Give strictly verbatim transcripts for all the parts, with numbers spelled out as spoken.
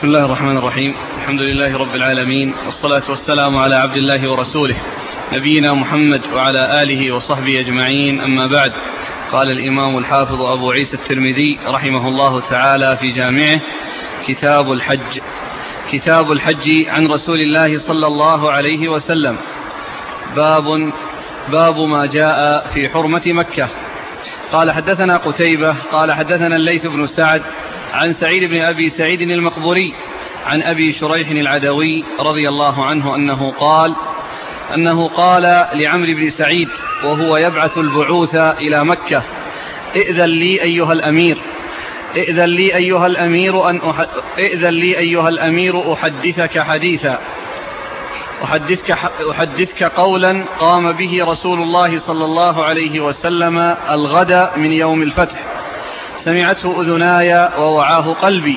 بسم الله الرحمن الرحيم. الحمد لله رب العالمين، والصلاة والسلام على عبد الله ورسوله نبينا محمد وعلى آله وصحبه أجمعين، أما بعد. قال الإمام الحافظ أبو عيسى الترمذي رحمه الله تعالى في جامعه: كتاب الحج. كتاب الحج عن رسول الله صلى الله عليه وسلم. باب باب ما جاء في حرمة مكة. قال حدثنا قتيبة قال حدثنا الليث بن سعد عن سعيد بن أبي سعيد المقبوري عن أبي شريح العدوي رضي الله عنه أنه قال أنه قال لعمرو بن سعيد وهو يبعث البعوث إلى مكة: ائذن لي أيها الأمير ائذن لي أيها الأمير أن أح... ائذن لي أيها الأمير أحدثك حديثا أحدثك, أحدثك قولا قام به رسول الله صلى الله عليه وسلم الغد من يوم الفتح، سمعته أذناي ووعاه قلبي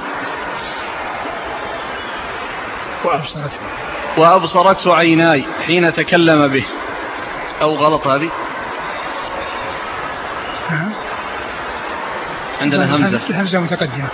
وأبصرته, وأبصرته عيناي حين تكلم به. أو غلط هذه عندنا همزة همزة متقدمة.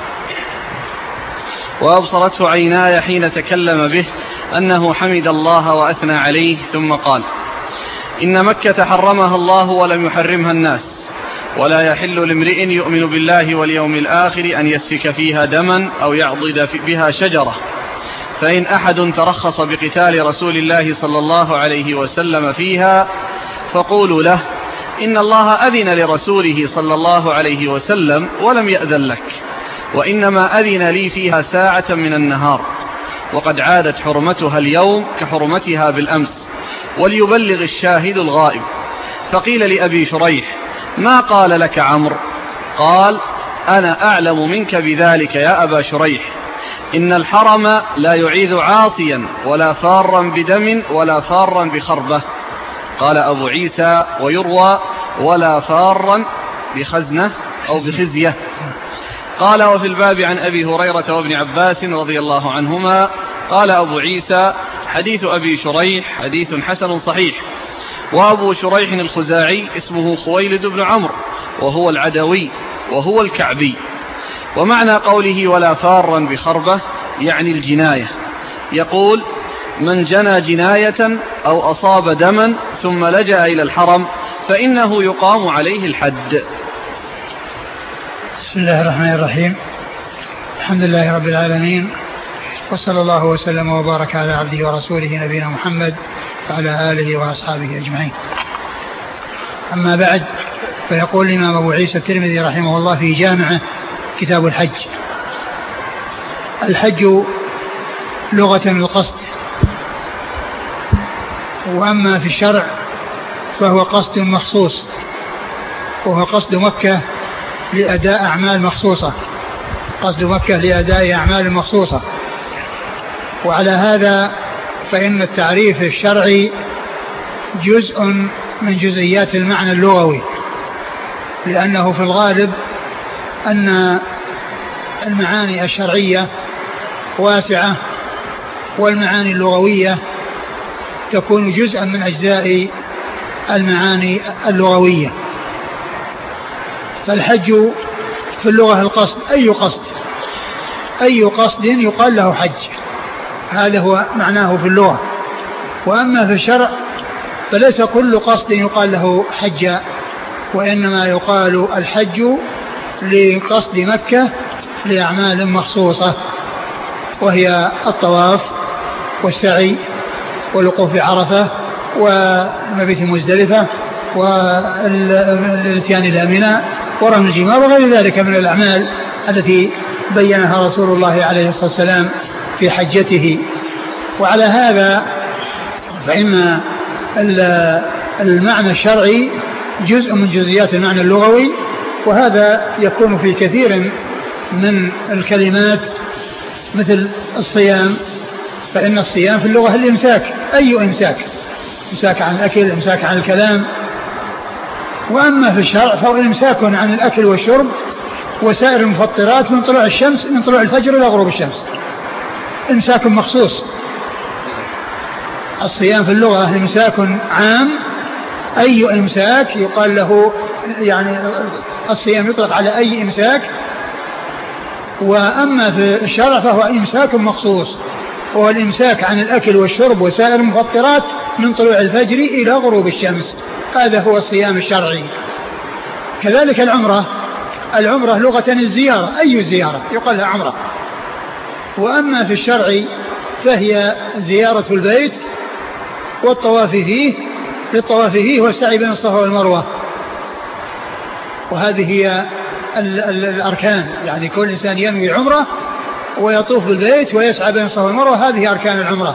وأبصرته عيناي حين تكلم به أنه حمد الله وأثنى عليه، ثم قال: إن مكة حرمها الله ولم يحرمها الناس، ولا يحل لامرئ يؤمن بالله واليوم الآخر أن يسفك فيها دما أو يعضد بها شجرة، فإن أحد ترخص بقتال رسول الله صلى الله عليه وسلم فيها فقولوا له: إن الله أذن لرسوله صلى الله عليه وسلم ولم يأذن لك، وإنما أذن لي فيها ساعة من النهار، وقد عادت حرمتها اليوم كحرمتها بالأمس، وليبلغ الشاهد الغائب. فقيل لأبي شريح: ما قال لك عمرو؟ قال: أنا أعلم منك بذلك يا أبا شريح، إن الحرم لا يعيذ عاصيا ولا فارا بدم ولا فارا بخربة. قال أبو عيسى: ويروى ولا فارا بخزنة أو بخزية. قال: وفي الباب عن أبي هريرة وابن عباس رضي الله عنهما. قال أبو عيسى: حديث أبي شريح حديث حسن صحيح. وأبو شريح الخزاعي اسمه خويلد بن عمرو، وهو العدوي، وهو الكعبي. ومعنى قوله ولا فارا بخربة يعني الجناية، يقول: من جنى جناية أو أصاب دما ثم لجأ إلى الحرم فإنه يقام عليه الحد. بسم الله الرحمن الرحيم. الحمد لله رب العالمين، وصلى الله وسلم وبارك على عبده ورسوله نبينا محمد وعلى آله وأصحابه أجمعين. أما بعد، فيقول الإمام أبو عيسى الترمذي رحمه الله في جامعه: كتاب الحج. الحج لغة القصد، وأما في الشرع فهو قصد مخصوص، وهو قصد مكة لأداء أعمال مخصوصة، قصد مكة لأداء أعمال مخصوصة. وعلى هذا فإن التعريف الشرعي جزء من جزئيات المعنى اللغوي، لأنه في الغالب أن المعاني الشرعية واسعة، والمعاني اللغوية تكون جزءا من أجزاء المعاني اللغوية. فالحج في اللغة القصد، أي قصد أي قصد يقال له حج، هذا هو معناه في اللغة. وأما في الشرع فليس كل قصد يقال له حج، وإنما يقال الحج لقصد مكة لأعمال مخصوصة، وهي الطواف والسعي والوقوف بعرفة والمبيت مزدلفة والاتيان إلى منى ورمي الجمار وغير ذلك من الأعمال التي بينها رسول الله عليه الصلاة والسلام في حجته. وعلى هذا فإن المعنى الشرعي جزء من جزئيات المعنى اللغوي، وهذا يكون في كثير من الكلمات، مثل الصيام، فإن الصيام في اللغة الإمساك، أي إمساك، إمساك عن الأكل، إمساك عن الكلام. وأما في الشرع فهو إمساك عن الأكل والشرب وسائر المفطرات من طلوع الشمس من طلوع الفجر إلى غروب الشمس، إمساك مخصوص. الصيام في اللغة إمساك عام، أي إمساك يقال له، يعني الصيام يطلق على أي إمساك وأما في الشرع فهو إمساك مخصوص، وهو الإمساك عن الأكل والشرب وسائر المفطرات من طلوع الفجر إلى غروب الشمس، هذا هو الصيام الشرعي. كذلك العمرة، العمرة لغة الزيارة، أي زيارة يقال لها عمرة. وأما في الشرع فهي زيارة البيت والطواف فيه للطواف فيه والسعي بين الصفا والمروة، وهذه هي ال ال الأركان، يعني كل إنسان ينوي عمرة ويطوف بالبيت ويسعى بين الصفا والمروة، هذه أركان العمرة.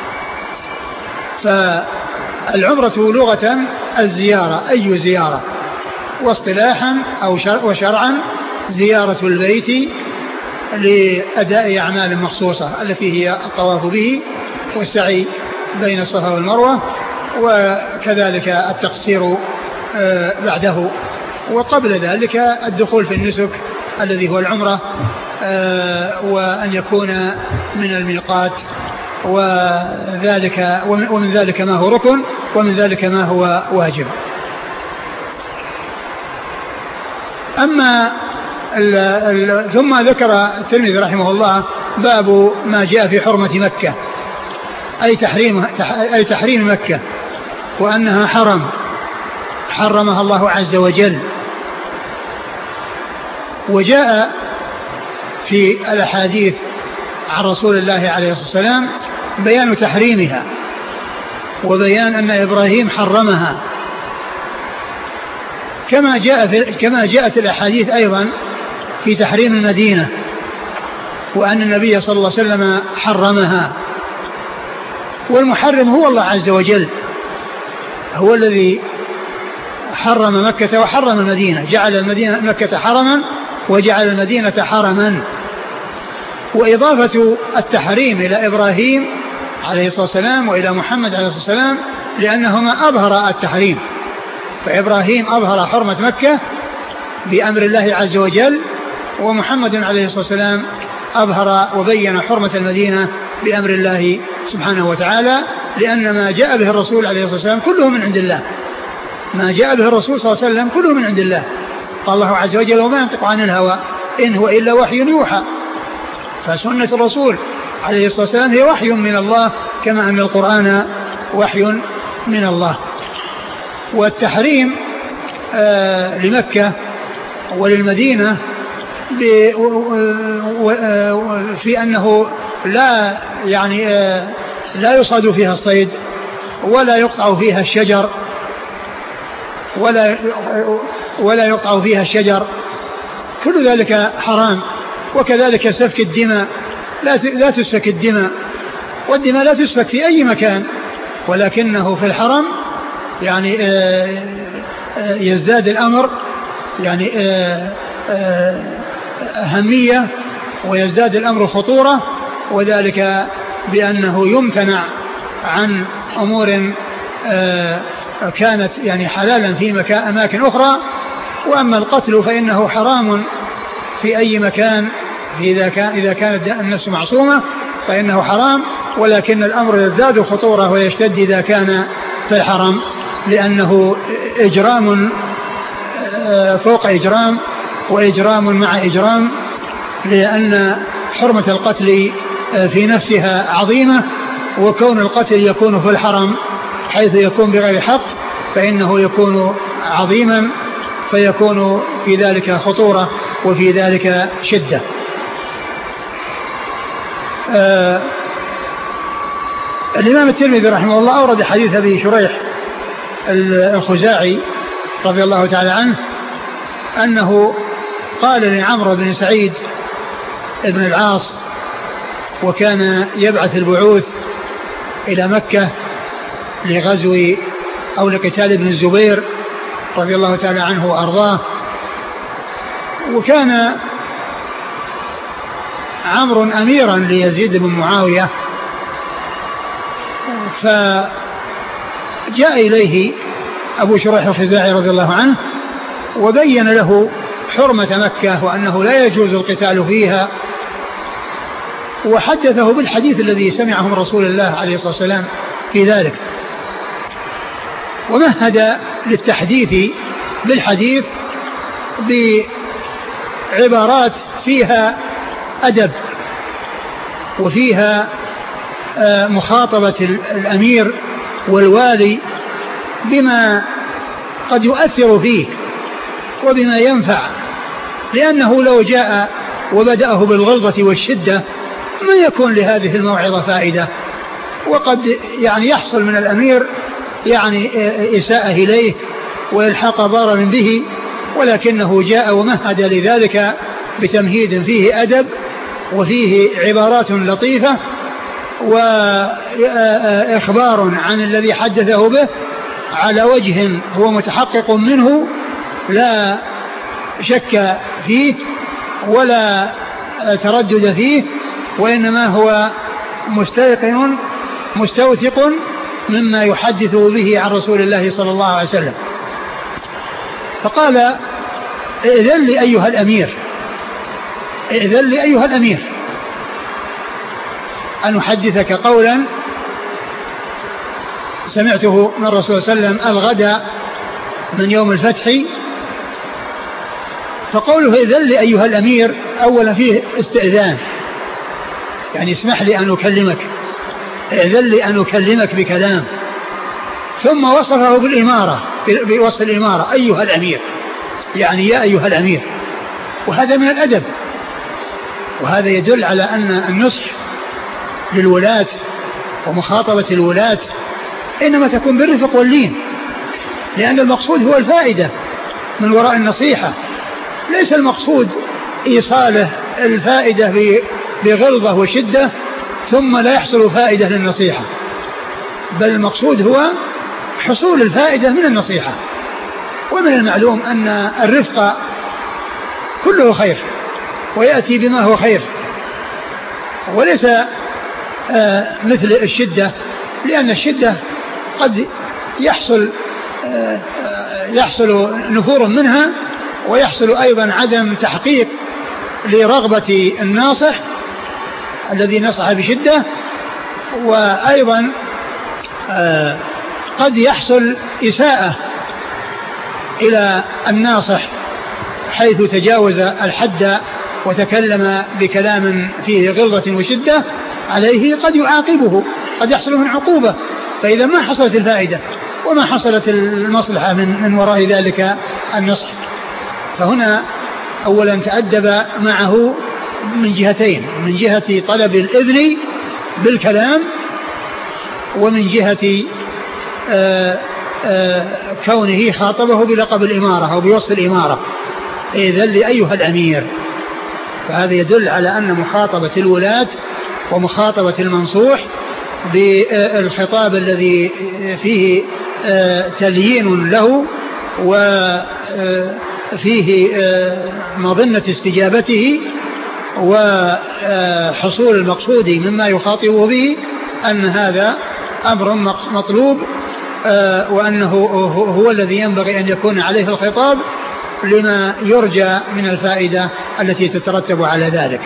فالعمرة لغة الزيارة، أي زيارة، واصطلاحا أو شرع وشرعا زيارة البيت لأداء أعمال مخصوصة التي هي الطواف به والسعي بين الصفا والمروة، وكذلك التقصير بعده، وقبل ذلك الدخول في النسك الذي هو العمرة، وأن يكون من الميقات، وذلك ومن ذلك ما هو ركن ومن ذلك ما هو واجب. أما ال ال ثم ذكر الترمذي رحمه الله باب ما جاء في حرمة مكة، أي تحريم أي تحريم مكة، وأنها حرم حرمها الله عز وجل. وجاء في الأحاديث عن رسول الله عليه الصلاة والسلام بيان تحريمها، وبيان أن إبراهيم حرمها، كما جاء في كما جاءت الأحاديث أيضا في تحريم المدينة، وأن النبي صلى الله عليه وسلم حرمها. والمحرم هو الله عز وجل، هو الذي حرم مكة وحرم المدينة، جعل المدينة مكة حرما وجعل المدينة حرما. وإضافة التحريم إلى إبراهيم عليه الصلاة والسلام وإلى محمد عليه الصلاة والسلام لأنهما أظهر التحريم، فإبراهيم أظهر حرمة مكة بأمر الله عز وجل، ومحمد عليه الصلاة والسلام أظهر وبين حرمة المدينة بأمر الله سبحانه وتعالى، لأن ما جاء به الرسول عليه الصلاة والسلام كله من عند الله، ما جاء به الرسول صلى الله عليه وسلم كله من عند الله. قال الله عز وجل: وما ينطق عن الهوى إن هو إلا وحي يوحى. فسنة الرسول عليه الصلاة والسلام هي وحي من الله، كما أن القرآن وحي من الله. والتحريم آه لمكة وللمدينة في أنه لا يعني آه لا يصاد فيها الصيد ولا يقطع فيها الشجر ولا ولا يقطع فيها الشجر، كل ذلك حرام. وكذلك سفك الدماء، لا لا تسفك الدماء، والدماء لا تسفك في أي مكان، ولكنه في الحرم يعني يزداد الأمر يعني أهمية، ويزداد الأمر خطورة، وذلك بأنه يمتنع عن أمور كانت يعني حلالا في مكان أماكن أخرى. وأما القتل فإنه حرام في أي مكان، إذا كان إذا كانت النفس معصومة فإنه حرام، ولكن الأمر يزداد خطورة ويشتد إذا كان في الحرم، لأنه إجرام فوق إجرام وإجرام مع إجرام، لأن حرمة القتل في نفسها عظيمة، وكون القتل يكون في الحرم حيث يكون بغير حق فإنه يكون عظيما، فيكون في ذلك خطورة وفي ذلك شدة. آه الإمام الترمذي رحمه الله أورد حديث أبي شريح الخزاعي رضي الله تعالى عنه أنه قال لعمرو بن سعيد ابن العاص، وكان يبعث البعوث إلى مكة لغزو أو لقتال ابن الزبير رضي الله تعالى عنه وأرضاه، وكان عمرو أميرا ليزيد بن معاوية، فجاء إليه أبو شريح الخزاعي رضي الله عنه وبين له حرمة مكة وأنه لا يجوز القتال فيها، وحدثه بالحديث الذي سمعه من رسول الله عليه الصلاة والسلام في ذلك، ومهد للتحديث بالحديث بعبارات فيها أدب، وفيها مخاطبة الأمير والوالي بما قد يؤثر فيه وبما ينفع، لأنه لو جاء وبدأه بالغلظة والشدة ما يكون لهذه الموعظة فائدة، وقد يعني يحصل من الأمير يعني إساءة إليه وإلحاق ضرر به، ولكنه جاء ومهد لذلك بتمهيد فيه أدب وفيه عبارات لطيفة وإخبار عن الذي حدثه به على وجه هو متحقق منه لا شك فيه ولا تردد فيه، وإنما هو مستيقن مستوثق مما يحدث به عن رسول الله صلى الله عليه وسلم. فقال: ائذن لي أيها الأمير، ائذن لي أيها الأمير أن أحدثك قولا سمعته من الرسول صلى الله عليه وسلم الغد من يوم الفتح. فقوله ائذن لي أيها الأمير أولا فيه استئذان، يعني اسمح لي أن أكلمك، ائذن لي أن أكلمك بكلام، ثم وصفه بالإمارة بوصف الإمارة أيها الأمير، يعني يا أيها الأمير، وهذا من الأدب، وهذا يدل على أن النصح للولاة ومخاطبة الولاة إنما تكون بالرفق واللين، لأن المقصود هو الفائدة من وراء النصيحة، ليس المقصود إيصاله الفائدة بغلظة وشدة ثم لا يحصل فائدة للنصيحة، بل المقصود هو حصول الفائدة من النصيحة. ومن المعلوم أن الرفق كله خير ويأتي بما هو خير، وليس آه مثل الشدة، لأن الشدة قد يحصل آه يحصل نفور منها، ويحصل أيضا عدم تحقيق لرغبة الناصح الذي نصح بشدة، وأيضا آه قد يحصل إساءة إلى الناصح حيث تجاوز الحد وتكلم بكلام فيه غلظة وشدة عليه، قد يعاقبه، قد يحصل من عقوبة، فإذا ما حصلت الفائدة وما حصلت المصلحة من, من وراء ذلك النصح. فهنا أولا تأدب معه من جهتين، من جهة طلب الإذن بالكلام، ومن جهة آآ آآ كونه خاطبه بلقب الإمارة أو بوصف الإمارة، إذن لي أيها الأمير. فهذا يدل على أن مخاطبة الولاة ومخاطبة المنصوح بالخطاب الذي فيه تليين له وفيه مظنة استجابته وحصول المقصود مما يخاطبه به، أن هذا أمر مطلوب وأنه هو الذي ينبغي أن يكون عليه الخطاب لما يرجى من الفائدة التي تترتب على ذلك.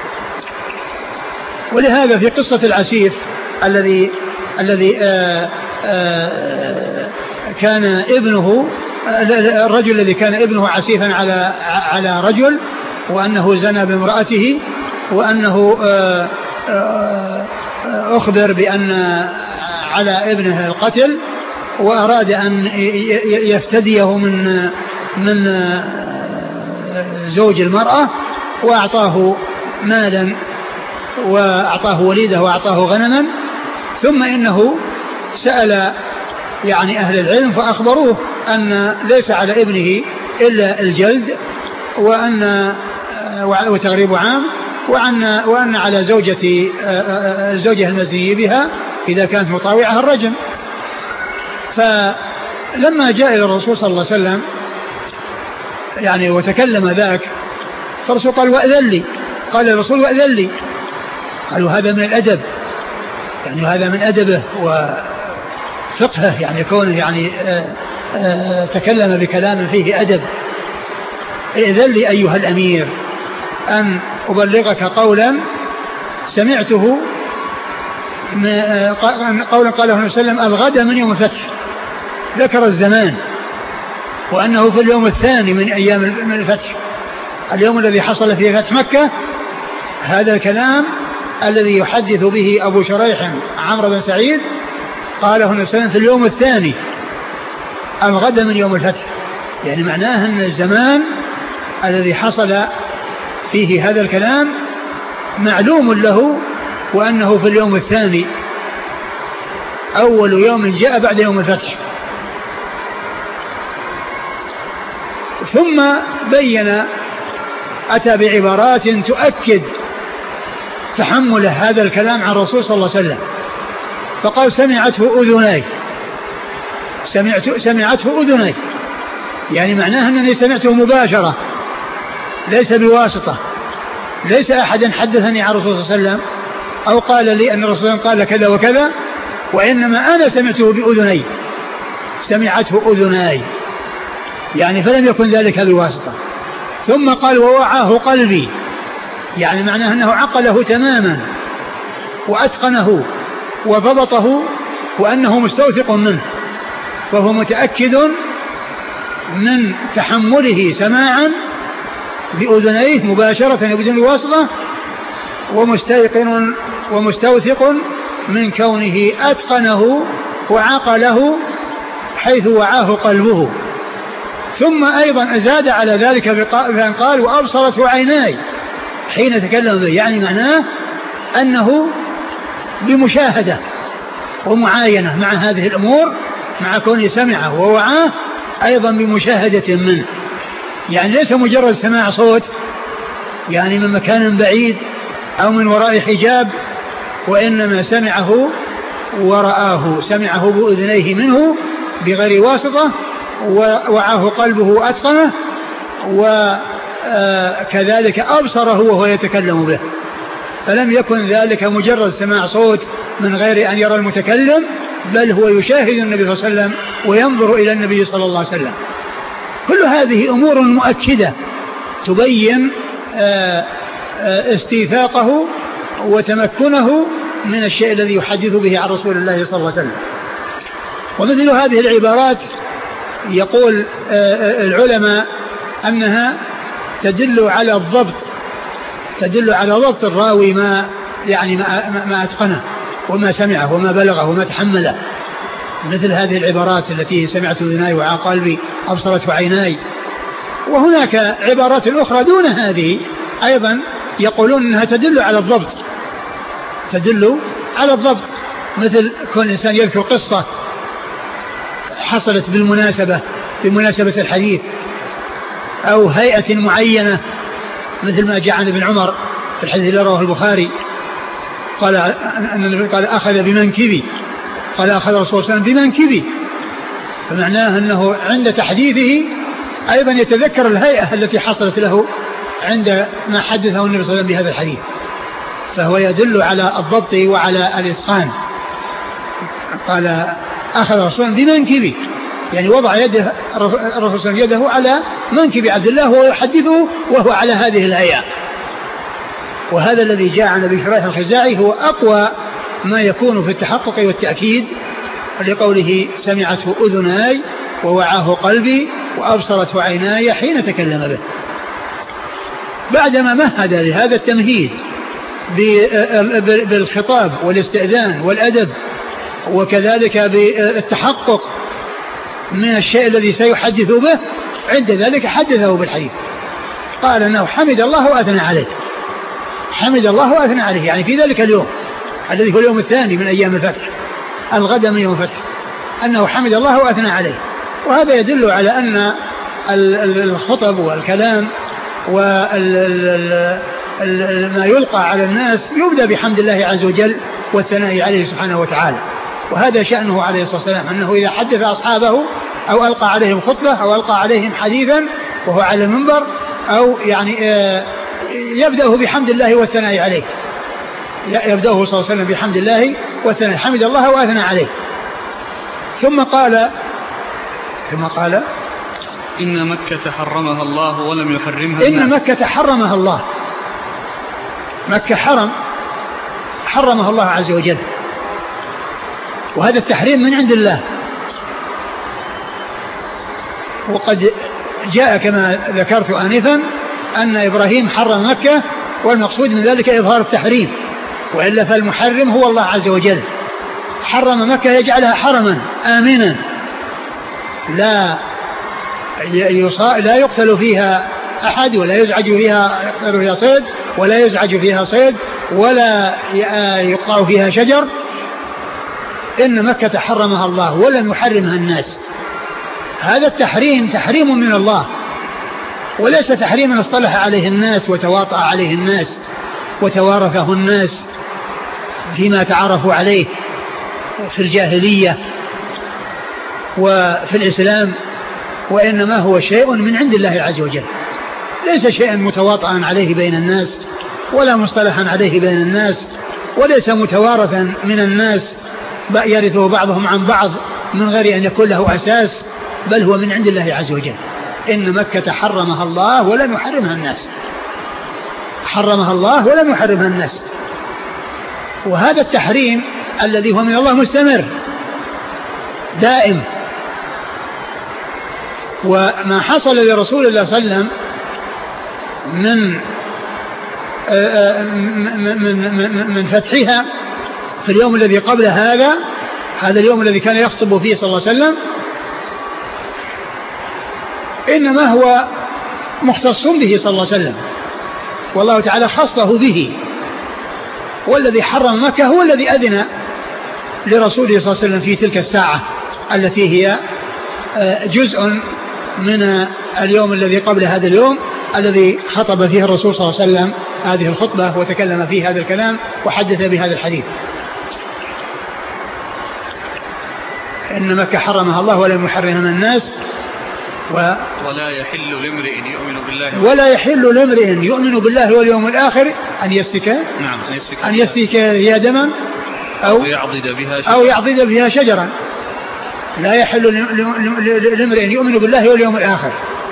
ولهذا في قصة العسيف الذي الذي آآ آآ كان ابنه الرجل الذي كان ابنه عسيفا على على رجل، وأنه زنى بامرأته، وأنه آآ آآ أخبر بأن على ابنه القتل، وأراد أن يفتديه من من زوج المرأة، وأعطاه مالا وأعطاه وليده وأعطاه غنما، ثم إنه سأل يعني أهل العلم فأخبروه أن ليس على ابنه إلا الجلد وأن وتغريب عام، وأن وأن على زوجة الزوجة المزني بها إذا كانت مطاوعة الرجم. فلما جاء إلى الرسول صلى الله عليه وسلم يعني وتكلم ذاك، فالرسول قال وأذن لي، قال الرسول وأذن لي، قالوا هذا من الأدب، يعني هذا من أدبه وفقهه، يعني كونه يعني آآ آآ تكلم بكلام فيه أدب. إذن لي أيها الأمير أن أبلغك قولا سمعته قولا قاله النبي صلى الله عليه وسلم الغد من يوم الفتح، ذكر الزمان وأنه في اليوم الثاني من أيام الفتح، اليوم الذي حصل فيه فتح مكة، هذا الكلام الذي يحدث به أبو شريح عمرو بن سعيد قاله النبي صلى الله عليه وسلم في اليوم الثاني الغد من يوم الفتح، يعني معناه أن الزمان الذي حصل فيه هذا الكلام معلوم له، وأنه في اليوم الثاني أول يوم جاء بعد يوم الفتح. ثم بين أتى بعبارات تؤكد تحمل هذا الكلام عن الرسول صلى الله عليه وسلم، فقال سمعته أذناي، سمعت سمعته أذناي، يعني معناه أنني سمعته مباشرة ليس بواسطة، ليس أحدا حدثني عن الرسول صلى الله عليه وسلم أو قال لي أن الرسول قال كذا وكذا، وإنما أنا سمعته بأذني، سمعته أذناي، يعني فلم يكن ذلك بواسطة. ثم قال ووعاه قلبي، يعني معناه أنه عقله تماما وأتقنه وضبطه وأنه مستوثق منه، فهو متأكد من تحمله سماعا بأذنيه مباشرة بدون واسطة، ومستيقن ومستوثق من كونه أتقنه وعقله حيث وعاه قلبه. ثم أيضا زاد على ذلك بأن قال وأبصرته عيناي حين تكلم به، يعني معناه أنه بمشاهدة ومعاينة مع هذه الأمور، مع كونه سمعه ووعاه أيضا بمشاهدة منه، يعني ليس مجرد سماع صوت يعني من مكان بعيد أو من وراء حجاب، وإنما سمعه ورآه، سمعه بأذنيه منه بغير واسطة، ووعاه قلبه أتقنه، وكذلك أبصره وهو يتكلم به، فلم يكن ذلك مجرد سماع صوت من غير أن يرى المتكلم، بل هو يشاهد النبي صلى الله عليه وسلم وينظر إلى النبي صلى الله عليه وسلم. كل هذه أمور مؤكدة تبين استيثاقه وتمكنه من الشيء الذي يحدث به عن رسول الله صلى الله عليه وسلم. ومثل هذه العبارات يقول العلماء أنها تدل على الضبط، تدل على ضبط الراوي ما يعني ما, ما أتقنه وما سمعه وما بلغه وما تحمله، مثل هذه العبارات التي سمعت أذناي وعى قلبي أبصرته عيناي. وهناك عبارات أخرى دون هذه أيضا يقولون أنها تدل على الضبط، تدل على الضبط، مثل كل إنسان يذكر قصة حصلت بالمناسبة بمناسبة الحديث أو هيئة معينة، مثل ما جاء عن ابن عمر في الحديث الذي رواه البخاري قال أن النبي قال أخذ بمنكبي، قال أخذ الرسول صلى الله عليه وسلم بمنكبي، فمعناه أنه عند تحديثه أيضا يتذكر الهيئة التي حصلت له عند ما حدثه النبي صلى الله عليه وسلم بهذا الحديث، فهو يدل على الضبط وعلى الإتقان. قال أخذ الرسول بمنكبي، يعني وضع يده الرسول يده على منكب عبد الله وهو يحدثه وهو على هذه الهيئة. وهذا الذي جاء عن أبي شريح الخزاعي هو أقوى ما يكون في التحقق والتأكيد، لقوله سمعته أذناي ووعاه قلبي وأبصرته عيناي حين تكلم به. بعدما مهد لهذا التمهيد بالخطاب والاستئذان والأدب وكذلك بالتحقق من الشيء الذي سيحدث به، عند ذلك حدثه بالحديث، قال أنه حمد الله وأثنى عليه، حمد الله وأثنى عليه، يعني في ذلك اليوم الذي هو اليوم الثاني من أيام الفتح، الغد من يوم الفتح، أنه حمد الله وأثنى عليه. وهذا يدل على أن الخطب والكلام وما يلقى على الناس يبدأ بحمد الله عز وجل والثناء عليه سبحانه وتعالى، وهذا شأنه عليه الصلاة والسلام، أنه إذا حدث أصحابه أو ألقى عليهم خطبة أو ألقى عليهم حديثا وهو على المنبر أو يعني يبدأه بحمد الله والثناء عليه، يبدأه صلى الله عليه وسلم بحمد الله والثناء، حمد الله وأثنى عليه. ثم قال ثم قال إن مكة حرمها الله ولم يحرمها إن مكة حرمها الله، مكة حرم حرمها الله عز وجل، وهذا التحريم من عند الله. وقد جاء كما ذكرت آنفا أن إبراهيم حرم مكة والمقصود من ذلك إظهار التحريم، وإلا فالمحرم هو الله عز وجل. حرم مكة يجعلها حرما آمنا لا لا يقتل فيها أحد ولا يزعج فيها يقتل فيها صيد ولا يزعج فيها صيد ولا يقطع فيها شجر. إن مكة حرمها الله ولم يحرمها الناس. هذا التحريم تحريم من الله، وليس تحريما اصطلح عليه الناس وتواطأ عليه الناس وتوارثه الناس فيما تعرفوا عليه في الجاهلية وفي الإسلام، وإنما هو شيء من عند الله عز وجل، ليس شيئا متواطئا عليه بين الناس ولا مصطلحا عليه بين الناس، وليس متوارثا من الناس يرثه بعضهم عن بعض من غير أن يكون له أساس، بل هو من عند الله عز وجل. إن مكة حرمها الله ولم يحرمها الناس، حرمها الله ولم يحرمها الناس. وهذا التحريم الذي هو من الله مستمر دائم. وما حصل لرسول الله صلى الله عليه وسلم من من من فتحها في اليوم الذي قبل هذا، هذا اليوم الذي كان يخطب فيه صلى الله عليه وسلم، إنما هو مختص به صلى الله عليه وسلم، والله تعالى خصه به. والذي حرم مكة هو الذي أذن لرسوله صلى الله عليه وسلم في تلك الساعة التي هي جزء من اليوم الذي قبل هذا اليوم الذي خطب فيه الرسول صلى الله عليه وسلم هذه الخطبة وتكلم فيه هذا الكلام وحدث بهذا الحديث. إن مكة حرمها الله ولم يحرمها الناس. و ولا يحل لامرئ يؤمن بالله ولا يحل لامرئ يؤمن بالله واليوم الآخر أن يسفك نعم أن يسفك أن يسفك يا دما أو يعضد بها شجرا أو يعضد بها شجرا. لا يحل لامرئ يؤمن بالله واليوم الآخر.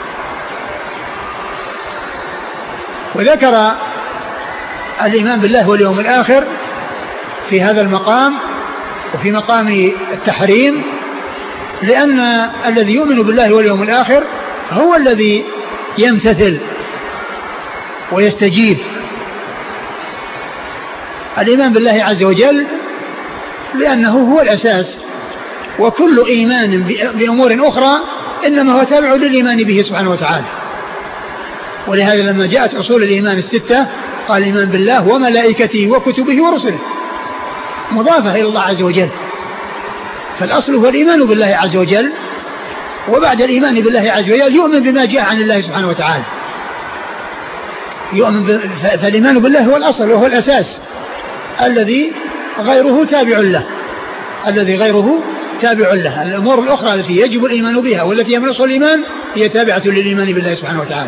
وذكر الإيمان بالله واليوم الآخر في هذا المقام وفي مقام التحريم، لأن الذي يؤمن بالله واليوم الآخر هو الذي يمتثل ويستجيب. الإيمان بالله عز وجل لأنه هو الأساس، وكل إيمان بأمور أخرى إنما هو تابع للإيمان به سبحانه وتعالى. ولهذا لما جاءت أصول الإيمان الستة قال الإيمان بالله وملائكته وكتبه ورسله مضافة إلى الله عز وجل. فالأصل هو الإيمان بالله عز وجل، وبعد الإيمان بالله عز وجل يؤمن بما جاء عن الله سبحانه وتعالى. يؤمن ب... فالإيمان بالله هو الأصل وهو الأساس الذي غيره تابع له، الذي غيره تابع له. الأمور الأخرى التي يجب الإيمان بها والتي يمنص الإيمان هي تابعة للإيمان بالله سبحانه وتعالى.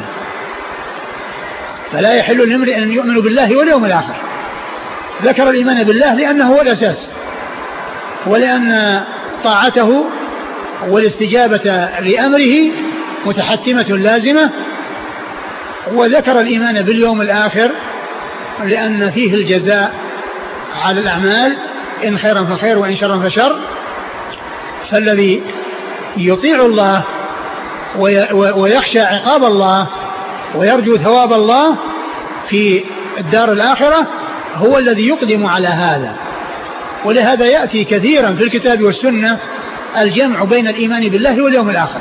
فلا يحل لامرئ أن يؤمن بالله واليوم الآخر. ذكر الإيمان بالله لأنه هو الأساس، ولأن طاعته والاستجابة لأمره متحتمة لازمة. وذكر الإيمان باليوم الآخر لأن فيه الجزاء على الأعمال، إن خيرا فخير وإن شرا فشر. فالذي يطيع الله ويخشى عقاب الله ويرجو ثواب الله في الدار الآخرة هو الذي يقدم على هذا. ولهذا يأتي كثيرا في الكتاب والسنة الجمع بين الإيمان بالله واليوم الآخر،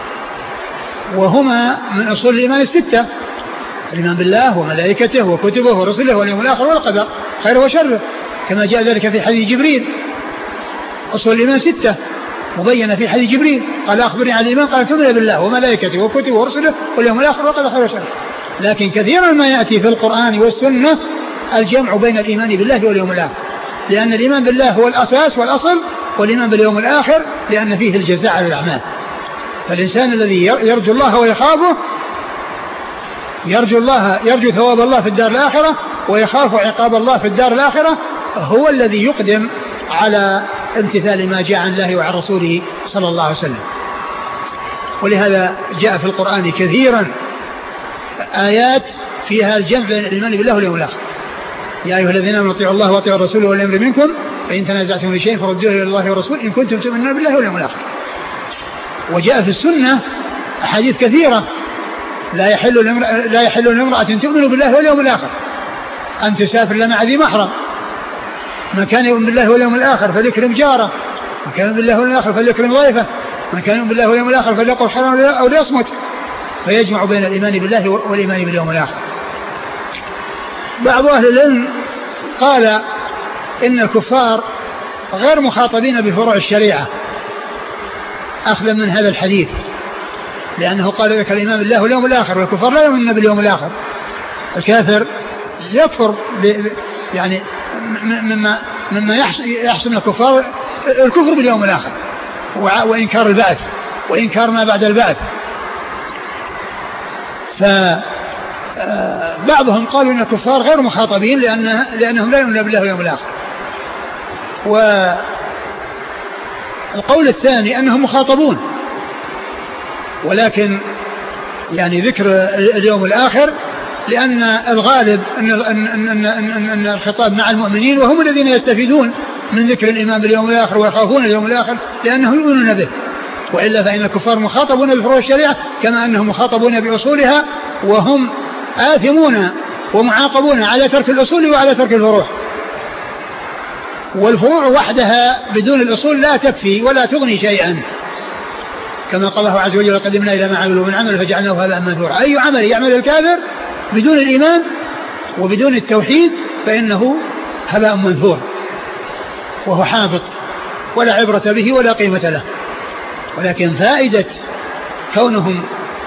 وهما من أصول الإيمان الستة: الإيمان بالله وملائكته وكتبه ورسله واليوم الآخر والقدر خيره وشره، كما جاء ذلك في حديث جبريل. أصول الإيمان ستة مبينة في حديث جبريل، قال أخبرني عن الإيمان، قال تؤمن بالله وملائكته وكتبه ورسله واليوم الآخر والقدر خيره وشره. لكن كثيرا ما يأتي في القرآن والسنة الجمع بين الإيمان بالله واليوم الآخر، لأن الإيمان بالله هو الأساس والأصل، والإيمان باليوم الآخر لأن فيه الجزاء على الأعمال. فالإنسان الذي يرجو الله ويخافه، يرجو الله يرجو ثواب الله في الدار الآخرة ويخاف عقاب الله في الدار الآخرة، هو الذي يقدم على امتثال ما جاء عن الله وعن رسوله صلى الله عليه وسلم. ولهذا جاء في القرآن كثيرا آيات فيها الجمع بين الإيمان بالله واليوم الآخر: يا أيها الذين آمنوا اطيعوا الله واطيعوا الرسول وأولي الأمر منكم فإن تنازعتم في شيء فردوه إلى الله والرسول إن كنتم تؤمنون بالله واليوم الآخر. وجاء في السنة أحاديث كثيرة: لا يحل لا يحل لامرأة تؤمن بالله واليوم الآخر أن تسافر إلا مع ذي محرم. من كان يؤمن بالله واليوم الآخر فليكرم جاره، من كان يؤمن بالله واليوم الآخر فليكرم ضيفه، من كان يؤمن بالله واليوم الآخر فليقل حرام أو ليصمت. فيجمع بين الإيمان بالله والإيمان باليوم الآخر. بعض أهل العلم قال إن الكفار غير مخاطبين بفروع الشريعة أخذا من هذا الحديث، لأنه قال لك الإيمان بالله واليوم الآخر، والكفار لا يؤمنون باليوم الآخر. الكافر يكفر يعني مما مما يحصل من الكفار الكفر باليوم الآخر وإنكار البعث وإنكار ما بعد البعث. فبعضهم قالوا إن الكفار غير مخاطبين لأن لأنهم لا يؤمنون بالله واليوم الآخر. والقول الثاني أنهم مخاطبون، ولكن يعني ذكر اليوم الآخر لأن الغالب أن, أن, أن, أن, أن الخطاب مع المؤمنين، وهم الذين يستفيدون من ذكر الإيمان باليوم الآخر ويخافون اليوم الآخر لأنهم يؤمنون به. وإلا فإن الكفار مخاطبون بفروع الشريعة كما أنهم مخاطبون بأصولها، وهم آثمون ومعاقبون على ترك الأصول وعلى ترك الفروع. والفروع وحدها بدون الأصول لا تكفي ولا تغني شيئا، كما قال الله عز وجل وقدمنا إلى ما عملوا من عمل فجعلناه هباء منثورا. أي عمل يعمل الكافر بدون الإيمان وبدون التوحيد فإنه هباء منثور وهو حابط ولا عبرة به ولا قيمة له. ولكن فائدة كونهم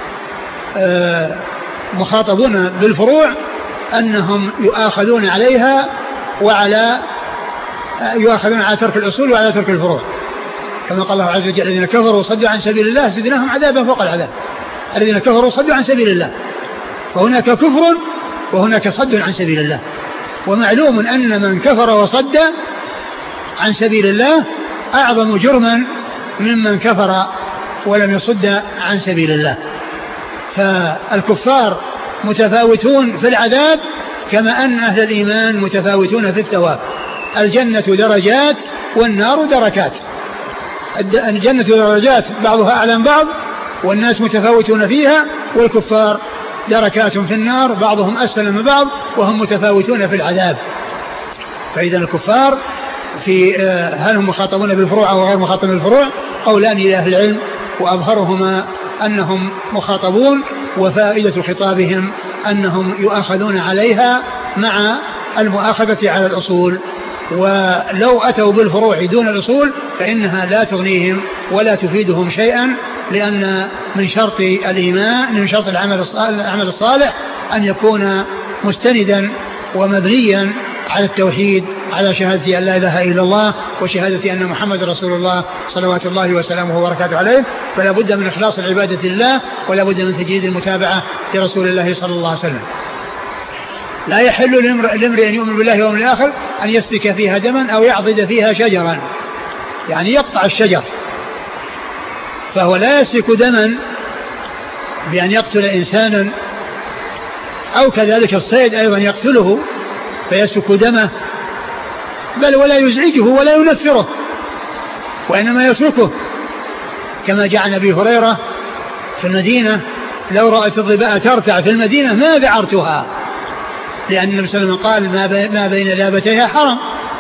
آه مخاطبون بالفروع أنهم يؤاخذون عليها وعلى آه يؤاخذون على ترك الأصول وعلى ترك الفروع، كما قال الله عز وجل الذين كفروا وصدوا عن سبيل الله زدناهم عذابا فوق العذاب. الذين كفروا وصدوا عن سبيل الله، فهناك كفر وهناك صد عن سبيل الله. ومعلوم أن من كفر وصد عن سبيل الله أعظم جرما ممن كفر ولم يصد عن سبيل الله. فالكفار متفاوتون في العذاب كما أن أهل الإيمان متفاوتون في الثواب. الجنة درجات والنار دركات. الجنة درجات بعضها أعلى من بعض، والناس متفاوتون فيها، والكفار دركات في النار بعضهم أسفل من بعض وهم متفاوتون في العذاب. فإذا الكفار في هل هم مخاطبون بالفروع أو غير مخاطبون بالفروع قولان لأهل العلم، وأظهرهما أنهم مخاطبون، وفائدة خطابهم أنهم يؤاخذون عليها مع المؤاخذة على الأصول. ولو أتوا بالفروع دون الأصول فإنها لا تغنيهم ولا تفيدهم شيئا، لأن من شرط الإيمان من شرط العمل الصالح أن يكون مستندا ومبنيا على التوحيد، على شهادة أن لا إله إلا الله وشهادة أن محمد رسول الله صلوات الله وسلامه وبركاته عليه. فلا بد من إخلاص العبادة لله، ولا بد من تجديد المتابعة لرسول الله صلى الله عليه وسلم. لا يحل لامرئ أن يؤمن بالله واليوم الآخر أن يسفك فيها دما أو يعضد فيها شجرا، يعني يقطع الشجر. فهو لا يسفك دما بأن يقتل إنسانا، أو كذلك الصيد أيضا يقتله فيسفك دمه، بل ولا يزعجه ولا ينفره، وإنما يتركه، كما جاء عن أبي هريرة في المدينة لو رأت الظباء ترتع في المدينة ما ذعرتها، لأن النبي صلى الله عليه وسلم قال ما بين لابتيها حرم.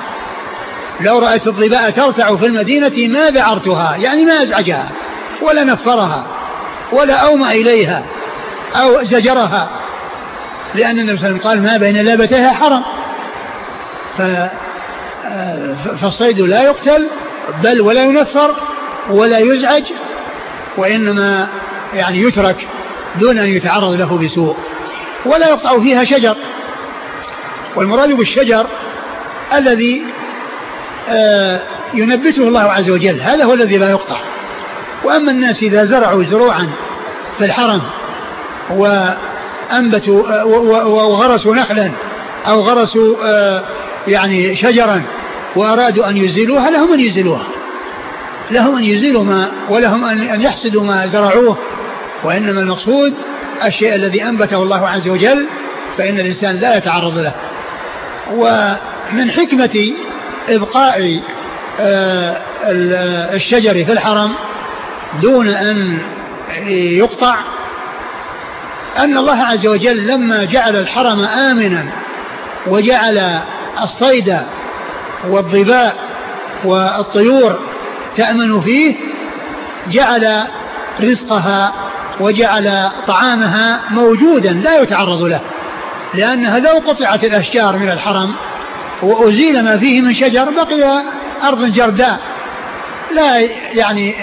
لو رأت الظباء ترتع في المدينة ما ذعرتها، يعني ما أزعجها ولا نفرها ولا أومى إليها أو زجرها، لأن النبي صلى الله عليه وسلم قال ما بين لابتيها حرم. فالصيد لا يقتل بل ولا ينفر ولا يزعج، وإنما يعني يترك دون أن يتعرض له بسوء، ولا يقطع فيها شجر. والمراد بالشجر الذي ينبته الله عز وجل، هذا هو الذي لا يقطع. وأما الناس إذا زرعوا زروعا في الحرم وأنبتوا وغرسوا نخلا أو غرسوا يعني شجرا وأرادوا أن يزيلوها لهم أن يزيلوها، لهم أن يزيلوا ما ولهم أن يحصدوا ما زرعوه. وإنما المقصود الشيء الذي أنبته الله عز وجل فإن الإنسان لا يتعرض له. ومن حكمة إبقاء الشجر في الحرم دون أن يقطع أن الله عز وجل لما جعل الحرم آمنا وجعل الصيد والظباء والطيور تأمن فيه جعل رزقها وجعل طعامها موجودا لا يتعرض له، لأنها لو قطعت الأشجار من الحرم وأزيل ما فيه من شجر بقي أرض جرداء لا يعني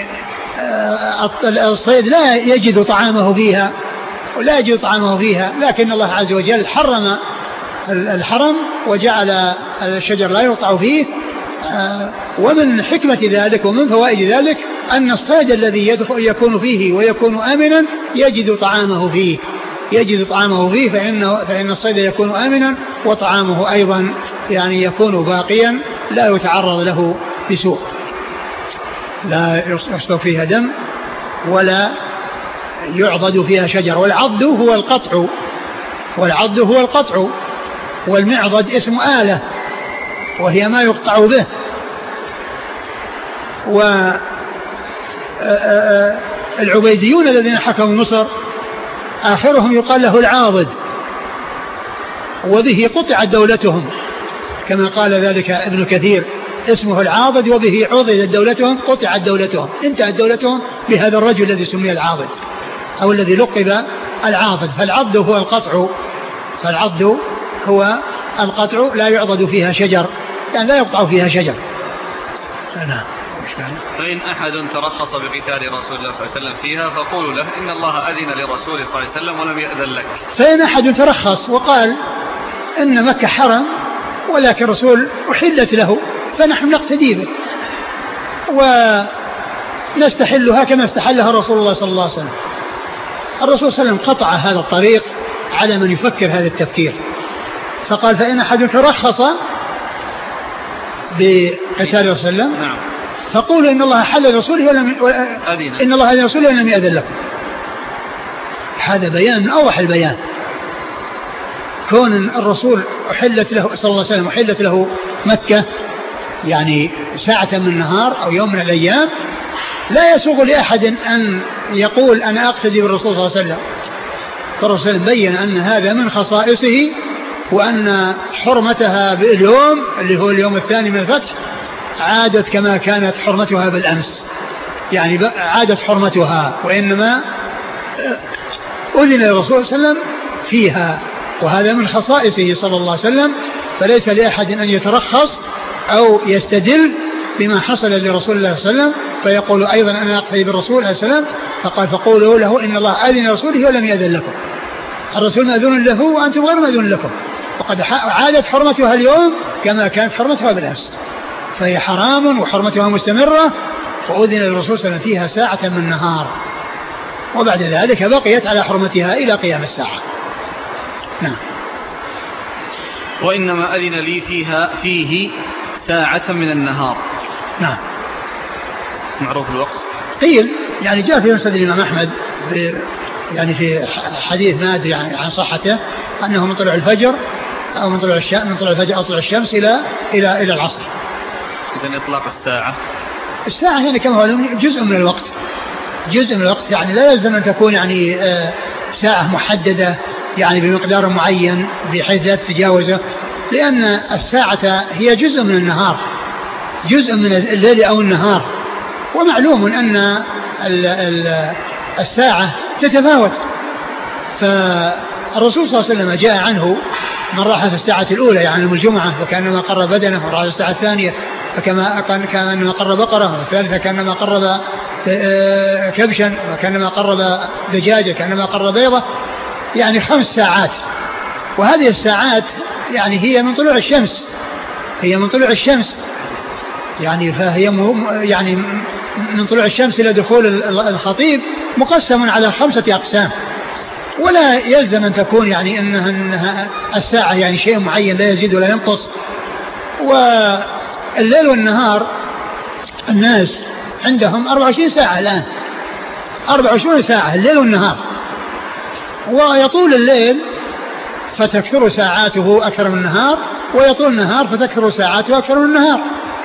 الصيد لا يجد طعامه فيها ولا يجد طعامه فيها، لكن الله عز وجل حرم الحرم وجعل الشجر لا يقطع فيه. ومن حكمة ذلك ومن فوائد ذلك أن الصيد الذي يدخل يكون فيه ويكون آمنا يجد طعامه فيه يجد طعامه فيه فإن, فإن الصيد يكون آمنا وطعامه أيضا يعني يكون باقيا لا يتعرض له بسوء، لا يسفك فيها دم ولا يعضد فيها شجر. والعض هو القطع والعض هو القطع والمعضد اسم آلة وهي ما يقطع به. والعبيديون الذين حكموا مصر آخرهم يقال له العاضد، وبه قطعت دولتهم كما قال ذلك ابن كثير، اسمه العاضد وبه عضدت دولتهم قطعت دولتهم انتهت دولتهم بهذا الرجل الذي سمي العاضد أو الذي لقب العاضد. فالعض هو القطع فالعض هو القطع لا يعضد فيها شجر يعني لا يقطع فيها شجر. نعم. فإن أحد ترخص بقتال رسول الله صلى الله عليه وسلم فيها فقولوا له إن الله أذن لرسوله صلى الله عليه وسلم ولم يأذن لك. فإن أحد ترخص وقال إن مكة حرم ولكن الرسول أحلت له فنحن نقتدي به ونستحلها كما استحلها رسول الله صلى الله عليه وسلم. الرسول صلى الله عليه وسلم قطع هذا الطريق على من يفكر هذا التفكير، فقال فإن أحد ترخص بقتال رسول الله نعم. فقولوا إن الله حل لرسوله ولم إن الله حل لرسوله ولم يأذن لكم. هذا بيان من أوضح البيان، كون الرسول أحلت له صلى الله عليه وسلم أحلت له مكة يعني ساعة من النهار أو يوم من الأيام لا يسوغ لأحد أن يقول أنا أقتدي بالرسول صلى الله عليه وسلم. فالرسول بين أن هذا من خصائصه وأن حرمتها باليوم اللي هو اليوم الثاني من الفتح عادت كما كانت حرمتها بالأمس، يعني عادت حرمتها وإنما أذن للرسول صلى الله عليه وسلم فيها، وهذا من خصائصه صلى الله عليه وسلم. فليس لأحد أن يترخص أو يستدل بما حصل لرسول الله صلى الله عليه وسلم فيقول أيضا أنا أقتدي بالرسول عليه السلام. فقال فقولوا له إن الله أذن لرسوله ولم يأذن لكم. الرسول مأذون له وأنتم غير مأذون لكم، وقد عادت حرمتها اليوم كما كانت حرمتها بالأمس، فهي حرام وحرمتها مستمرة وأذن للرسول صلى الله عليه وسلم فيها ساعة من النهار، وبعد ذلك بقيت على حرمتها إلى قيام الساعة. نعم. وإنما أذن لي فيها فيه ساعة من النهار. نعم. معروف الوقت. قيل يعني جاء في مسند الإمام أحمد يعني في حديث ما أدري عن صحته أنه من طلوع الفجر أو من طلوع الشمس من طلوع الفجر أو طلوع الشمس إلى إلى إلى العصر. إذن إطلاق الساعة الساعة يعني كما هو جزء من الوقت جزء من الوقت يعني لا يلزم أن تكون يعني ساعة محددة يعني بمقدار معين بحيث لا تتجاوزه، لأن الساعة هي جزء من النهار جزء من الليل أو النهار، ومعلوم أن الساعة تتفاوت. فالرسول صلى الله عليه وسلم جاء عنه من راح في الساعة الأولى يعني يوم الجمعة فكأنما قرب بدنه، وراح في الساعة الثانية فكما كأنما قرب بقرة، والثالثة كأنما قرب كبشا، وكأنما قرب دجاجة، كأنما قرب بيضة، يعني خمس ساعات. وهذه الساعات يعني هي من طلوع الشمس هي من طلوع الشمس يعني فهي يعني من طلوع الشمس إلى دخول الخطيب مقسم على خمسة أقسام، ولا يلزم أن تكون يعني إنها, إنها الساعة يعني شيء معين لا يزيد ولا ينقص. والليل والنهار الناس عندهم أربعة وعشرين ساعة الآن أربعة وعشرين ساعة الليل والنهار، ويطول الليل فتكثر ساعاته أكثر من النهار، ويطول النهار فتكثر ساعاته أكثر من النهار.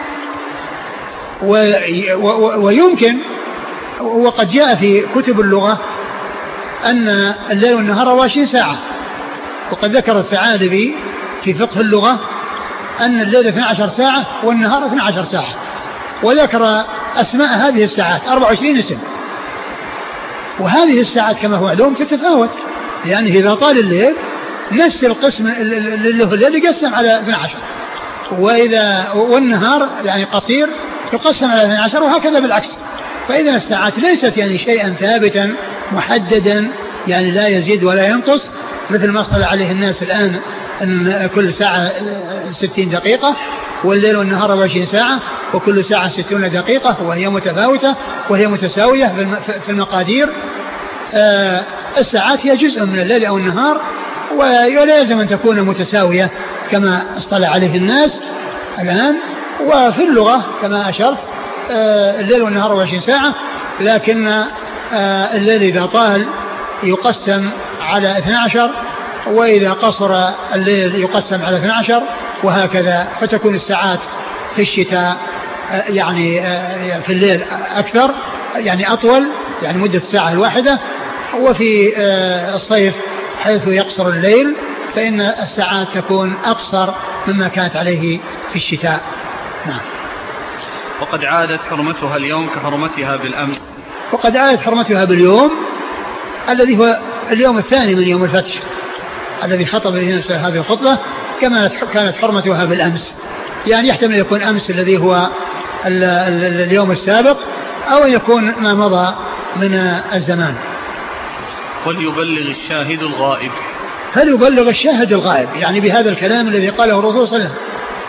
ويمكن وقد جاء في كتب اللغة أن الليل والنهار أربعة وعشرين ساعة، وقد ذكر الثعالبي في فقه اللغة أن الليل اثنتي عشرة ساعة والنهار اثنتي عشرة ساعة، وذكر أسماء هذه الساعات أربعة وعشرين اسم. وهذه الساعات كما هو معلوم تتفاوت، يعني إذا طال الليل نفس القسم اللي في الليل يقسم على اثنتي عشرة، وإذا والنهار يعني قصير يقسم على اثنتي عشرة، وهكذا بالعكس. فإذا الساعات ليست يعني شيئا ثابتا محددا يعني لا يزيد ولا ينقص، مثل ما اصطلح عليه الناس الآن أن كل ساعة ستين دقيقة، والليل والنهار أربعة وعشرين ساعة، وكل ساعة ستون دقيقة، وهي متفاوتة وهي متساوية في المقادير. الساعات هي جزء من الليل أو النهار، ولا يلزم أن تكون متساوية كما اصطلح عليه الناس الآن. وفي اللغة كما أشرت الليل والنهار أربعة وعشرين ساعة، لكن الليل إذا طال يقسم على اثنتي عشرة، وإذا قصر الليل يقسم على اثنتي عشرة، وهكذا. فتكون الساعات في الشتاء يعني في الليل أكثر يعني أطول، يعني مدة الساعة الواحدة، وفي الصيف حيث يقصر الليل فإن الساعات تكون أقصر مما كانت عليه في الشتاء. نعم. وقد عادت حرمتها اليوم كحرمتها بالأمس. وقد عادت حرمتها باليوم الذي هو اليوم الثاني من يوم الفتح الذي خطب به هذه الخطبة، كما كانت حرمتها بالأمس. يعني يحتمل يكون أمس الذي هو ال ال اليوم السابق، أو يكون ما مضى من الزمان. وليبلغ الشاهد الغائب. فليبلغ الشاهد الغائب، يعني بهذا الكلام الذي قاله الرسول صلى الله عليه وسلم.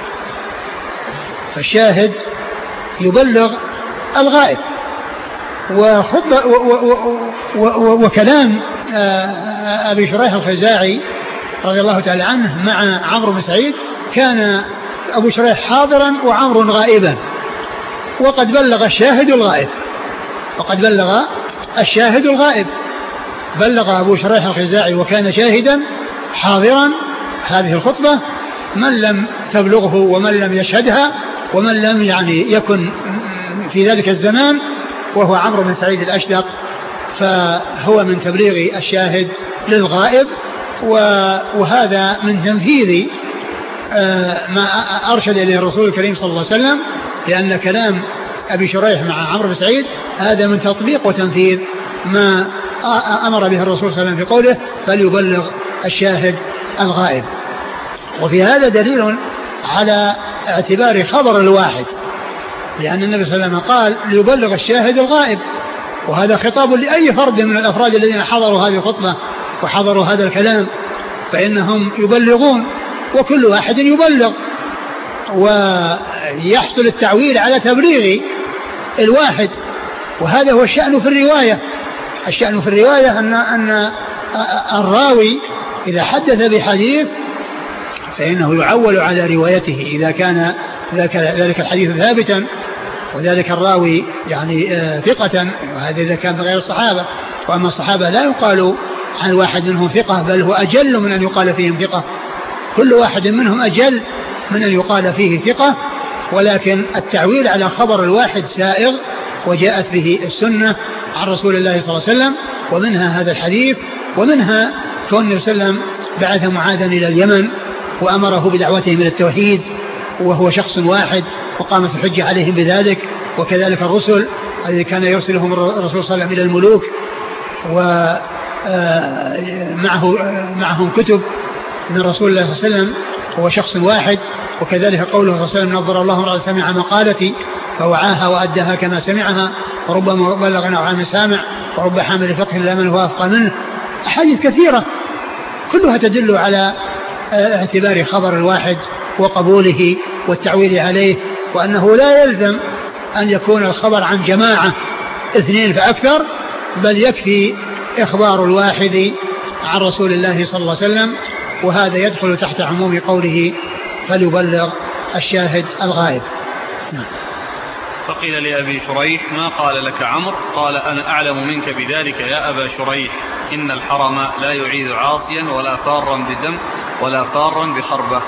فالشاهد يبلغ الغائب. وخطبة وكلام أبي شريح الخزاعي رضي الله تعالى عنه مع عمرو بن سعيد، كان أبو شريح حاضرا وعمرو غائبا، وقد بلغ الشاهد الغائب وقد بلغ الشاهد الغائب بلغ أبو شريح الخزاعي وكان شاهدا حاضرا هذه الخطبة من لم تبلغه ومن لم يشهدها ومن لم يعني يكن في ذلك الزمان، وهو عمرو بن سعيد الأشدق، فهو من تبليغ الشاهد للغائب. وهذا من تنفيذ ما أرشد إليه الرسول الكريم صلى الله عليه وسلم، لأن كلام أبي شريح مع عمرو بن سعيد هذا من تطبيق وتنفيذ ما أمر به الرسول صلى الله عليه وسلم في قوله فليبلغ الشاهد الغائب. وفي هذا دليل على اعتبار خبر الواحد، لأن النبي صلى الله عليه وسلم قال ليبلغ الشاهد الغائب، وهذا خطاب لأي فرد من الأفراد الذين حضروا هذه الخطبة وحضروا هذا الكلام، فإنهم يبلغون وكل واحد يبلغ، ويحصل التعويل على تبليغ الواحد. وهذا هو الشأن في الرواية. الشأن في الرواية أن, أن الراوي إذا حدث بحديث فإنه يعول على روايته إذا كان ذلك الحديث ثابتا، وذلك الراوي يعني ثقة، وهذا إذا كان بغير الصحابة. وأما الصحابة لا يقال عن واحد منهم ثقة، بل هو أجل من أن يقال فيهم ثقة، كل واحد منهم أجل من أن يقال فيه ثقة. ولكن التعويل على خبر الواحد سائغ، وجاءت به السنة عن رسول الله صلى الله عليه وسلم، ومنها هذا الحديث، ومنها كون النبي صلى الله عليه وسلم بعث معاذا إلى اليمن وأمره بدعوته من التوحيد وهو شخص واحد، وقامت الحجة عليهم بذلك. وكذلك الرسل الذي كان يرسلهم الرسول صلى الله عليه وسلم إلى الملوك ومعه معهم كتب من رسول الله صلى الله عليه وسلم، هو شخص واحد. وكذلك قوله صلى الله عليه وسلم نظر الله امرأ سمع مقالتي فوعاها وأداها كما سمعها، وربما بلغ نوعا سامع، ورب حامل فقه لا من هو أفقى منه. أحاديث كثيرة كلها تدل على اعتبار خبر الواحد وقبوله والتعويل عليه، وأنه لا يلزم أن يكون الخبر عن جماعة اثنين فأكثر، بل يكفي إخبار الواحد عن رسول الله صلى الله عليه وسلم. وهذا يدخل تحت عموم قوله فليبلغ الشاهد الغائب. نعم. فقيل لأبي شريح ما قال لك عمرو؟ قال أنا أعلم منك بذلك يا أبا شريح، إن الحرم لا يعيذ عاصيا ولا فارا بدم ولا فارا بخربة.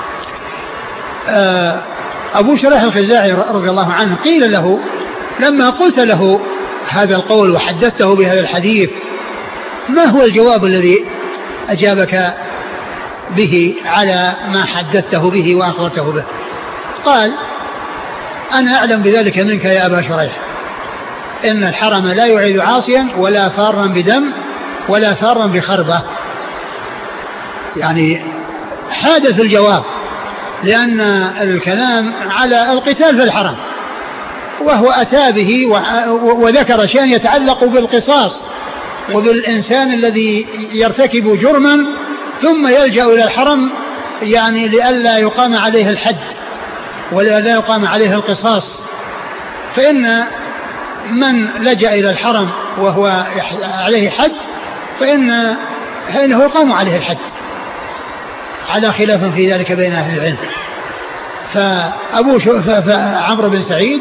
أبو شريح الخزاعي رضي الله عنه قيل له لما قلت له هذا القول وحدثته بهذا الحديث ما هو الجواب الذي أجابك به على ما حدثته به وأخبرته به. قال أنا أعلم بذلك منك يا أبا شريح، إن الحرم لا يعيد عاصيا ولا فارا بدم ولا فارا بخربة. يعني حادث الجواب، لأن الكلام على القتال في الحرم، وهو أتى به وذكر شيئا يتعلق بالقصاص وبالإنسان الذي يرتكب جرما ثم يلجأ إلى الحرم، يعني لئلا يقام عليه الحد ولا يقام عليه القصاص. فإن من لجأ إلى الحرم وهو عليه حد فإن فإنه يقام عليه الحد، على خلاف في ذلك بين أهل العلم. فأبو عمرو بن سعيد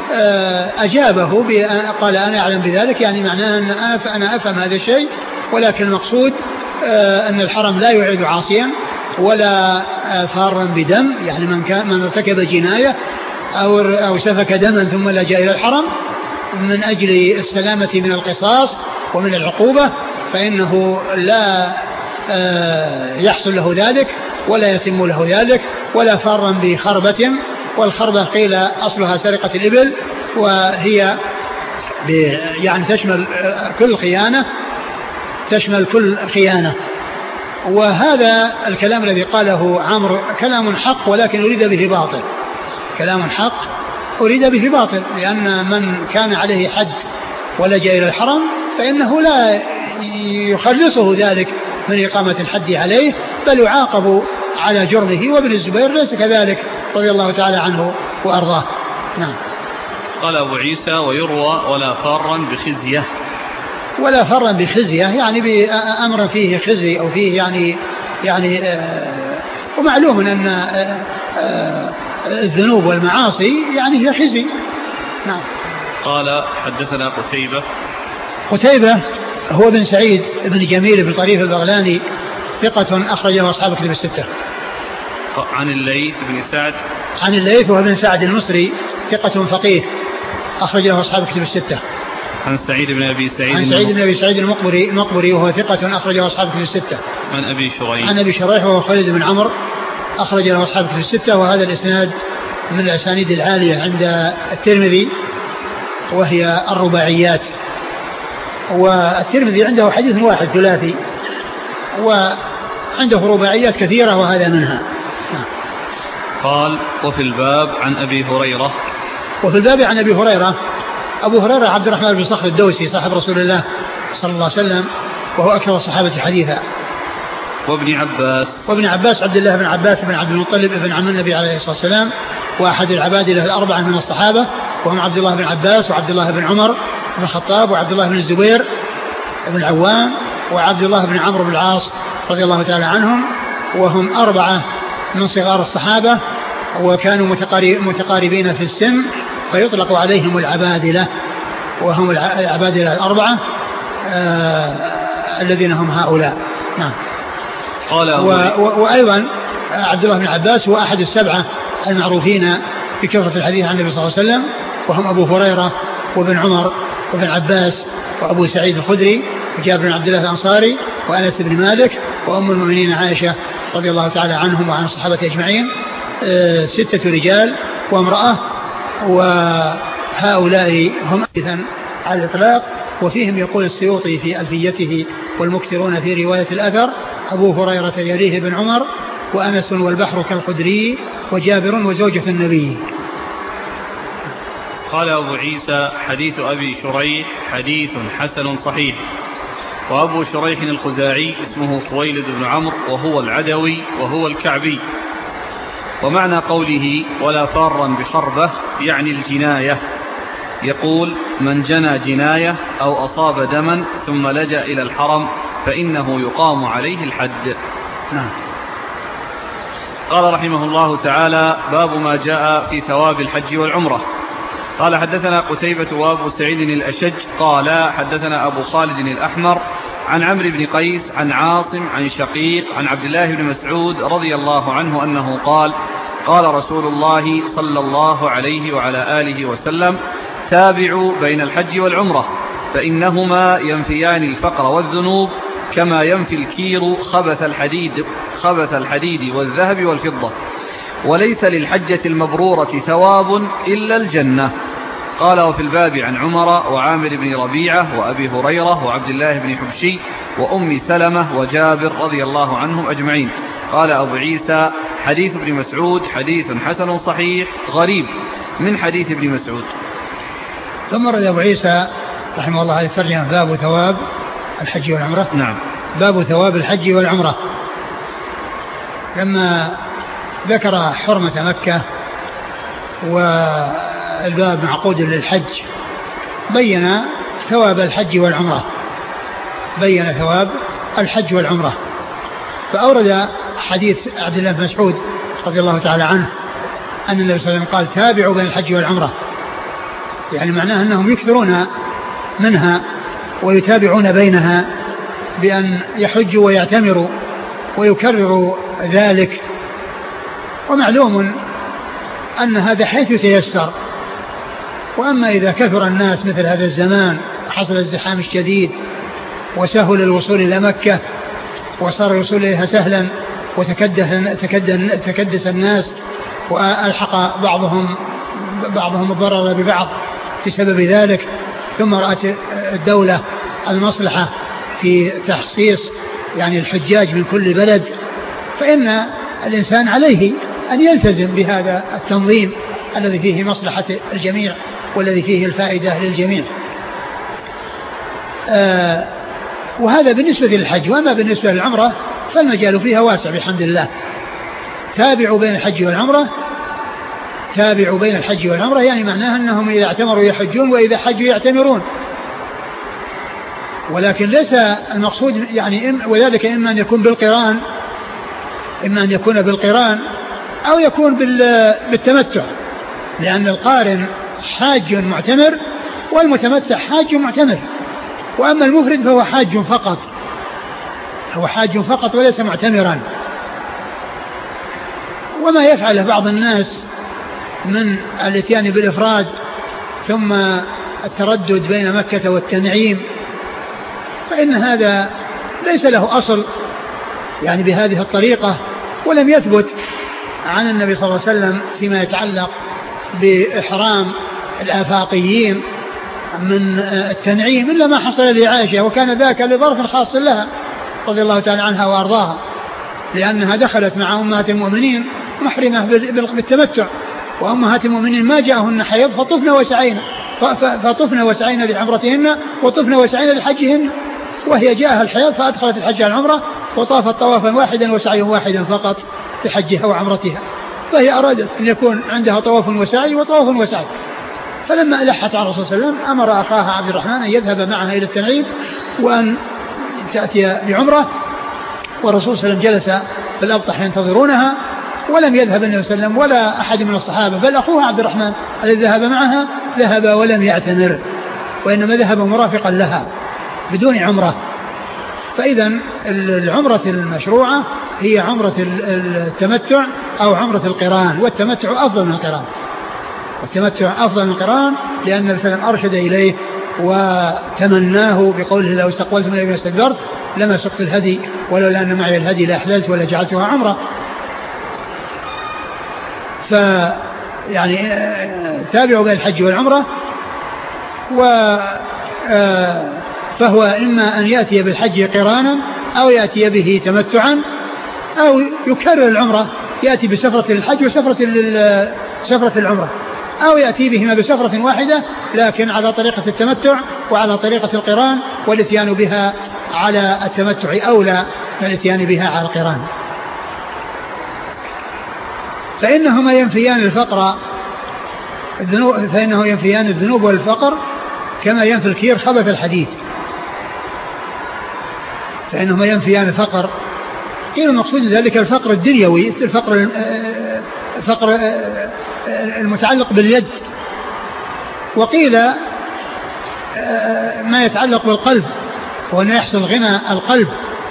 أجابه قال أنا أعلم بذلك، يعني معناه أن أنا أفهم هذا الشيء، ولكن المقصود أن الحرم لا يعيد عاصيا ولا فارا بدم، يعني من كان من ارتكب جناية أو أو سفك دما ثم لجأ إلى الحرم من أجل السلامة من القصاص ومن العقوبة فإنه لا يحصل له ذلك ولا يتم له ذلك، ولا فارا بخربة. والخربة قيل أصلها سرقة الإبل، وهي يعني تشمل كل خيانة تشمل كل خيانة. وهذا الكلام الذي قاله عمرو كلام حق، ولكن أريد به باطل، كلام حق أريد به باطل، لأن من كان عليه حد ولجأ إلى الحرم فإنه لا يخلصه ذلك من إقامة الحد عليه، بل يعاقب على جرمه. وابن الزبير ليس كذلك رضي الله تعالى عنه وأرضاه. نعم. قال أبو عيسى ويروى ولا فارا بخزية، ولا فرا بخزية يعني بأمر فيه خزي أو فيه يعني يعني آه ومعلوم أن آه آه الذنوب والمعاصي يعني هي خزي. نعم. قال حدثنا قتيبة. قتيبة هو بن سعيد بن جميل بن طريف البغلاني ثقة أخرجه أصحاب كتب الستة. عن الليث بن سعد. عن الليث وهو بن سعد المصري ثقة فقيه أخرجه أصحاب كتب الستة. عن سعيد بن أبي سعيد. عن سعيد بن أبي سعيد المقبري المقبري وهو ثقة أخرجه أصحاب كتب الستة. عن أبي شريح. عن أبي شريح وهو خالد بن عمرو أخرجه أصحاب كتب الستة. وهذا الإسناد من الأسانيد العالية عند الترمذي وهي الرباعيات، والترمذي عنده حديث واحد ثلاثي وعنده رباعيات كثيرة وهذا منها. قال وفي الباب عن أبي هريرة. وفي الباب عن أبي هريرة. أبو هريرة عبد الرحمن بن صخر الدوسي صاحب رسول الله صلى الله عليه وسلم، وهو أكثر الصحابة حديثا. وابن عباس. وابن عباس عبد الله بن عباس بن عبد المطلب ابن عم النبي عليه الصلاة والسلام، وأحد العبادلة الأربعة من الصحابة، وهم عبد الله بن عباس وعبد الله بن عمر بن الخطاب وعبد الله بن الزبير بن العوام وعبد الله بن عمرو بن العاص رضي الله تعالى عنهم، وهم أربعة من صغار الصحابة، وكانوا متقاربين في السن فيطلق عليهم العبادلة، وهم العبادلة الأربعة آه الذين هم هؤلاء. نعم. قال وأيضا عبد الله بن عباس هو أحد السبعة المعروفين في كثرة الحديث عن النبي صلى الله عليه وسلم، وهم أبو هريرة وابن عمر وابن عباس وأبو سعيد الخدري وجابر بن عبد الله الأنصاري وأنس بن مالك وأم المؤمنين عائشة رضي الله تعالى عنهم وعن الصحابة أجمعين، آه ستة رجال وامرأة، وهؤلاء هم إذن على الإطلاق. وفيهم يقول السيوطي في ألفيته والمكثرون في رواية الأثر أبو هريرة يليه بن عمر وأنس والبحر كالخدري وجابر وزوجة النبي. قال أبو عيسى حديث أبي شريح حديث حسن صحيح. وأبو شريح الخزاعي اسمه خويلد بن عمرو وهو العدوي وهو الكعبي. ومعنى قوله ولا فارا بخربة يعني الجناية، يقول من جنى جناية أو أصاب دما ثم لجأ إلى الحرم فإنه يقام عليه الحد. نعم. قال رحمه الله تعالى باب ما جاء في ثواب الحج والعمرة. قال حدثنا قتيبة وابو سعيد الأشج قال حدثنا أبو خالد الأحمر عن عمرو بن قيس عن عاصم عن شقيق عن عبد الله بن مسعود رضي الله عنه أنه قال قال رسول الله صلى الله عليه وعلى آله وسلم تابعوا بين الحج والعمرة فإنهما ينفيان الفقر والذنوب كما ينفي الكير خبث الحديد خبث الحديد والذهب والفضة، وليس للحجة المبرورة ثواب إلا الجنة. قال وفي الباب عن عمر وعامر بن ربيعة وأبي هريرة وعبد الله بن حبشي وأم سلمة وجابر رضي الله عنهم أجمعين. قال أبو عيسى حديث ابن مسعود حديث حسن صحيح غريب من حديث ابن مسعود. ثم رد أبو عيسى رحمه الله هذه الترجمة باب ثواب الحج والعمرة. نعم. باب ثواب الحج والعمرة، لما ذكر حرمة مكة والباب معقود للحج بين ثواب الحج والعمرة، بين ثواب الحج والعمرة. فأورد حديث عبد الله بن مسعود رضي الله تعالى عنه أن النبي صلى الله عليه وسلم قال تابعوا بين الحج والعمرة، يعني معناه أنهم يكثرون منها ويتابعون بينها بأن يحجوا ويعتمروا ويكرروا ذلك. ومعلوم أن هذا حيث يتيسر، وأما إذا كثر الناس مثل هذا الزمان حصل الزحام الشديد وسهل الوصول إلى مكة وصار الوصول إليها سهلا وتكدس الناس وألحق بعضهم بعضهم الضرر ببعض بسبب ذلك، ثم رأت الدولة المصلحة في تخصيص يعني الحجاج من كل بلد، فإن الإنسان عليه أن يلتزم بهذا التنظيم الذي فيه مصلحة الجميع والذي فيه الفائدة للجميع. آه وهذا بالنسبة للحج. وأما بالنسبة للعمرة فالمجال فيها واسع بحمد الله. تابعوا بين الحج والعمرة، تابعوا بين الحج والعمرة يعني معناها أنهم إذا اعتمروا يحجون وإذا حجوا يعتمرون، ولكن ليس المقصود يعني وذلك إما أن يكون بالقران إما أن يكون بالقران أو يكون بالتمتع، لأن القارن حاج معتمر والمتمتع حاج معتمر، وأما المفرد فهو حاج فقط، هو حاج فقط وليس معتمرا. وما يفعله بعض الناس من الاتيان بالإفراد ثم التردد بين مكة والتنعيم فإن هذا ليس له أصل يعني بهذه الطريقة، ولم يثبت عن النبي صلى الله عليه وسلم فيما يتعلق بإحرام الآفاقيين من التنعيم إلا ما حصل لعائشة، وكان ذاك لظرف خاص لها رضي الله تعالى عنها وأرضاها، لأنها دخلت مع أمهات المؤمنين محرمة بالتمتع، وأمهات المؤمنين ما جاءهن حيض فطفن وسعين فطفن وسعين لعمرتهن وطفن وسعين لحجهن، وهي جاءها الحيض فأدخلت الحج على العمرة وطافت طوافا واحدا وسعيا واحدا فقط في حجها وعمرتها، فهي أرادت أن يكون عندها طواف وسعي وطواف وسعي. فلما ألحت على الرسول صلى الله عليه وسلم أمر أخاها عبد الرحمن أن يذهب معها إلى التنعيم وأن تأتي بعمرة، والرسول صلى الله عليه وسلم جلس في الأبطح ينتظرونها، ولم يذهب النبي صلى الله عليه وسلم ولا أحد من الصحابة، بل أخوها عبد الرحمن الذي ذهب معها ذهب ولم يعتمر، وإنما ذهب مرافقا لها بدون عمرة. فإذا العمرة المشروعة هي عمرة التمتع أو عمرة القران، والتمتع أفضل من القران، والتمتع أفضل من القران لأن النبي صلى الله عليه وسلم أرشد إليه وتمناه بقوله لو استقبلت من ابن استدبرت لما سقت الهدي ولولا أن معي الهدي لأحللت ولا جعلتها عمرة. فيعني تابعوا بين الحج والعمرة، و فهو إما أن يأتي بالحج قرانا أو يأتي به تمتعا أو يكرر العمرة، يأتي بسفرة للحج وسفرة سفرة العمرة، أو يأتي بهما بسفرة واحدة لكن على طريقة التمتع وعلى طريقة القران، والاتيان بها على التمتع أولى من الاتيان بها على القران. فإنهما ينفيان الفقر الذنوب فإنه ينفيان الذنوب والفقر كما ينفي الكير خبث الحديد، فإنهما ينفيان الفقر. قيل المقصود ذلك الفقر الدنيوي، الفقر الفقر المتعلق باليد، وقيل ما يتعلق بالقلب وأن يحصل غنى القلب.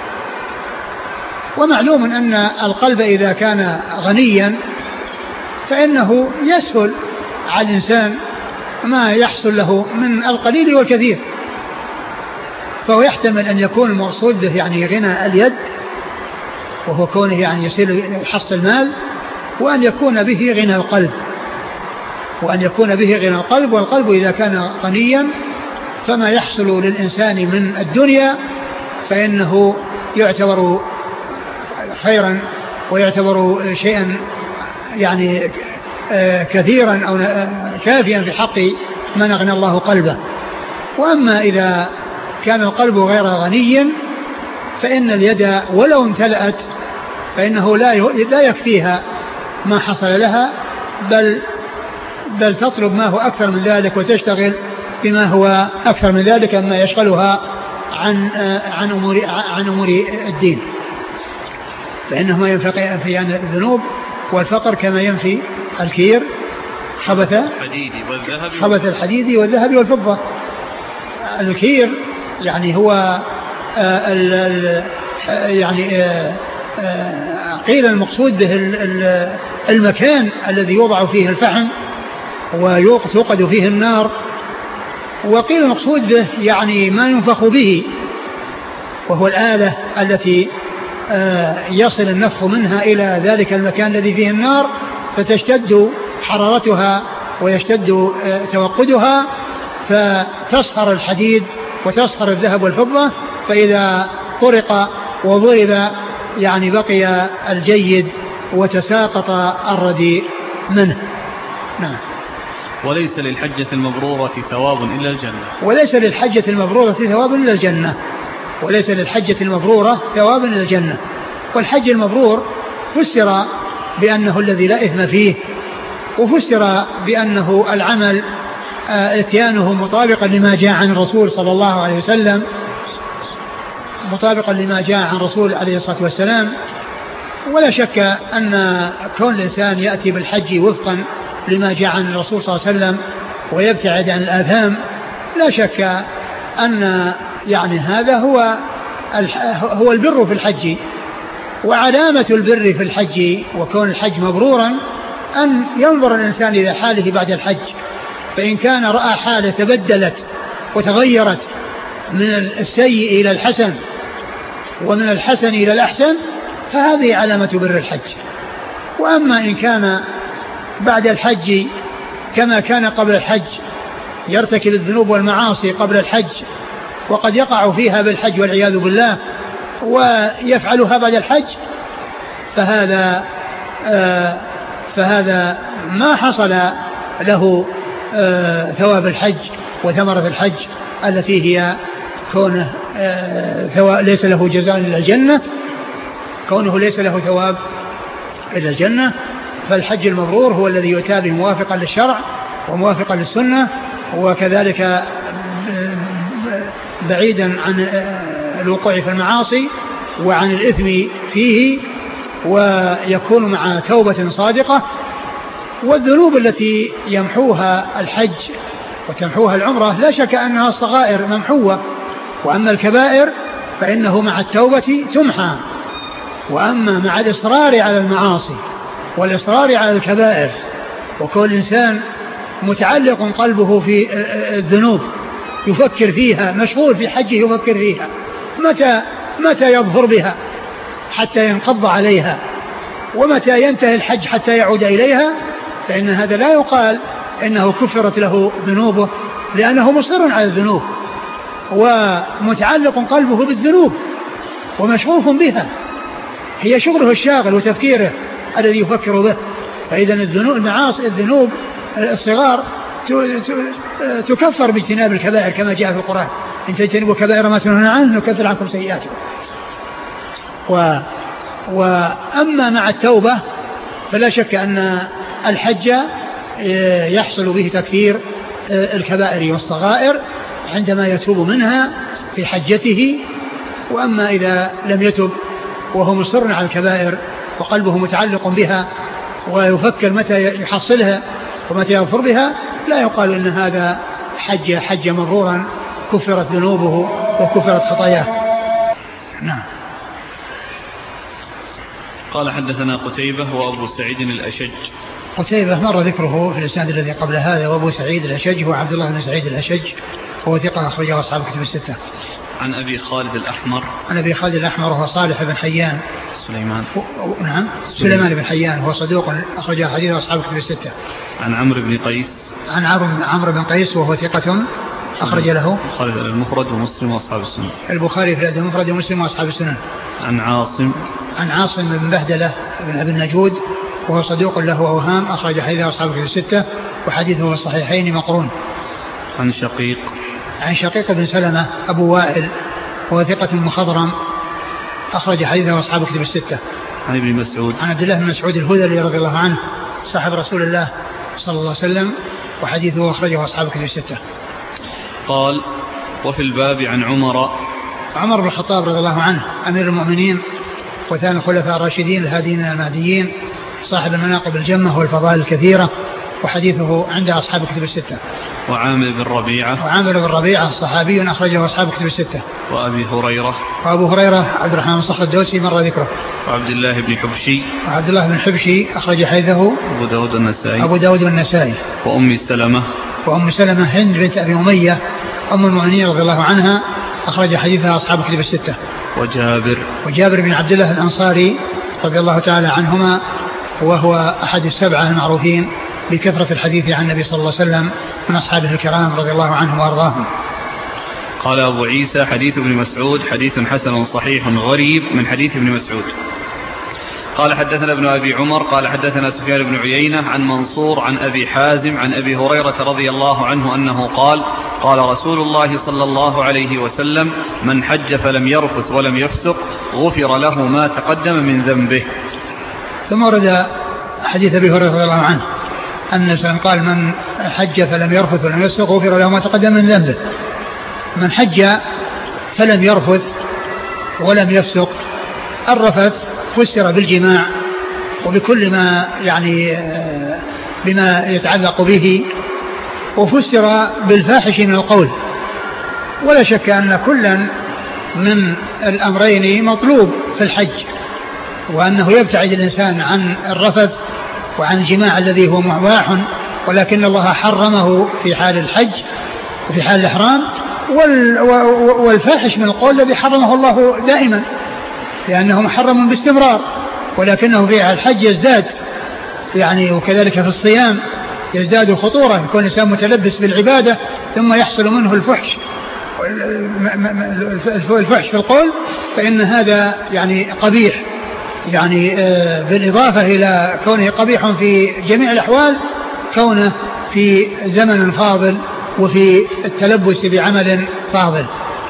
ومعلوم أن القلب إذا كان غنيا فإنه يسهل على الإنسان ما يحصل له من القليل والكثير، فهو يحتمل أن يكون المقصود به يعني غنى اليد، وهو كونه يعني يصير حصل المال، وأن يكون به غنى القلب، وأن يكون به غنى القلب. والقلب إذا كان غنيا فما يحصل للإنسان من الدنيا فإنه يعتبر خيرا ويعتبر شيئا يعني كثيرا أو كافيا في حق من أغنى الله قلبه. وأما إذا كان القلب غير غني فإن اليد ولو امتلأت فإنه لا يكفيها ما حصل لها، بل بل تطلب ما هو أكثر من ذلك وتشتغل بما هو أكثر من ذلك مما يشغلها عن عن أمور عن أمور الدين. فإنهما ينفيان الذنوب والفقر كما ينفي الكير خبث خبث الحديد والذهب والفضة. الكير يعني هو آه ال ال يعني آه آه قيل المقصود به المكان الذي يوضع فيه الفحم ويوقد فيه النار، وقيل المقصود به يعني ما ينفخ به، وهو الآلة التي يصل النفخ منها إلى ذلك المكان الذي فيه النار فتشتد حرارتها ويشتد توقدها فتصهر الحديد وتصهر الذهب والفضة، فإذا طرق وضرب يعني بقي الجيد وتساقط الرديء منه. نعم. وليس للحجة المبرورة ثواب إلا الجنة. وليس للحجة المبرورة ثواب إلا الجنة. وليس للحجة المبرورة ثواب إلا الجنة. والحج المبرور فسر بأنه الذي لا إثم فيه، وفسر بأنه العمل اتيانه مطابقا لما جاء عن الرسول صلى الله عليه وسلم، مطابقا لما جاء عن الرسول عليه الصلاة والسلام. ولا شك أن كون الإنسان يأتي بالحج وفقا لما جاء عن الرسول صلى الله عليه وسلم ويبتعد عن الآثام، لا شك أن يعني هذا هو هو البر في الحج. وعلامة البر في الحج وكون الحج مبرورا أن ينظر الإنسان إلى حاله بعد الحج، فإن كان رأى حاله تبدلت وتغيرت من السيء إلى الحسن ومن الحسن إلى الأحسن فهذه علامة بر الحج. وأما إن كان بعد الحج كما كان قبل الحج يرتكب الذنوب والمعاصي قبل الحج وقد يقع فيها بالحج والعياذ بالله ويفعلها بعد الحج فهذا آه فهذا ما حصل له آه ثواب الحج وثمرة الحج التي هي كونه آه ليس له جزاء إلا الجنة، كونه ليس له ثواب إلا الجنة. فالحج المبرور هو الذي يتابع موافقا للشرع وموافقا للسنة، وكذلك بعيدا عن الوقوع في المعاصي وعن الإثم فيه، ويكون مع توبة صادقة. والذنوب التي يمحوها الحج وتمحوها العمرة لا شك أنها الصغائر ممحوة، وأما الكبائر فإنه مع التوبة تمحى. وأما مع الإصرار على المعاصي والإصرار على الكبائر وكل إنسان متعلق قلبه في الذنوب يفكر فيها، مشغول في حجه يفكر فيها متى متى يظهر بها حتى ينقض عليها، ومتى ينتهي الحج حتى يعود إليها، فإن هذا لا يقال إنه كفرت له ذنوبه، لأنه مصر على الذنوب ومتعلق قلبه بالذنوب ومشغوف بها، هي شغله الشاغل وتفكيره الذي يفكر به. فإذا الذنوب المعاصي الذنوب الصغار تكفر باجتناب الكبائر كما جاء في القرآن: إن تجتنبوا كبائر ما تنهون عنه نكفر عنكم سيئاتكم. و وأما مع التوبة فلا شك أن الحج يحصل به تكفير الكبائر والصغائر عندما يتوب منها في حجته. وأما إذا لم يتب وهو مصر على الكبائر وقلبه متعلق بها ويفكر متى يحصلها ومتى يغفر بها، لا يقال إن هذا حج حج مبرورا كفرت ذنوبه وكفرت خطاياه. نعم. قال حدثنا قتيبة وأبو سعيد الأشج. قتيبة مر ذكره في الإسناد الذي قبل هذا، وأبو سعيد الأشج هو عبد الله بن سعيد الأشج وهو ثقة أخرجه أصحاب الكتب الستة. عن أبي خالد الأحمر. عن أبي خالد الأحمر وهو صالح بن حيان سليمان. نعم سليمان بن حيان هو صدوق أخرج حديث أصحاب الكتب الستة. عن عمرو بن قيس. عن عمرو بن قيس وهو ثقة أخرج له البخاري في المفرد ومسلم وأصحاب السنن. البخاري في المفرد ومسلم وأصحاب السنن. عن عاصم. عن عاصم بن بهدلة بن أبي النجود وهو صدوق له أوهام أخرج حديث أصحاب الكتب الستة وحديثه في الصحيحين مقرون. عن شقيق. عن شقيق بن سلمة أبو وائل وهو ثقة مخضرم أخرج حديثه أصحاب الكتب الستة. عن ابن مسعود. عن عبد الله بن مسعود الهذلي رضي الله عنه صاحب رسول الله صلى الله عليه وسلم وحديثه أخرجه أصحاب الكتب الستة. قال وفي الباب عن عمر. عمر بن الخطاب رضي الله عنه أمير المؤمنين وثاني الخلفاء الراشدين الهادين المهديين صاحب المناقب الجمة والفضائل الكثيرة وحديثه عند أصحاب الكتب الستة. وعامر بن ربيعة. وعامر بن ربيعة صحابي أخرجه أصحاب الكتب الستة. وأبي هريرة. وأبو هريرة عبد الرحمن بن صخر الدوسي مر ذكره. وعبد الله بن حبشي. وعبد الله بن حبشي أخرج حديثه أبو داود والنسائي. أبو داود والنسائي. وأم سلمة. وأم سلمة هند بنت أبي أمية أم المؤمنين رضي الله عنها أخرج حديثها أصحاب الكتب الستة. وجابر. وجابر بن عبد الله الأنصاري رضي الله تعالى عنهما وهو أحد السبعة المعروفين بكثرة الحديث عن النبي صلى الله عليه وسلم من أصحابه الكرام رضي الله عنهم وأرضاهم. قال أبو عيسى حديث ابن مسعود حديث حسن صحيح غريب من حديث ابن مسعود. قال حدثنا ابن أبي عمر قال حدثنا سفيان بن عيينة عن منصور عن أبي حازم عن أبي هريرة رضي الله عنه أنه قال قال رسول الله صلى الله عليه وسلم من حج فلم يرفث ولم يفسق غفر له ما تقدم من ذنبه. ثم ورد حديث أبي هريرة رضي الله عنه أن النبي قال من حج فلم يرفث ولم يفسق غفر له ما تقدم من ذنبه. من حج فلم يرفث ولم يفسق الرفث فسر بالجماع وبكل ما يعني بما يتعلق به وفسر بالفاحش من القول ولا شك أن كلا من الأمرين مطلوب في الحج وأنه يبتعد الإنسان عن الرفث وعن الجماع الذي هو مباح ولكن الله حرمه في حال الحج وفي حال الإحرام والفاحش من القول الذي حرمه الله دائما لأنه محرم باستمرار ولكنه في الحج يزداد يعني وكذلك في الصيام يزداد خطورة يكون الإنسان متلبس بالعبادة ثم يحصل منه الفحش الفحش في القول فإن هذا يعني قبيح يعني بالإضافة إلى كونه قبيح في جميع الأحوال كونه في زمن فاضل وفي التلبس بعمل فاضل.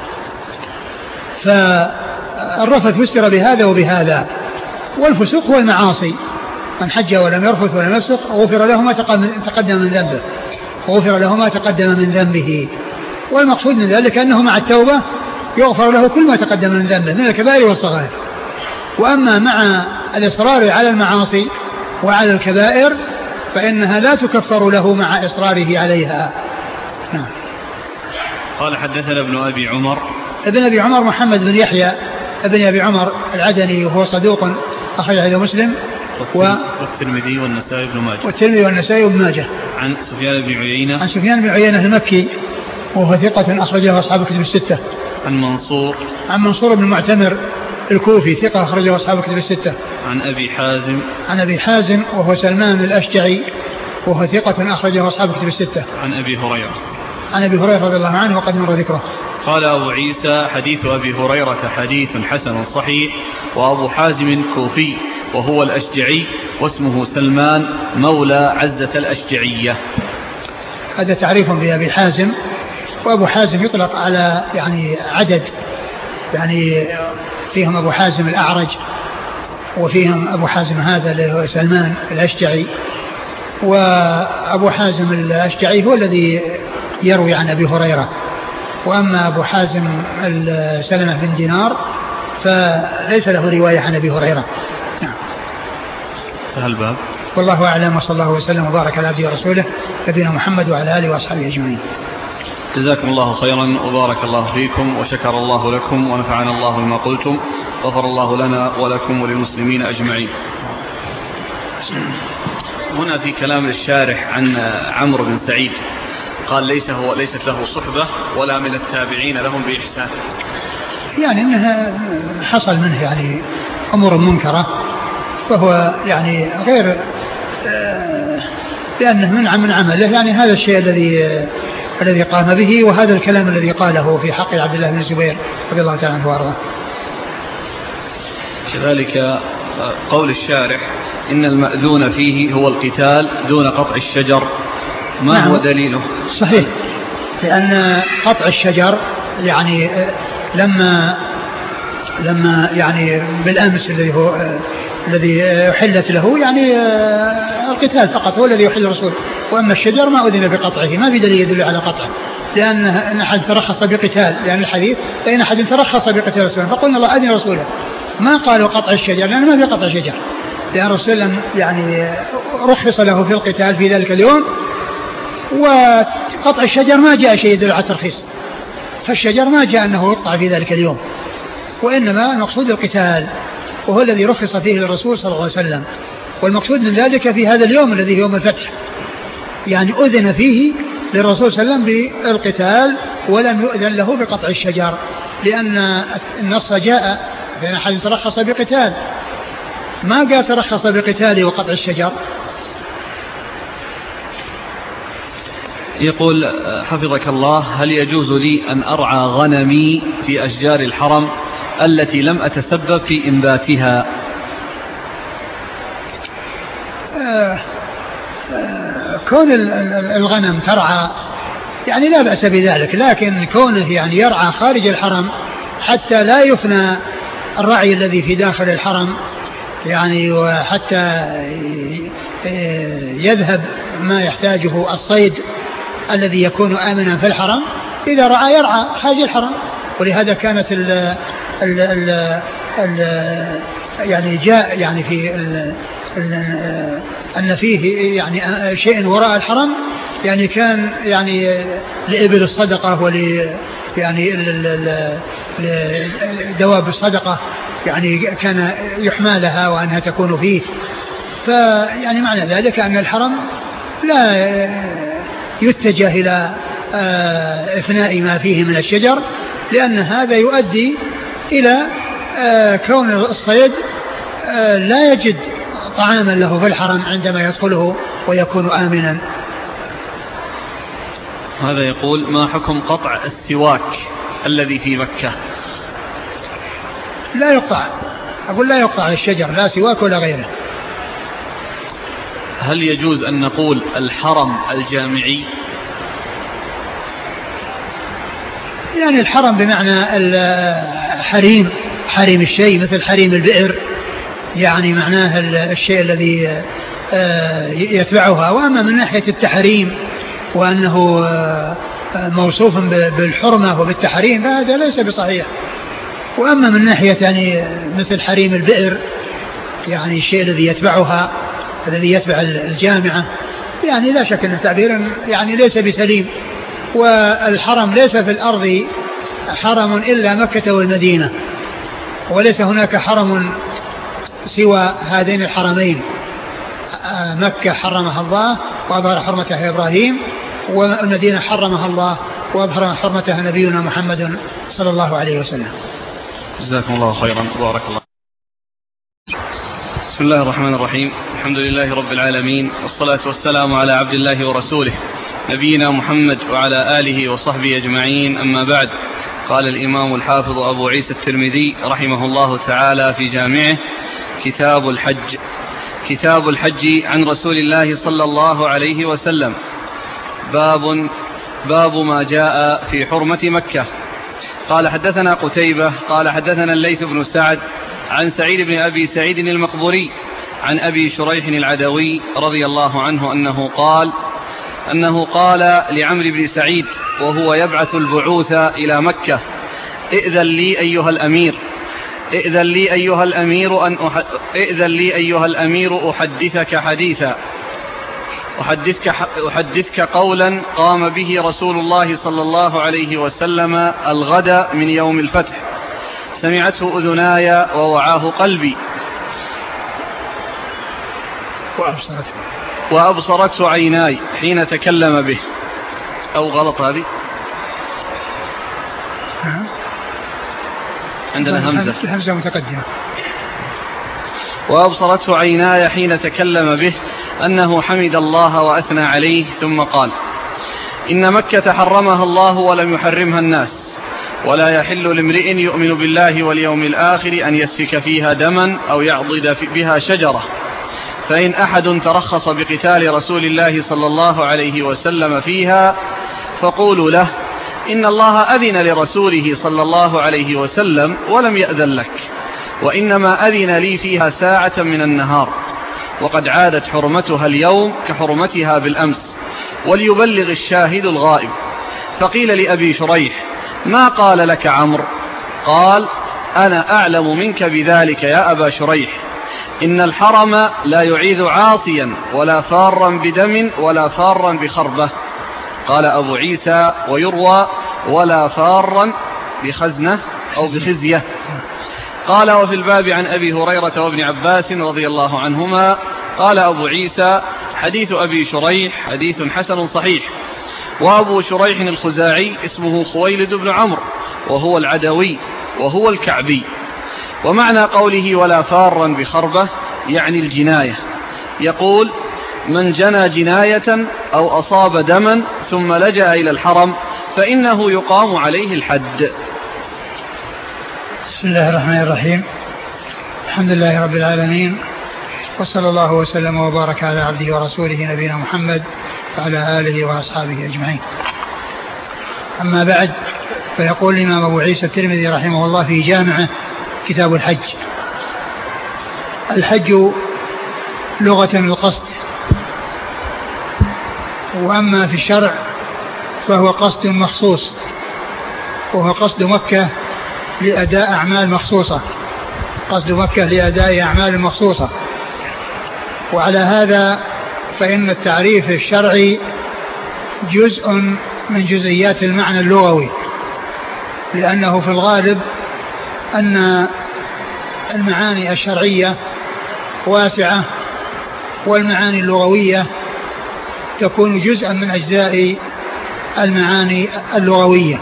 فالرفث فسر بهذا وبهذا والفسوق هو المعاصي. من حج ولم يرفث ولم يفسق غفر له ما تقدم من ذنبه غفر له ما تقدم من ذنبه والمقصود من ذلك أنه مع التوبة يغفر له كل ما تقدم من ذنبه من الكبائر والصغائر. وأما مع الإصرار على المعاصي وعلى الكبائر فإنها لا تكفر له مع إصراره عليها. نعم. قال حدثنا ابن أبي عمر. ابن أبي عمر محمد بن يحيى ابن أبي عمر العدني وهو صدوق أخرج حديث مسلم والترمذي والنسائي بن ماجه. والترمذي والنسائي بن ماجه. عن سفيان بن عيينة. عن سفيان بن عيينة المكي وهو ثقة أخرجه أصحاب الكتب الستة. عن منصور. عن منصور بن المعتمر الكوفي ثقة أخرجه أصحاب الكتب الستة. عن أبي حازم. عن أبي حازم وهو سلمان الأشجعي وهو ثقة أخرجه أصحاب الكتب الستة. عن أبي هريرة. عن أبي هريرة رضي الله عنه وقد مر ذكره. قال أبو عيسى حديث أبي هريرة حديث حسن صحيح وأبو حازم كوفي وهو الأشجعي واسمه سلمان مولى عزة الأشجعية. هذا تعريف بأبي حازم. وأبو حازم يطلق على يعني عدد يعني فيهم أبو حازم الأعرج وفيهم أبو حازم هذا اللي هو سلمان الأشجعي. وأبو حازم الأشجعي هو الذي يروي عن أبي هريرة. وأما أبو حازم سلمة بن دينار فليس له رواية عن أبي هريرة. نعم. فهالباب والله أعلم وصلى الله وسلم وبارك على عبده ورسوله نبينا محمد وعلى آله وأصحابه أجمعين. جزاكم الله خيرا وبارك الله فيكم وشكر الله لكم ونفعنا الله بما قلتم غفر الله لنا ولكم وللمسلمين أجمعين. هنا في كلام الشارح عن عمرو بن سعيد قال ليس هو ليست له صحبة ولا من التابعين لهم بإحسان. يعني انها حصل منه يعني أمور منكرة فهو يعني غير لأنه من من عمله يعني هذا الشيء الذي الذي قام به وهذا الكلام الذي قاله في حق عبد الله بن الزبير رضي الله تعالى عنه وارضاه. كذلك قول الشارح إن المأذون فيه هو القتال دون قطع الشجر، ما نعم هو دليله؟ صحيح، لأن قطع الشجر يعني لما لما يعني بالأمس الذي هو الذي حلت له يعني القتال فقط هو الذي يحل الرسول، وأما الشجر ما أذن بقطعه، ما في دليل يدل على قطعه، لأن أن أحد ترخص بقتال، لأن الحديث لأن أحد ترخص بقتال رسوله فقلنا الله أذن رسوله، ما قالوا قطع الشجر لأن ما في قطع شجر، لأن الرسول يعني رخص له في القتال في ذلك اليوم، وقطع الشجر ما جاء شيء يدل على الترخيص، فالشجر ما جاء أنه يقطع في ذلك اليوم، وإنما المقصود القتال وهو الذي رخص فيه للرسول صلى الله عليه وسلم، والمقصود من ذلك في هذا اليوم الذي يوم الفتح يعني أذن فيه للرسول صلى الله عليه وسلم بالقتال ولم يؤذن له بقطع الشجر، لأن النص جاء بأن أحد ترخص بقتال، ما قال ترخص بقتال وقطع الشجر. يقول حفظك الله هل يجوز لي أن أرعى غنمي في أشجار الحرم التي لم أتسبب في إنباتها؟ آه آه كون الغنم ترعى يعني لا بأس بذلك، لكن كونه يعني يرعى خارج الحرم حتى لا يفنى الرعي الذي في داخل الحرم يعني، وحتى يذهب ما يحتاجه الصيد الذي يكون آمنا في الحرم، إذا رعى يرعى خارج الحرم. ولهذا كانت ال ال ال ال يعني جاء يعني في ال ال أن فيه يعني شيء وراء الحرم يعني كان يعني لإبل الصدقة ول يعني دواب الصدقة يعني كان يحمى لها وأنها تكون فيه، فيعني معنى ذلك أن الحرم لا يتجه إلى إفناء ما فيه من الشجر، لأن هذا يؤدي إلى كون الصيد لا يجد طعاما له في الحرم عندما يدخله ويكون آمنا. هذا يقول ما حكم قطع السواك الذي في مكة؟ لا يقطع، أقول لا يقطع الشجر لا سواك ولا غيره. هل يجوز أن نقول الحرم الجامعي؟ يعني الحرم بمعنى الحريم، حريم الشيء مثل حريم البئر، يعني معناه الشيء الذي يتبعها. وأما من ناحية التحريم وأنه موصوف بالحرمة وبالتحريم فهذا ليس بصحيح. وأما من ناحية يعني مثل حريم البئر يعني الشيء الذي يتبعها الذي يتبع الجامعة يعني لا شك أنه تعبير يعني ليس بسليم. والحرم ليس في الأرض حرم إلا مكة والمدينة، وليس هناك حرم سوى هذين الحرمين، مكة حرمها الله وأظهر حرمتها إبراهيم، والمدينة حرمها الله وأظهر حرمتها نبينا محمد صلى الله عليه وسلم. جزاكم الله خيرا بارك الله. بسم الله الرحمن الرحيم، الحمد لله رب العالمين، والصلاة والسلام على عبد الله ورسوله نبينا محمد وعلى آله وصحبه أجمعين، أما بعد. قال الإمام الحافظ أبو عيسى الترمذي رحمه الله تعالى في جامعه كتاب الحج كتاب الحج عن رسول الله صلى الله عليه وسلم. باب باب ما جاء في حرمة مكة. قال حدثنا قتيبة قال حدثنا الليث بن سعد عن سعيد بن أبي سعيد المقبوري عن أبي شريح العدوي رضي الله عنه أنه قال أنه قال لعمرو بن سعيد وهو يبعث البعوث إلى مكة: ائذن لي أيها الأمير ائذن لي أيها الأمير أن أح... ائذن لي أيها الأمير أحدثك حديثا أحدثك, أحدثك قولا قام به رسول الله صلى الله عليه وسلم الغد من يوم الفتح، سمعته أذناي ووعاه قلبي وأبصرته وأبصرته عيناي حين تكلم به. أو غلط هذه عندنا همزة الهمزة متقدمة. وأبصرته عيناي حين تكلم به أنه حمد الله وأثنى عليه ثم قال: إن مكة حرمها الله ولم يحرمها الناس، ولا يحل لامرئ يؤمن بالله واليوم الآخر أن يسفك فيها دما أو يعضد بها شجرة، فإن أحد ترخص بقتال رسول الله صلى الله عليه وسلم فيها فقولوا له: إن الله أذن لرسوله صلى الله عليه وسلم ولم يأذن لك، وإنما أذن لي فيها ساعة من النهار، وقد عادت حرمتها اليوم كحرمتها بالأمس، وليبلغ الشاهد الغائب. فقيل لأبي شريح: ما قال لك عمرو؟ قال: أنا أعلم منك بذلك يا أبا شريح، إن الحرم لا يعيذ عاصيا ولا فارا بدم ولا فارا بخربة. قال أبو عيسى: ويروى ولا فارا بخزنة أو بخزية. قال: وفي الباب عن أبي هريرة وابن عباس رضي الله عنهما. قال أبو عيسى: حديث أبي شريح حديث حسن صحيح. وأبو شريح الخزاعي اسمه خويلد بن عمرو، وهو العدوي، وهو الكعبي. ومعنى قوله ولا فارا بخربة يعني الجناية، يقول: من جنى جناية أو أصاب دما ثم لجأ إلى الحرم فإنه يقام عليه الحد. بسم الله الرحمن الرحيم. الحمد لله رب العالمين، وصلى الله وسلم وبارك على عبده ورسوله نبينا محمد وعلى آله وأصحابه أجمعين. أما بعد، فيقول الإمام أبو عيسى الترمذي رحمه الله في جامعه كتاب الحج: الحج لغة القصد، وأما في الشرع فهو قصد مخصوص، وهو قصد مكة لأداء أعمال مخصوصة، قصد مكة لأداء أعمال مخصوصة. وعلى هذا فإن التعريف الشرعي جزء من جزئيات المعنى اللغوي، لأنه في الغالب أن المعاني الشرعية واسعة، والمعاني اللغوية تكون جزءا من أجزاء المعاني اللغوية.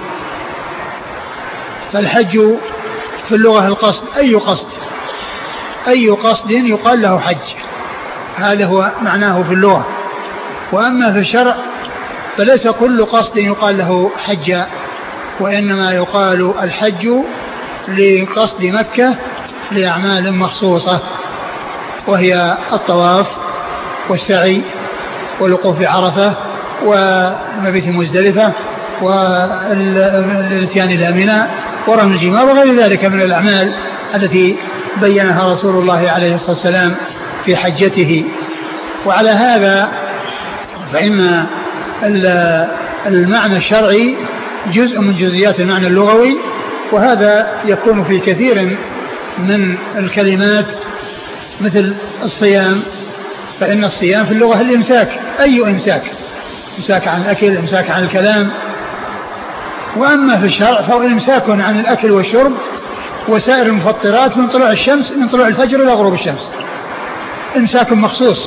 فالحج في اللغة القصد، أي قصد أي قصد يقال له حج، هذا هو معناه في اللغة. وأما في الشرع فليس كل قصد يقال له حج، وإنما يقال الحج لقصد مكة لأعمال مخصوصة، وهي الطواف والسعي والوقوف بعرفة والمبيت مزدلفة والاتيان إلى منى ورمي الجمار وغير ذلك من الأعمال التي بينها رسول الله عليه الصلاة والسلام في حجته. وعلى هذا فإن المعنى الشرعي جزء من جزئيات المعنى اللغوي، وهذا يكون في كثير من الكلمات، مثل الصيام، فإن الصيام في اللغة الإمساك، أي إمساك، إمساك عن الأكل، إمساك عن الكلام. وأما في الشرع فهو إمساك عن الأكل والشرب وسائر المفطرات من طلوع الشمس من طلوع الفجر إلى غروب الشمس، إمساك مخصوص.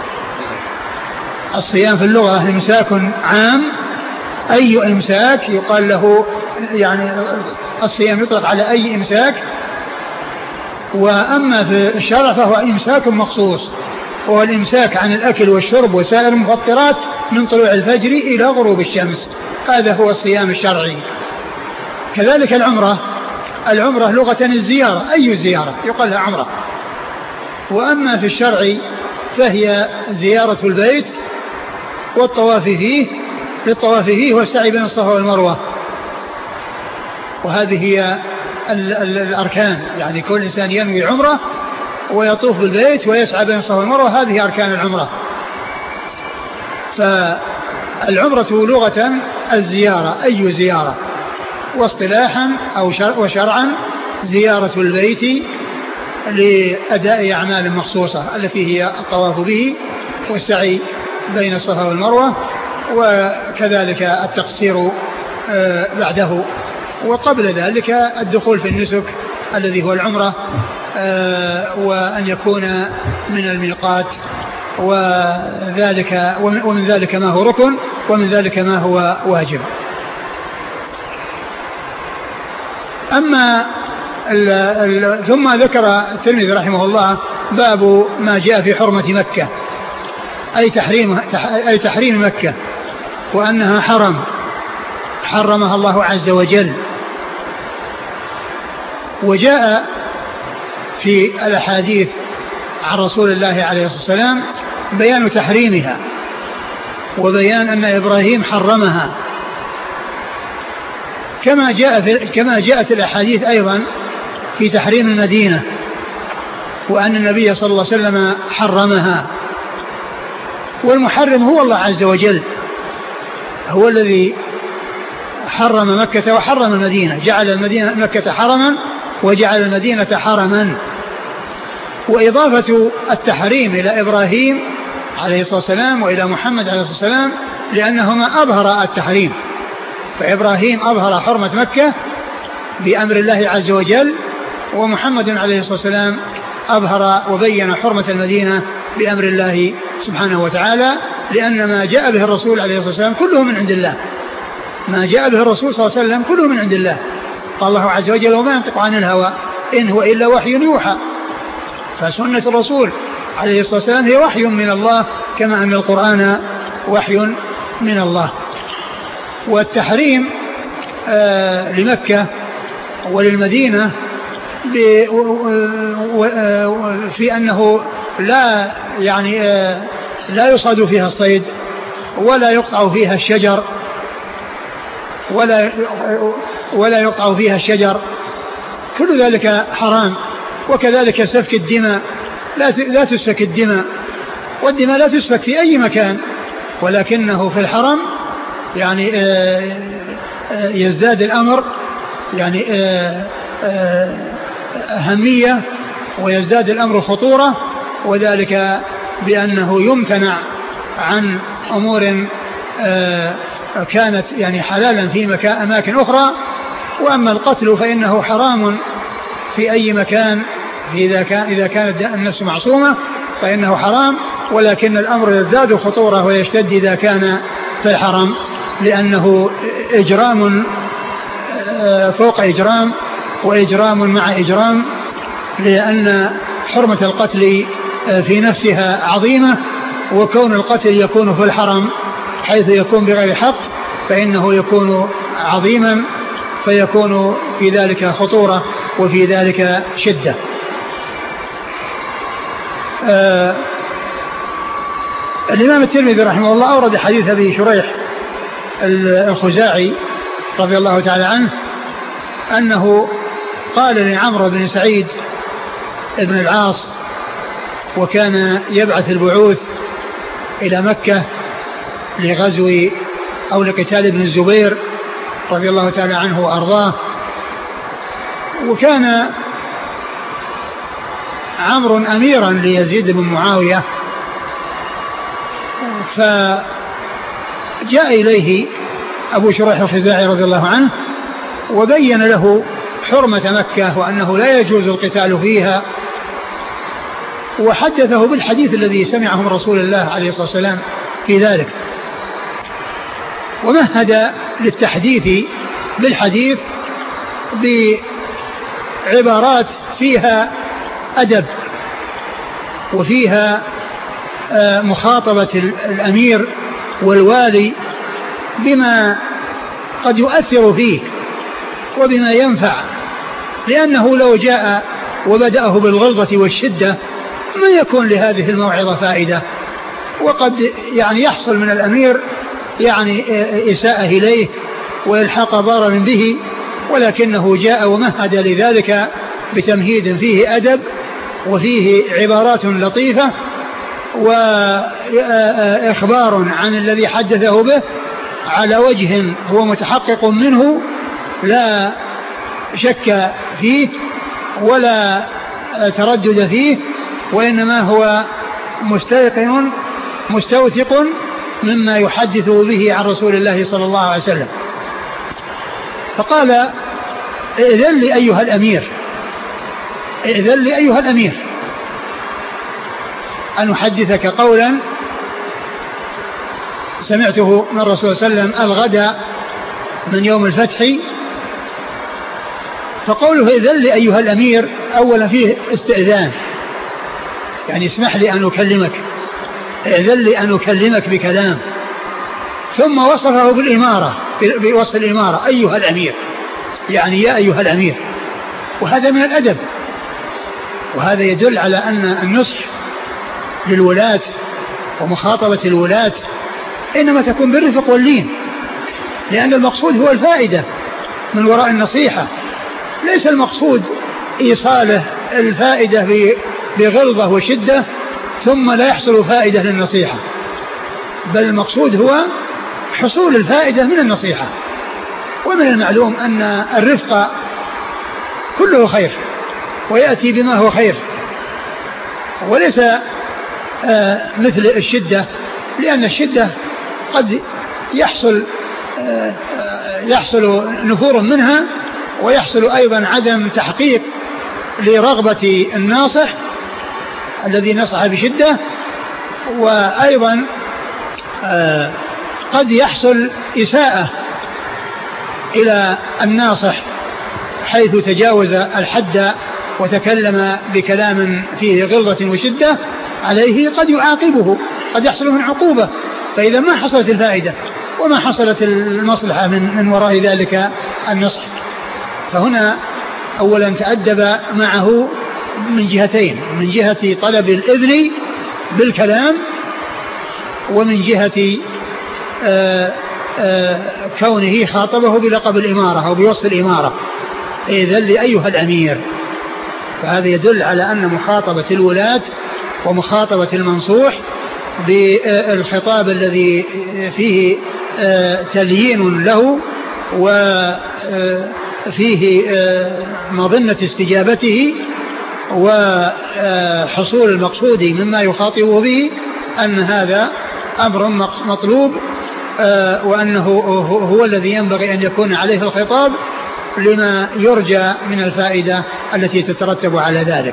الصيام في اللغة إمساك عام، أي إمساك يقال له، يعني الصيام يطلق على أي إمساك. وأما في الشرع فهو إمساك مخصوص، وهو الإمساك عن الأكل والشرب وسائر المفطرات من طلوع الفجر إلى غروب الشمس، هذا هو الصيام الشرعي. كذلك العمرة، العمرة لغة الزيارة، أي زيارة يقال لها عمرة. وأما في الشرع فهي زيارة البيت والطواف فيه، للطواف فيه والسعي بين الصفا والمروة، وهذه هي ال ال الأركان، يعني كل إنسان ينوي عمرة ويطوف بالبيت ويسعى بين الصفا والمروة، هذه أركان العمرة. فالعمرة لغة الزيارة، أي زيارة، واصطلاحا أو شرع وشرعا زيارة البيت لأداء أعمال مخصوصة التي هي الطواف به والسعي بين الصفا والمروة، وكذلك التقصير بعده، وقبل ذلك الدخول في النسك الذي هو العمرة، وأن يكون من الميقات، وذلك ومن ذلك ما هو ركن ومن ذلك ما هو واجب. أما ال ال ثم ذكر الترمذي رحمه الله باب ما جاء في حرمة مكة، أي تحريم, أي تحريم مكة، وأنها حرم حرمها الله عز وجل. وجاء في الأحاديث عن رسول الله عليه الصلاة والسلام بيان تحريمها، وبيان أن إبراهيم حرمها، كما جاء في كما جاءت الأحاديث أيضا في تحريم المدينة، وأن النبي صلى الله عليه وسلم حرمها. والمحرم هو الله عز وجل، هو الذي حرم مكة وحرم المدينة، جعل المدينة مكة حرما وجعل المدينة حرما. وإضافة التحريم إلى إبراهيم عليه الصلاة والسلام وإلى محمد عليه الصلاة والسلام لأنهما أظهر التحريم، فإبراهيم أظهر حرمة مكة بأمر الله عز وجل، ومحمد عليه الصلاة والسلام أظهر وبين حرمة المدينة بأمر الله سبحانه وتعالى، لأن ما جاء به الرسول عليه الصلاة والسلام كله من عند الله، ما جاء به الرسول صلى الله عليه وسلم كله من عند الله. قال الله عز وجل: وما ينطق عن الهوى إن هو إلا وحي يوحى. فسنة الرسول عليه الصلاة والسلام هي وحي من الله، كما أن القرآن وحي من الله. والتحريم آه لمكة وللمدينة في أنه لا يعني آه لا يصاد فيها الصيد ولا يقطع فيها الشجر ولا ولا يقطع فيها الشجر، كل ذلك حرام. وكذلك سفك الدماء، لا لا تسفك الدماء، والدماء لا تسفك في أي مكان، ولكنه في الحرم يعني يزداد الأمر يعني أهمية، ويزداد الأمر خطورة، وذلك بأنه يمتنع عن أمور كانت يعني حلالا في أماكن أخرى. وأما القتل فإنه حرام في أي مكان، إذا كان إذا كانت النفس معصومة فإنه حرام، ولكن الأمر يزداد خطورة ويشتد إذا كان في الحرم، لأنه إجرام فوق إجرام وإجرام مع إجرام، لأن حرمة القتل في نفسها عظيمة، وكون القتل يكون في الحرم حيث يكون بغير حق فإنه يكون عظيما، فيكون في ذلك خطورة وفي ذلك شدة. آه الإمام الترمذي رحمه الله أورد حديث أبي شريح الخزاعي رضي الله تعالى عنه أنه قال لعمرو بن سعيد ابن العاص، وكان يبعث البعوث إلى مكة لغزو أو لقتال ابن الزبير رضي الله تعالى عنه وأرضاه، وكان عمرو أميرا ليزيد بن معاوية، فجاء إليه أبو شريح الخزاعي رضي الله عنه وبين له حرمة مكة وأنه لا يجوز القتال فيها، وحدثه بالحديث الذي سمعه من رسول الله عليه الصلاة والسلام في ذلك، ومهد للتحديث بالحديث بعبارات فيها أدب وفيها مخاطبة الأمير والوالي بما قد يؤثر فيه وبما ينفع، لأنه لو جاء وبدأه بالغلظة والشدة ما يكون لهذه الموعظة فائدة، وقد يعني يحصل من الأمير يعني إساءة إليه وإلحاق ضرر به، ولكنه جاء ومهد لذلك بتمهيد فيه أدب وفيه عبارات لطيفة وإخبار عن الذي حدثه به على وجه هو متحقق منه لا شك فيه ولا تردد فيه، وإنما هو مستيقن مستوثق مما يحدث به عن رسول الله صلى الله عليه وسلم. فقال: ائذن لي أيها الأمير، ائذن لي أيها الأمير أن أحدثك قولا سمعته من الرسول صلى الله عليه وسلم الغد من يوم الفتح. فقوله ائذن لي أيها الأمير أولا فيه استئذان، يعني اسمح لي أن أكلمك، إذن لي أن أكلمك بكلام. ثم وصفه بالإمارة، بوصف الإمارة أيها الأمير، يعني يا أيها الأمير، وهذا من الأدب. وهذا يدل على أن النصح للولاة ومخاطبة الولاة إنما تكون بالرفق واللين، لأن المقصود هو الفائدة من وراء النصيحة، ليس المقصود إيصاله الفائدة بغلظة وشدة ثم لا يحصل فائدة للنصيحة، بل المقصود هو حصول الفائدة من النصيحة. ومن المعلوم أن الرفق كله خير ويأتي بما هو خير، وليس آه مثل الشدة، لأن الشدة قد يحصل آه يحصل نفور منها، ويحصل أيضا عدم تحقيق لرغبة الناصح الذي نصح بشدة، وأيضا آه قد يحصل إساءة إلى الناصح حيث تجاوز الحد وتكلم بكلام فيه غلظة وشدة عليه، قد يعاقبه، قد يحصل من عقوبة. فإذا ما حصلت الفائدة وما حصلت المصلحة من, من وراء ذلك النصح، فهنا أولا تأدب معه من جهتين، من جهة طلب الإذن بالكلام، ومن جهة آآ آآ كونه خاطبه بلقب الإمارة أو بوصف الإمارة، إذن لأيها الأمير. فهذا يدل على أن مخاطبة الولاة ومخاطبة المنصوح بالخطاب الذي فيه تليين له وفيه مظنة استجابته وحصول المقصود مما يخاطبه به، أن هذا أمر مطلوب، وأنه هو الذي ينبغي أن يكون عليه الخطاب لما يرجى من الفائدة التي تترتب على ذلك.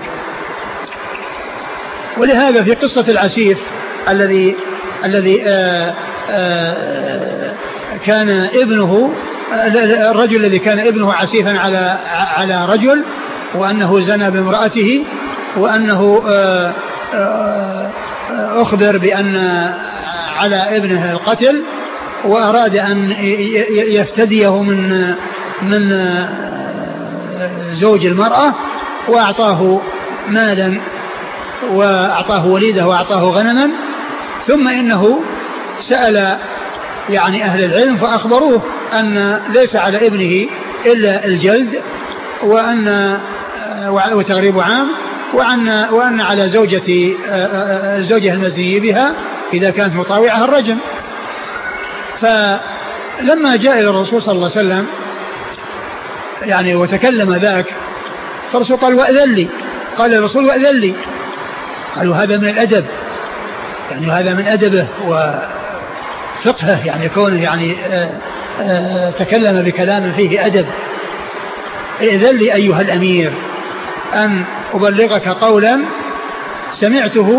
ولهذا في قصة العسيف الذي الذي آآ آآ كان ابنه، الرجل الذي كان ابنه عسيفا على على رجل، وأنه زنى بامرأته، وأنه آآ آآ أخبر بأن على ابنه القتل، وأراد أن يفتديه من من زوج المرأة، وأعطاه مالا وأعطاه وليده وأعطاه غنما. ثم إنه سأل يعني أهل العلم فأخبروه أن ليس على ابنه إلا الجلد، وأن وتغريب عام، وأن وأن على زوجة الزوجة المزني بها إذا كانت مطاوعة الرجم. فلما جاء إلى الرسول صلى الله عليه وسلم يعني وتكلم ذاك، فالرسول قال وأذن لي، قال الرسول وأذن لي، قالوا هذا من الأدب، يعني هذا من أدبه وفقهه، يعني كونه يعني آآ آآ تكلم بكلام فيه أدب. إذن لي أيها الأمير أن أبلغك قولا سمعته،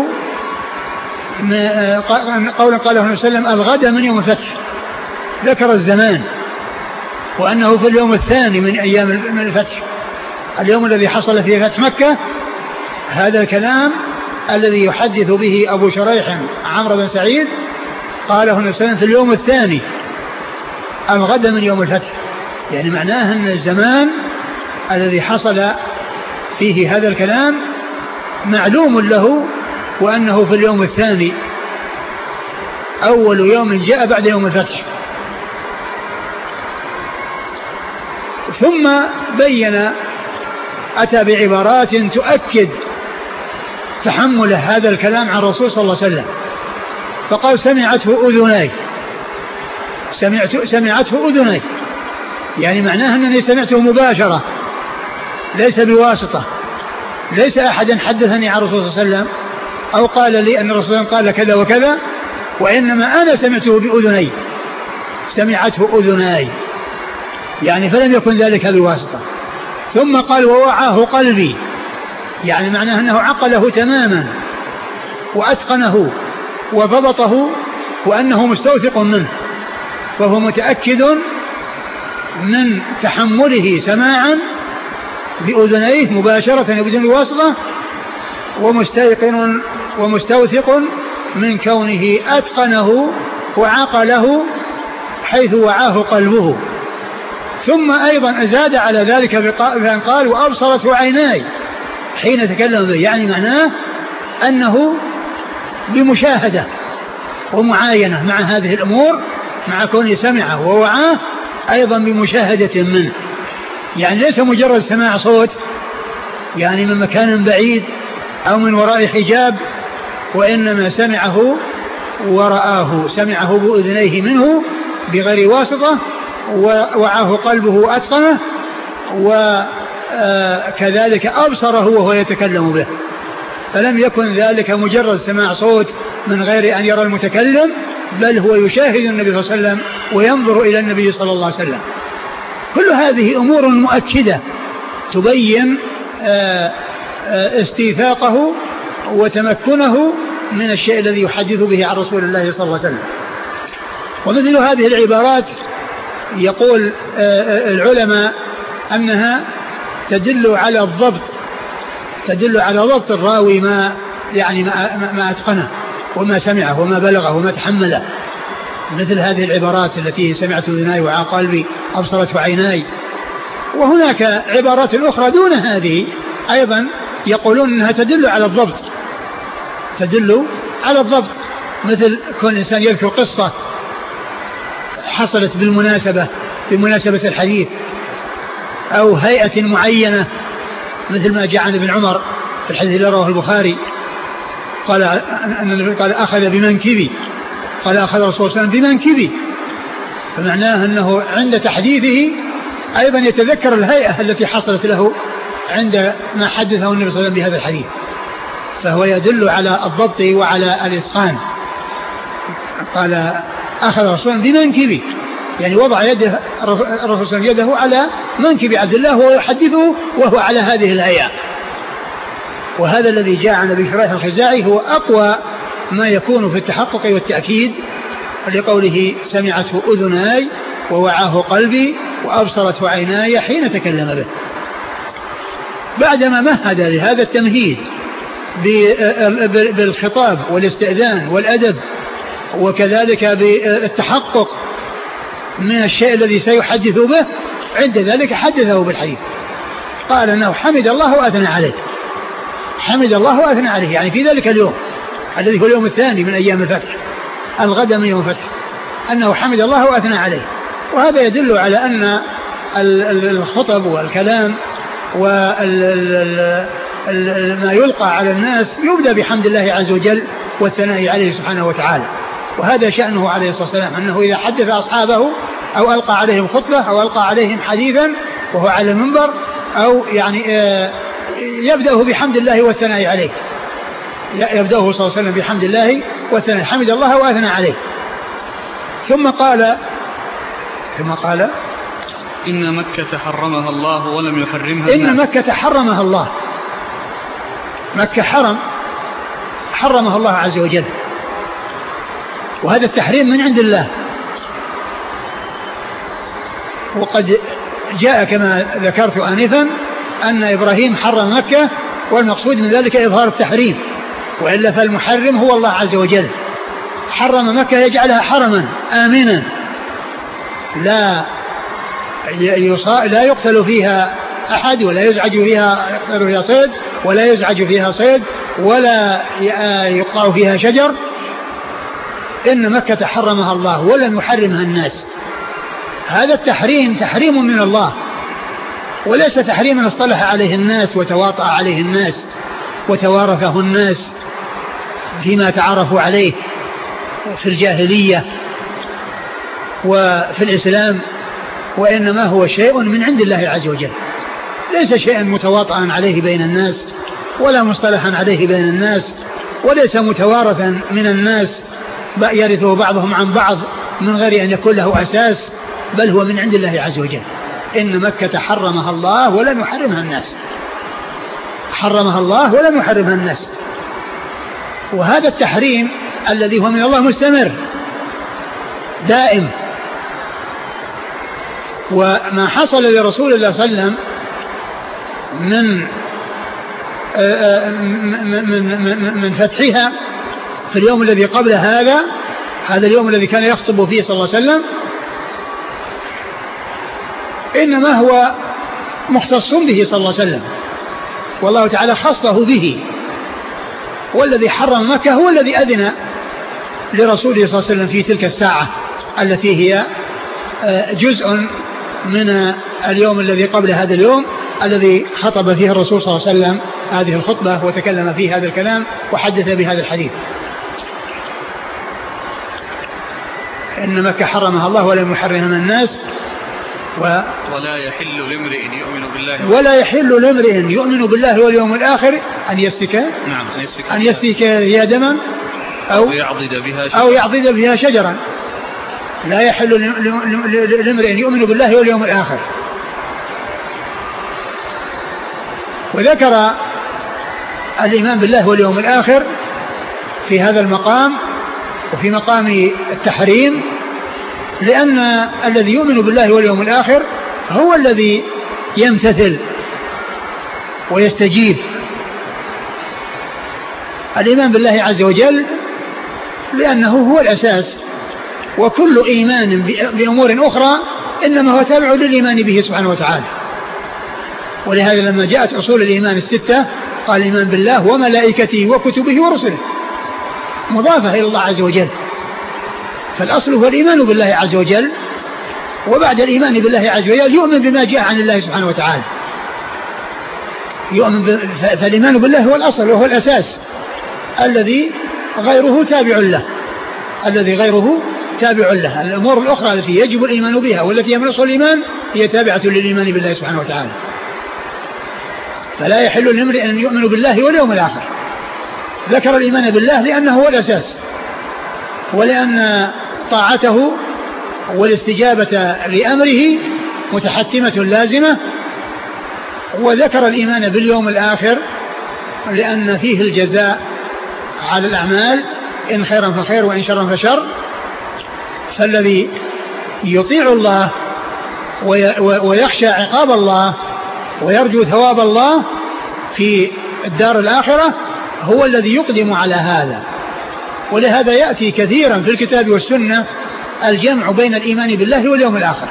قولا قاله النبي صلى الله عليه وسلم الغد من يوم الفتح، ذكر الزمان، وأنه في اليوم الثاني من أيام الفتح، اليوم الذي حصل فيه فتح مكة. هذا الكلام الذي يحدث به أبو شريح عمرو بن سعيد قاله النبي صلى الله عليه وسلم في اليوم الثاني الغد من يوم الفتح، يعني معناه أن الزمان الذي حصل فيه هذا الكلام معلوم له، وأنه في اليوم الثاني أول يوم جاء بعد يوم الفتح. ثم بين أتى بعبارات تؤكد تحمل هذا الكلام عن الرسول صلى الله عليه وسلم، فقال سمعته أذناي، سمعت سمعته أذناي، يعني معناه أنني سمعته مباشرة ليس بواسطة، ليس أحد حدثني عن الرسول صلى الله عليه وسلم أو قال لي أن الرسول قال كذا وكذا، وإنما أنا سمعته بأذني، سمعته أذناي، يعني فلم يكن ذلك بواسطة. ثم قال ووعاه قلبي، يعني معناه أنه عقله تماما وأتقنه وضبطه، وأنه مستوثق منه، وهو متأكد من تحمله سماعا بأذنيه مباشرة بدون واسطة، ومستيقن ومستوثق من كونه أتقنه وعقله حيث وعاه قلبه. ثم أيضا زاد على ذلك بأن قال وأبصرت عيناي حين تكلم به، يعني معناه أنه بمشاهدة ومعاينة مع هذه الأمور، مع كونه سمعه ووعاه أيضا بمشاهدة منه، يعني ليس مجرد سماع صوت يعني من مكان بعيد أو من وراء حجاب، وإنما سمعه ورآه، سمعه بأذنيه منه بغير واسطة، ووعاه قلبه أتقنه، وكذلك أبصره وهو يتكلم به. فلم يكن ذلك مجرد سماع صوت من غير أن يرى المتكلم، بل هو يشاهد النبي صلى الله عليه وسلم وينظر إلى النبي صلى الله عليه وسلم. كل هذه أمور مؤكدة تبين استيثاقه وتمكنه من الشيء الذي يحدث به عن رسول الله صلى الله عليه وسلم. ومثل هذه العبارات يقول العلماء أنها تدل على الضبط، تدل على ضبط الراوي ما يعني ما, ما أتقنه وما سمعه وما بلغه وما تحمله، مثل هذه العبارات التي سمعت أذناي وعى قلبي أبصرت عيناي. وهناك عبارات أخرى دون هذه أيضا يقولون أنها تدل على الضبط، تدل على الضبط، مثل كل إنسان يذكر قصة حصلت بالمناسبة بمناسبة الحديث، أو هيئة معينة، مثل ما جاء عن ابن عمر في الحديث الذي رواه البخاري قال أن النبي قال أخذ بمنكبي، قال أخذ رسول الله صلى الله عليه وسلم بمنكبي، فمعناه أنه عند تحديثه أيضا يتذكر الهيئة التي حصلت له عند ما حدثه النبي صلى الله عليه وسلم بهذا الحديث، فهو يدل على الضبط وعلى الإتقان. قال أخذ رسول الله بمنكبي، يعني وضع يده الرسول يده على منكب عبد الله وهو يحدثه وهو على هذه الهيئة. وهذا الذي جاء عن أبي شريح الخزاعي هو أقوى ما يكون في التحقق والتأكيد لقوله سمعته أذناي ووعاه قلبي وأبصرته عيناي حين تكلم به. بعدما مهد لهذا التمهيد بالخطاب والاستئذان والأدب وكذلك بالتحقق من الشيء الذي سيحدث به، عند ذلك حدثه بالحديث، قال أنه حمد الله وأثنى عليه، حمد الله وأثنى عليه، يعني في ذلك اليوم الذي هو اليوم الثاني من أيام الفتح، الغد من يوم الفتح، أنه حمد الله وأثنى عليه. وهذا يدل على أن الخطب والكلام وما يلقى على الناس يبدأ بحمد الله عز وجل والثناء عليه سبحانه وتعالى. وهذا شأنه عليه الصلاة والسلام، أنه إذا حدث أصحابه أو ألقى عليهم خطبة أو ألقى عليهم حديثا وهو على المنبر أو يعني يبدأه بحمد الله والثناء عليه، يبدأه صلى الله عليه وسلم بحمد الله والثناء، حمد الله وأثنى عليه. ثم قال ثم قال إن مكة حرمها الله ولم يحرمها إن مكة حرمها الله، مكة حرم حرمها الله عز وجل، وهذا التحريم من عند الله. وقد جاء كما ذكرت آنفا أن إبراهيم حرم مكة، والمقصود من ذلك إظهار التحريم، وإلا فالمحرم هو الله عز وجل. حرم مكة يجعلها حرما آمنا لا لا يقتل فيها أحد ولا يزعج فيها يقتل فيها صيد ولا يزعج فيها صيد ولا يقطع فيها شجر. إن مكة حرمها الله ولم يحرمها الناس. هذا التحريم تحريم من الله، وليس تحريما اصطلح عليه الناس وتواطأ عليه الناس وتوارثه الناس فيما تعرفوا عليه في الجاهلية وفي الإسلام، وإنما هو شيء من عند الله عز وجل، ليس شيئا متواطئا عليه بين الناس ولا مصطلحا عليه بين الناس، وليس متوارثا من الناس يرثه بعضهم عن بعض من غير أن يكون له أساس، بل هو من عند الله عز وجل. إن مكة حرمها الله ولم يحرمها الناس، حرمها الله ولم يحرمها الناس. وهذا التحريم الذي هو من الله مستمر دائم. وما حصل لرسول الله صلى الله عليه وسلم من من, من, من فتحها في اليوم الذي قبل هذا، هذا اليوم الذي كان يخطب فيه صلى الله عليه وسلم، إنما هو مختص به صلى الله عليه وسلم، والله تعالى خصه به. والذي حرم مكة هو الذي أذن لرسوله صلى الله عليه وسلم في تلك الساعة التي هي جزء من اليوم الذي قبل هذا اليوم الذي خطب فيه الرسول صلى الله عليه وسلم هذه الخطبة وتكلم فيه هذا الكلام وحدث بهذا الحديث. إن مكة حرمها الله ولم يحرمها الناس و ولا يحل لامرئ يؤمن بالله ولا يحل لامرئ يؤمن بالله واليوم الآخر أن يسفك نعم أن يسفك أن يسفك يا دما أو, أو يعضد بها شجرا أو يعضد بها شجرا. لا يحل لامرئ يؤمن بالله واليوم الآخر. وذكر الإيمان بالله واليوم الآخر في هذا المقام وفي مقام التحريم، لأن الذي يؤمن بالله واليوم الآخر هو الذي يمتثل ويستجيب. الإيمان بالله عز وجل لأنه هو الأساس، وكل إيمان بأمور أخرى إنما هو تابع للإيمان به سبحانه وتعالى. ولهذا لما جاءت أصول الإيمان الستة قال الإيمان بالله وملائكته وكتبه ورسله مضافة إلى الله عز وجل. فالأصل هو الإيمان بالله عز وجل، وبعد الإيمان بالله عز وجل يؤمن بما جاء عن الله سبحانه وتعالى. يؤمن ب... فالإيمان بالله هو الأصل وهو الأساس الذي غيره تابع له الذي غيره تابع له. الأمور الأخرى التي يجب الإيمان بها والتي هي من أصل الإيمان هي تابعة للإيمان بالله سبحانه وتعالى. فلا يحل لامرئ أن يؤمن بالله واليوم الآخر. ذكر الإيمان بالله لأنه هو الأساس، ولأن طاعته والاستجابة لأمره متحتمة لازمة. وذكر الإيمان باليوم الآخر لأن فيه الجزاء على الأعمال، إن خيرا فخير وإن شرا فشر. فالذي يطيع الله ويخشى عقاب الله ويرجو ثواب الله في الدار الآخرة هو الذي يقدم على هذا. ولهذا يأتي كثيرا في الكتاب والسنة الجمع بين الإيمان بالله واليوم الآخر،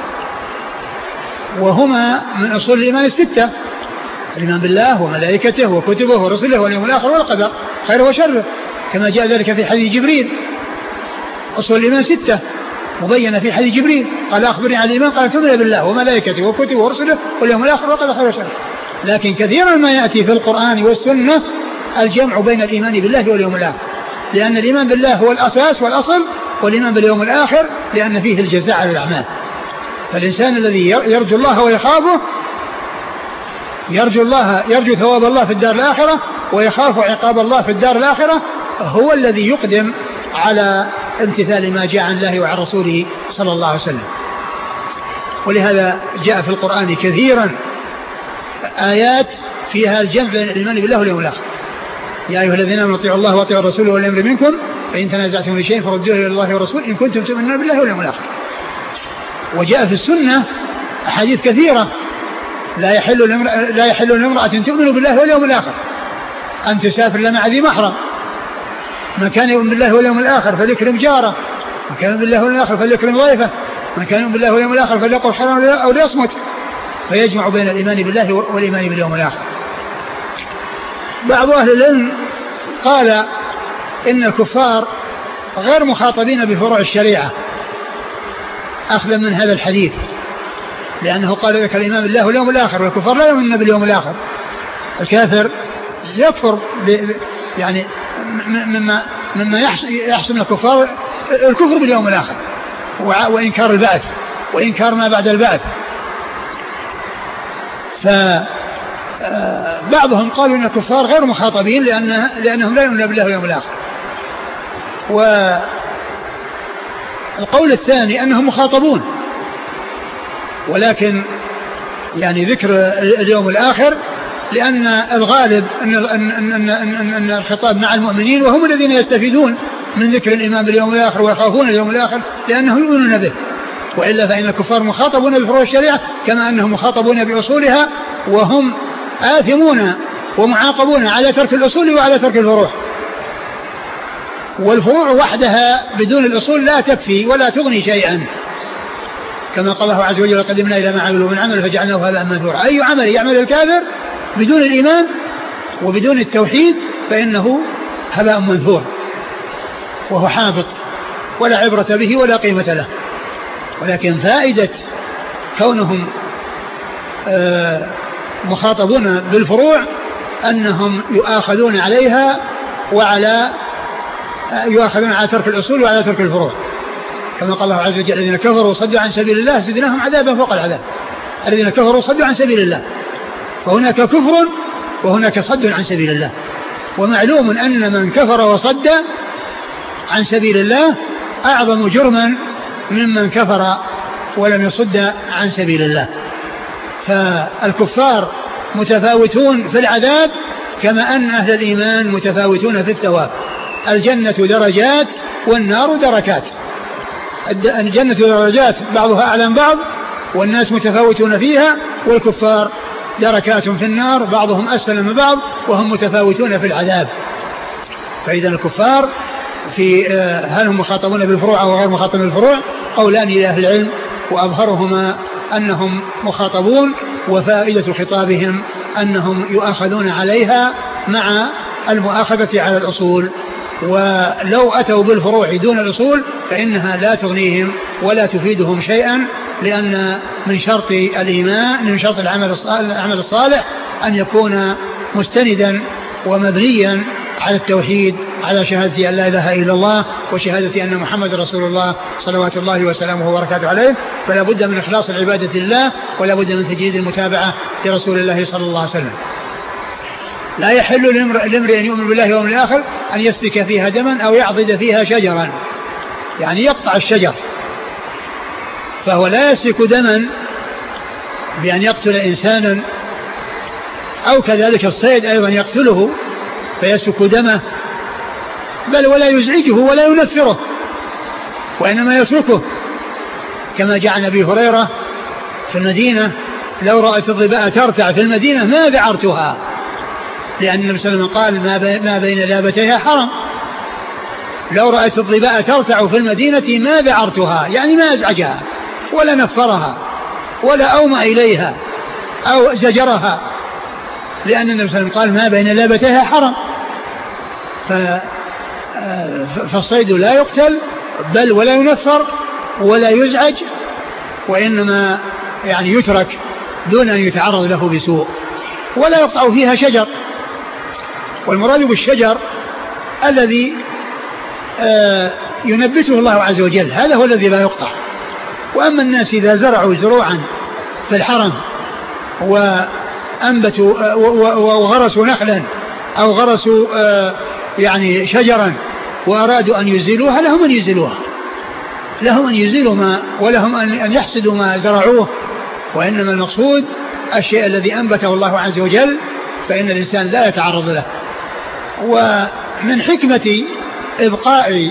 وهما من أصول الإيمان الستة: الإيمان بالله وملائكته وكتبه ورسله واليوم الآخر والقدر خيره وشره، كما جاء ذلك في حديث جبريل. أصول الإيمان ستة مبينة في حديث جبريل، قال أخبرني عن الإيمان، قال تؤمن بالله وملائكته وكتبه ورسله واليوم الآخر والقدر خيره وشره. لكن كثيرا ما يأتي في القرآن والسنة الجمع بين الإيمان بالله واليوم الآخر، لأن الإيمان بالله هو الأساس والأصل، والإيمان باليوم الآخر لأن فيه الجزاء على الأعمال. فالإنسان الذي يرجو الله ويخافه يرجو الله يرجو ثواب الله في الدار الآخرة ويخاف عقاب الله في الدار الآخرة هو الذي يقدم على امتثال ما جاء عن الله وعن رسوله صلى الله عليه وسلم. ولهذا جاء في القرآن كثيرا آيات فيها الجمع بين الإيمان بالله واليوم الآخر: يا أيها الذين آمنوا اطيعوا الله واطيعوا الرسول وأولي الأمر منكم فإن تنازعتم في شيء فردوه إلى الله والرسول إن كنتم تؤمنون بالله واليوم الآخر. وجاء في السنة أحاديث كثيرة: لا يحل لا يحل لامرأة تؤمن بالله واليوم الآخر أن تسافر لمع ذي محرم، من كان يؤمن بالله واليوم الآخر فليكرم جاره، من كان يؤمن بالله واليوم الآخر فليكرم ضيفه، من كان يؤمن بالله واليوم الآخر فليقل حرام أو ليصمت. فيجمع بين الإيمان بالله والإيمان باليوم الآخر. بعض أهل العلم قال إن الكفار غير مخاطبين بفروع الشريعة أخذا من هذا الحديث، لأنه قال ذلك الإيمان بالله واليوم الآخر، والكفار لا يؤمنون باليوم الآخر. الكافر يكفر يعني مما مما يحصل من الكفار الكفر باليوم الآخر وإنكار البعث وإنكار ما بعد البعث. فبعضهم قالوا إن الكفار غير مخاطبين لأن لأنهم لا يؤمنون بالله واليوم الآخر. والقول الثاني أنهم مخاطبون، ولكن يعني ذكر اليوم الآخر لأن الغالب أن, أن, أن, أن, أن الخطاب مع المؤمنين، وهم الذين يستفيدون من ذكر الإيمان باليوم الآخر ويخافون اليوم الآخر لأنهم يؤمنون به. وإلا فإن الكفار مخاطبون بفروع الشريعة كما أنهم مخاطبون بأصولها، وهم آثمون ومعاقبون على ترك الأصول وعلى ترك الفروع. والفروع وحدها بدون الأصول لا تكفي ولا تغني شيئا، كما قال الله عز وجل قدمنا إلى ما عملوا من عمل فجعلناه هباء منثورا. أي عمل يعمل الكافر بدون الإيمان وبدون التوحيد فإنه هباء منثور وهو حابط ولا عبرة به ولا قيمة له. ولكن فائدة كونهم مخاطبون بالفروع أنهم يؤاخذون عليها وعلى يؤاخذون على ترك الأصول وعلى ترك الفروع، كما قال الله عز وجل الذين كفروا صدوا عن سبيل الله زدناهم عذابا فوق العذاب. الذين كفروا صدوا عن سبيل الله، فهناك كفر وهناك صد عن سبيل الله. ومعلوم أن من كفر وصد عن سبيل الله أعظم جرما ممن كفر ولم يصد عن سبيل الله. فالكفار متفاوتون في العذاب كما أن أهل الإيمان متفاوتون في الثواب. الجنة درجات والنار دركات. الجنة درجات بعضها أعلى من بعض والناس متفاوتون فيها، والكفار دركات في النار بعضهم أسفل من بعض وهم متفاوتون في العذاب. فإذا الكفار في هل هم مخاطبون بالفروع أو غير مخاطبون بالفروع قولان لأهل العلم، وأظهرهما أنهم مخاطبون، وفائدة خطابهم أنهم يؤاخذون عليها مع المؤاخذة على الأصول. ولو أتوا بالفروع دون الأصول فإنها لا تغنيهم ولا تفيدهم شيئا، لأن من شرط الإيمان من شرط العمل الصالح أن يكون مستندا ومبنيا على التوحيد، على شهادة أن لا إله إلا الله وشهادة أن محمد رسول الله صلوات الله وسلامه وبركاته عليه. فلا بد من إخلاص العبادة لله ولا بد من تجديد المتابعة لرسول الله صلى الله عليه وسلم. لا يحل لامرئ أن يؤمن بالله واليوم الآخر أن يسفك فيها دما أو يعضد فيها شجرا، يعني يقطع الشجر، فهو لا يسفك دما بأن يقتل إنسانا، أو كذلك الصيد أيضا يقتله فيسفك دمه، بل ولا يزعجه ولا ينفره، وإنما يتركه، كما جاء عن أبي هريرة في المدينة لو رأت الظباء ترتع في المدينة ما ذعرتها، لأن النبي صلى الله عليه وسلم قال ما بين لابتيها حرم. لو رأت الظباء ترتع في المدينة ما ذعرتها، يعني ما أزعجها ولا نفرها ولا أومأ إليها أو زجرها، لأن النبي صلى الله عليه وسلم قال ما بين لابتيها حرم. فالصيد لا يقتل بل ولا ينفر ولا يزعج، وإنما يعني يترك دون أن يتعرض له بسوء، ولا يقطع فيها شجر. والمراد بالشجر الذي ينبته الله عز وجل، هذا هو الذي لا يقطع. وأما الناس إذا زرعوا زروعا في الحرم وأنبتوا وغرسوا نخلا أو غرسوا يعني شجرا وأرادوا أن يزيلوها لهم أن يزيلوها، لهم أن يزيلوا ما ولهم أن يحسدوا ما زرعوه. وإنما المقصود الشيء الذي أنبته الله عز وجل فإن الإنسان لا يتعرض له. ومن حكمة إبقاء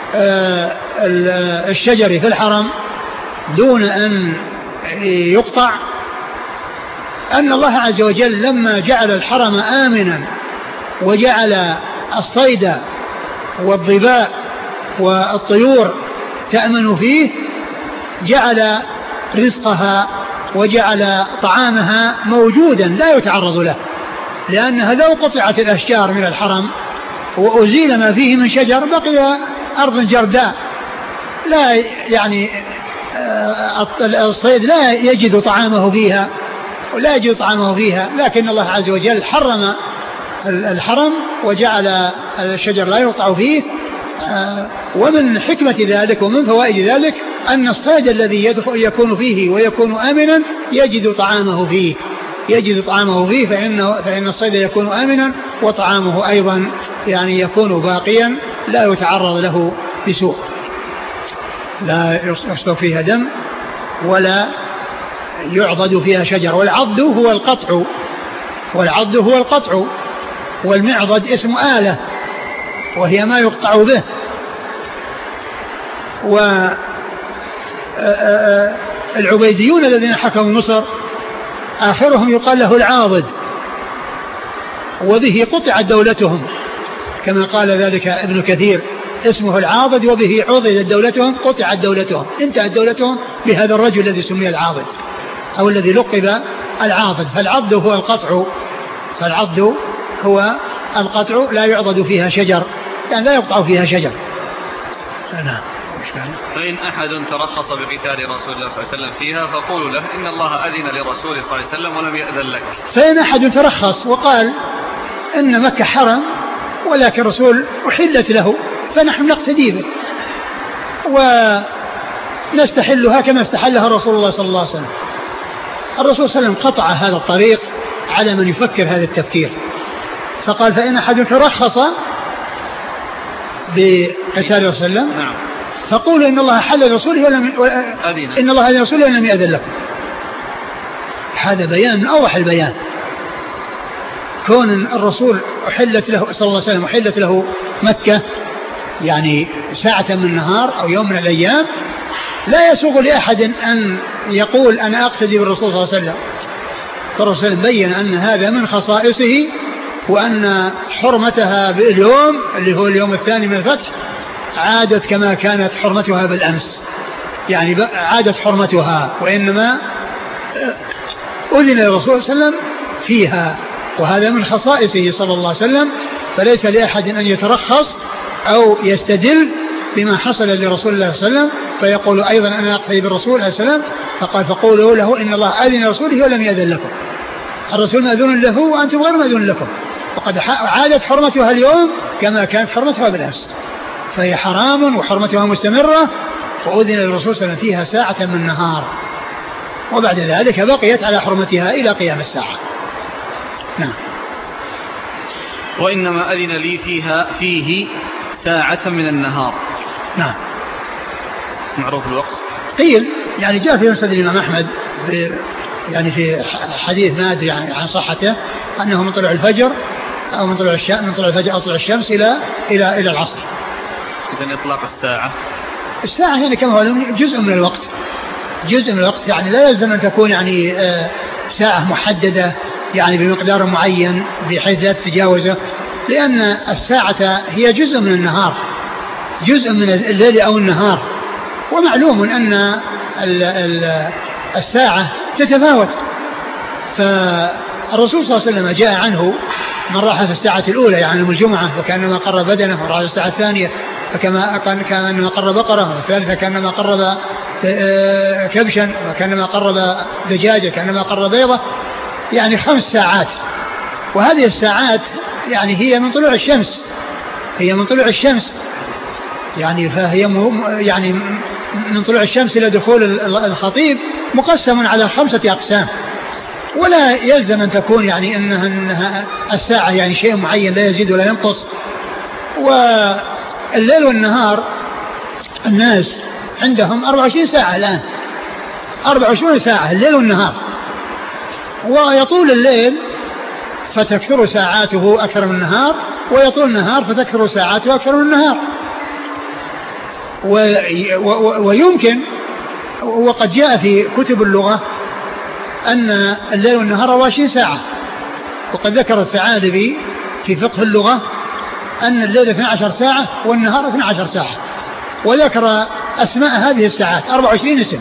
الشجر في الحرم دون أن يقطع أن الله عز وجل لما جعل الحرم آمنا وجعل الصيد والظباء والطيور تأمن فيه جعل رزقها وجعل طعامها موجودا لا يتعرض له، لأنها لو قطعت الأشجار من الحرم وأزيل ما فيه من شجر بقي أرض جرداء، لا يعني الصيد لا يجد طعامه فيها ولا يجد طعامه فيها. لكن الله عز وجل حرم الحرم وجعل الشجر لا يقطع فيه. ومن حكمة ذلك ومن فوائد ذلك أن الصيد الذي يدخل يكون فيه ويكون آمنا يجد طعامه فيه يجد طعامه فيه فإن, فإن الصيد يكون آمنا وطعامه أيضا يعني يكون باقيا لا يتعرض له بسوء، لا يسفك فيها دم ولا يعضد فيها شجر. والعضد هو القطع والعضد هو القطع والمعضد اسم آلة وهي ما يقطع به. والعبيديون الذين حكموا مصر آخرهم يقال له العاضد، وبه قطعت دولتهم كما قال ذلك ابن كثير اسمه العاضد وبه عضدت دولتهم قطعت دولتهم انتهت دولتهم بهذا الرجل الذي سمي العاضد أو الذي لقب العاضد. فالعضد هو القطع فالعضد هو القطع لا يعضد فيها شجر يعني لا يقطع فيها شجر. نعم. فإن أحد ترخص بقتال رسول الله صلى الله عليه وسلم فيها فقولوا له إن الله أذن لرسوله صلى الله عليه وسلم ولم يأذن لك. فإن أحد ترخص وقال إن مكة حرم ولكن الرسول أحلت له فنحن نقتدي به ونستحلها كما استحلها رسول الله صلى الله عليه وسلم. الرسول صلى الله عليه وسلم قطع هذا الطريق على من يفكر هذا التفكير فقال فإن أحد ترخص بقتال رسول الله نعم. فقولوا إن الله حل رسوله ولم أذن إن الله أذن رسوله ولم يأذن لكم. هذا بيان من أوضح البيان كون الرسول أحلت له صلى الله عليه وسلم أحلت له مكة يعني ساعة من النهار أو يوم من الأيام لا يسوغ لأحد أن يقول أنا أقتدي بالرسول صلى الله عليه وسلم. فالرسول بين أن هذا من خصائصه وأن حرمتها باليوم اللي هو اليوم الثاني من الفتح عادت كما كانت حرمتها بالأمس يعني عادت حرمتها وإنما أذن للرسول صلى الله عليه وسلم فيها وهذا من خصائصه صلى الله عليه وسلم. فليس لأحد أن يترخص أو يستدل بما حصل لرسول الله صلى الله عليه وسلم فيقول أيضا أنا أقتدي بالرسول عليه السلام. فقال فقولوا له إن الله أذن لرسوله ولم يأذن لكم. الرسول مأذون له وأنتم غير مأذون لكم وقد عادت حرمتها اليوم كما كانت حرمتها بالأمس فهي حرام وحرمتها مستمرة وأذن للرسول صلى الله عليه وسلم فيها ساعة من النهار وبعد ذلك بقيت على حرمتها إلى قيام الساعة. نعم. وإنما أذن لي فيها فيه ساعة من النهار. نعم. معروف الوقت قيل يعني جاء في مسند الإمام أحمد يعني في حديث ما أدري عن صحته أنه من طلوع الفجر أو من طلوع الشمس من طلوع الفجر أو طلوع الشمس إلى إلى إلى العصر. إذن إطلاق الساعة الساعة يعني كما هو جزء من الوقت جزء من الوقت يعني لا يلزم أن تكون يعني ساعة محددة يعني بمقدار معين بحيث لا تتجاوزه لأن الساعة هي جزء من النهار جزء من الليل أو النهار ومعلوم أن الساعة تتفاوت. فالرسول صلى الله عليه وسلم جاء عنه من راح في الساعة الأولى يعني يوم الجمعة وكأنما قرب بدنه وراح في الساعة الثانية فكما كأنما قرب بقرة والثالثة كأنما قرب كبشا وكأنما قرب دجاجة كأنما قرب بيضة يعني خمس ساعات. وهذه الساعات يعني هي من طلوع الشمس هي من طلوع الشمس يعني فهي يعني من طلوع الشمس إلى دخول الخطيب مقسم على خمسة أقسام ولا يلزم أن تكون يعني إنها, إنها الساعة يعني شيء معين لا يزيد ولا ينقص. والليل والنهار الناس عندهم أربعة وعشرين ساعة الآن أربعة وعشرين ساعة الليل والنهار ويطول الليل فتكثر ساعاته أكثر من النهار ويطول النهار فتكثر ساعاته أكثر من النهار. ويمكن وقد جاء في كتب اللغة أن الليل والنهار أربعة وعشرين ساعة وقد ذكر الثعالبي في فقه اللغة أن الليل اثنتي عشرة ساعة والنهار اثنتي عشرة ساعة وذكر أسماء هذه الساعات أربعة وعشرين اسم.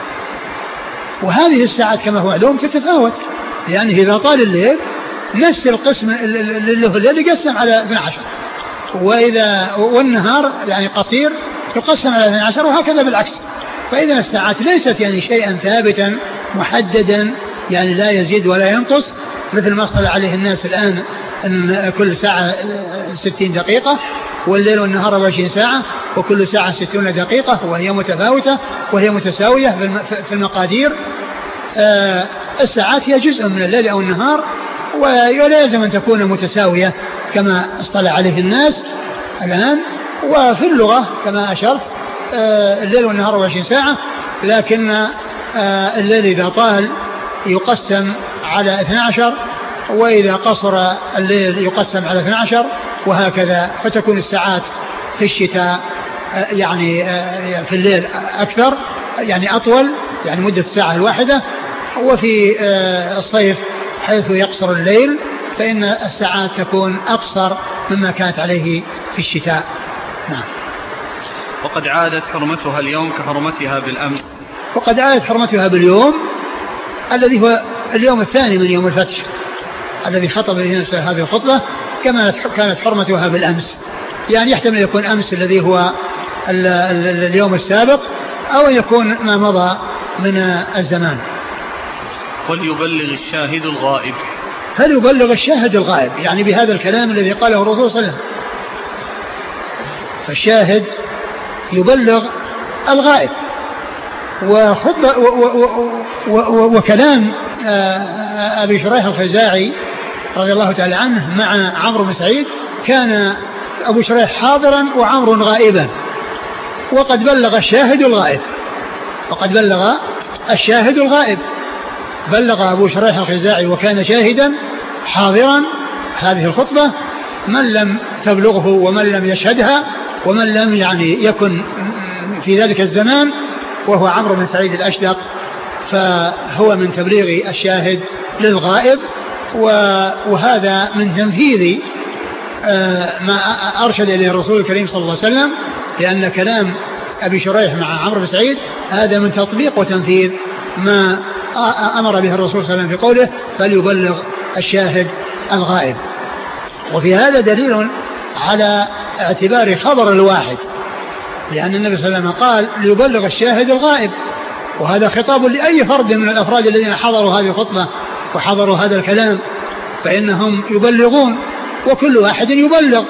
وهذه الساعات كما هو معلوم تتفاوت لأنه إذا طال الليل نفس القسم اللي هو الليل يقسم على اثنتي عشرة وإذا والنهار يعني قصير يقسم على اثنتي عشرة وهكذا بالعكس. فإذا الساعات ليست يعني شيئا ثابتا محددا يعني لا يزيد ولا ينقص مثل ما صلى عليه الناس الآن أن كل ساعة ستين دقيقة والليل والنهار أربعة وعشرين ساعة وكل ساعة ستون دقيقة وهي متفاوتة وهي متساوية في المقادير. الساعات هي جزء من الليل أو النهار ولا يلزم أن تكون متساوية كما اصطلح عليه الناس الآن. وفي اللغة كما أشرت الليل والنهار أربعة وعشرين ساعة لكن الليل إذا طال يقسم على اثنتي عشرة وإذا قصر الليل يقسم على اثنتي عشرة وهكذا فتكون الساعات في الشتاء يعني في الليل أكثر يعني أطول يعني مدة الساعة الواحدة وفي الصيف حيث يقصر الليل فإن الساعات تكون أقصر مما كانت عليه في الشتاء. نعم. وقد عادت حرمتها اليوم كحرمتها بالأمس. وقد عادت حرمتها باليوم الذي هو اليوم الثاني من يوم الفتح الذي خطب به نفسه هذه الخطبة، كما كانت حرمتها بالأمس، يعني يحتمل يكون أمس الذي هو ال ال اليوم السابق، أو يكون ما مضى من الزمان. وليبلغ الشاهد الغائب. فليبلغ الشاهد الغائب، يعني بهذا الكلام الذي قاله الرسول صلى الله عليه وسلم. فالشاهد يبلغ الغائب. وخطبة وكلام أبي شريح الخزاعي رضي الله تعالى عنه مع عمرو بن سعيد، كان أبو شريح حاضرا وعمرو غائبا، وقد بلغ الشاهد الغائب وقد بلغ الشاهد الغائب بلغ أبو شريح الخزاعي وكان شاهدا حاضرا هذه الخطبة من لم تبلغه ومن لم يشهدها ومن لم يعني يكن في ذلك الزمان، وهو عمرو بن سعيد الأشدق، فهو من تبليغ الشاهد للغائب. وهذا من تنفيذ ما أرشد إليه الرسول الكريم صلى الله عليه وسلم، لأن كلام أبي شريح مع عمرو بن سعيد هذا من تطبيق وتنفيذ ما أمر به الرسول صلى الله عليه وسلم في قوله فليبلغ الشاهد الغائب. وفي هذا دليل على اعتبار خبر الواحد، لأن النبي صلى الله عليه وسلم قال ليبلغ الشاهد الغائب، وهذا خطاب لأي فرد من الأفراد الذين حضروا هذه الخطبة وحضروا هذا الكلام، فإنهم يبلغون وكل واحد يبلغ،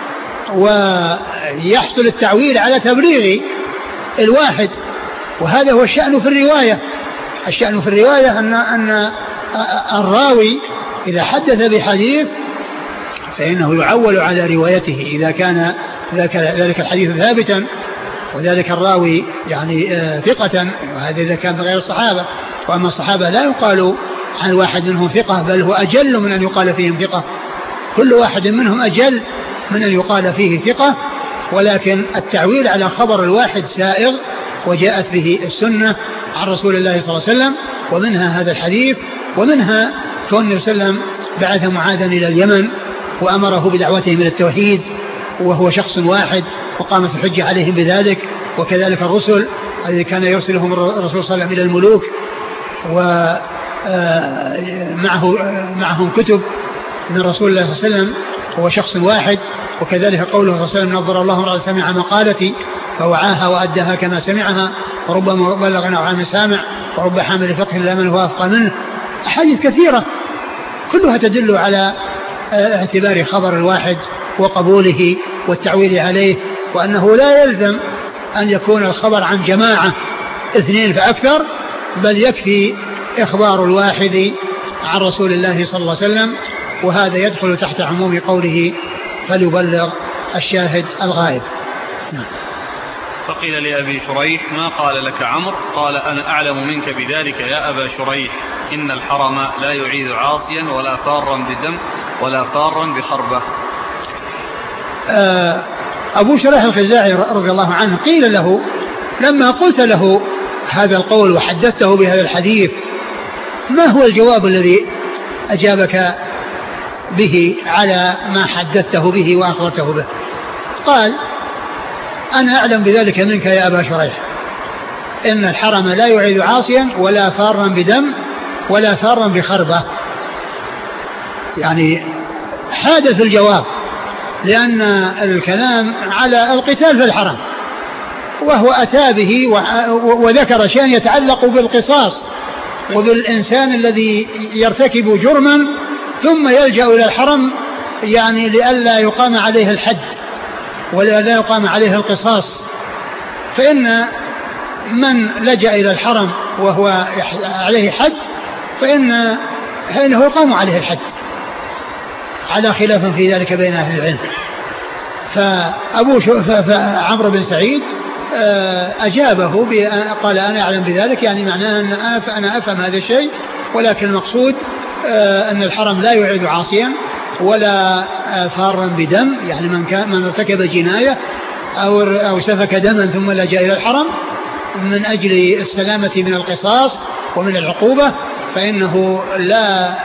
ويحصل التعويل على تبليغ الواحد. وهذا هو الشأن في الرواية. الشأن في الرواية أن, أن الراوي إذا حدث بحديث فإنه يعول على روايته إذا كان ذلك الحديث ثابتا وذلك الراوي يعني ثقة، وهذا إذا كان غير الصحابة. وأما الصحابة لا يقال عن واحد منهم ثقة، بل هو أجل من أن يقال فيهم ثقة، كل واحد منهم أجل من أن يقال فيه ثقة، ولكن التعويل على خبر الواحد سائغ وجاءت به السنة عن رسول الله صلى الله عليه وسلم، ومنها هذا الحديث، ومنها كون النبي صلى الله عليه وسلم بعث معاذا إلى اليمن وأمره بدعوته من التوحيد وهو شخص واحد، وقامت الحجة عليهم بذلك. وكذلك الرسل الذي كان يرسلهم الرسول صلى الله عليه وسلم إلى الملوك ومعه معهم كتب من رسول الله صلى الله عليه وسلم، هو شخص واحد. وكذلك قوله صلى الله عليه وسلم نظر الله امرأ سمع مقالتي فوعاها وأداها كما سمعها، وربما بلغنا عن سامع، ورب حامل فقه لا من هو أفقى منه. أحاديث كثيرة كلها تدل على اعتبار خبر الواحد وقبوله والتعويل عليه، وأنه لا يلزم أن يكون الخبر عن جماعة اثنين فأكثر، بل يكفي إخبار الواحد عن رسول الله صلى الله عليه وسلم، وهذا يدخل تحت عموم قوله فليبلغ الشاهد الغائب. نعم. فقيل لأبي شريح ما قال لك عمرو؟ قال أنا أعلم منك بذلك يا أبا شريح، إن الحرم لا يعيد عاصيا ولا فارا بدم ولا فارا بخربة. أبو شريح الخزاعي رضي الله عنه قيل له لما قلت له هذا القول وحدثته بهذا الحديث ما هو الجواب الذي أجابك به على ما حدثته به وأخبرته به؟ قال أنا أعلم بذلك منك يا أبا شريح، إن الحرم لا يعيد عاصيا ولا فارا بدم ولا فارا بخربة. يعني حادث الجواب، لأن الكلام على القتال في الحرم، وهو أتى به وذكر شيئا يتعلق بالقصاص وبالإنسان الذي يرتكب جرما ثم يلجأ إلى الحرم، يعني لئلا يقام عليه الحد ولا يقام عليه القصاص. فإن من لجأ إلى الحرم وهو عليه حد فإن فإنه يقام عليه الحد، على خلاف في ذلك بين أهل العلم. فأبو فعمرو بن سعيد أجابه قال أنا أعلم بذلك، يعني معناه أن أنا أفهم هذا الشيء، ولكن المقصود أن الحرم لا يعيد عاصيا ولا فارا بدم، يعني من كان من ارتكب جناية أو أو سفك دما ثم لجأ إلى الحرم من أجل السلامة من القصاص ومن العقوبة، فإنه لا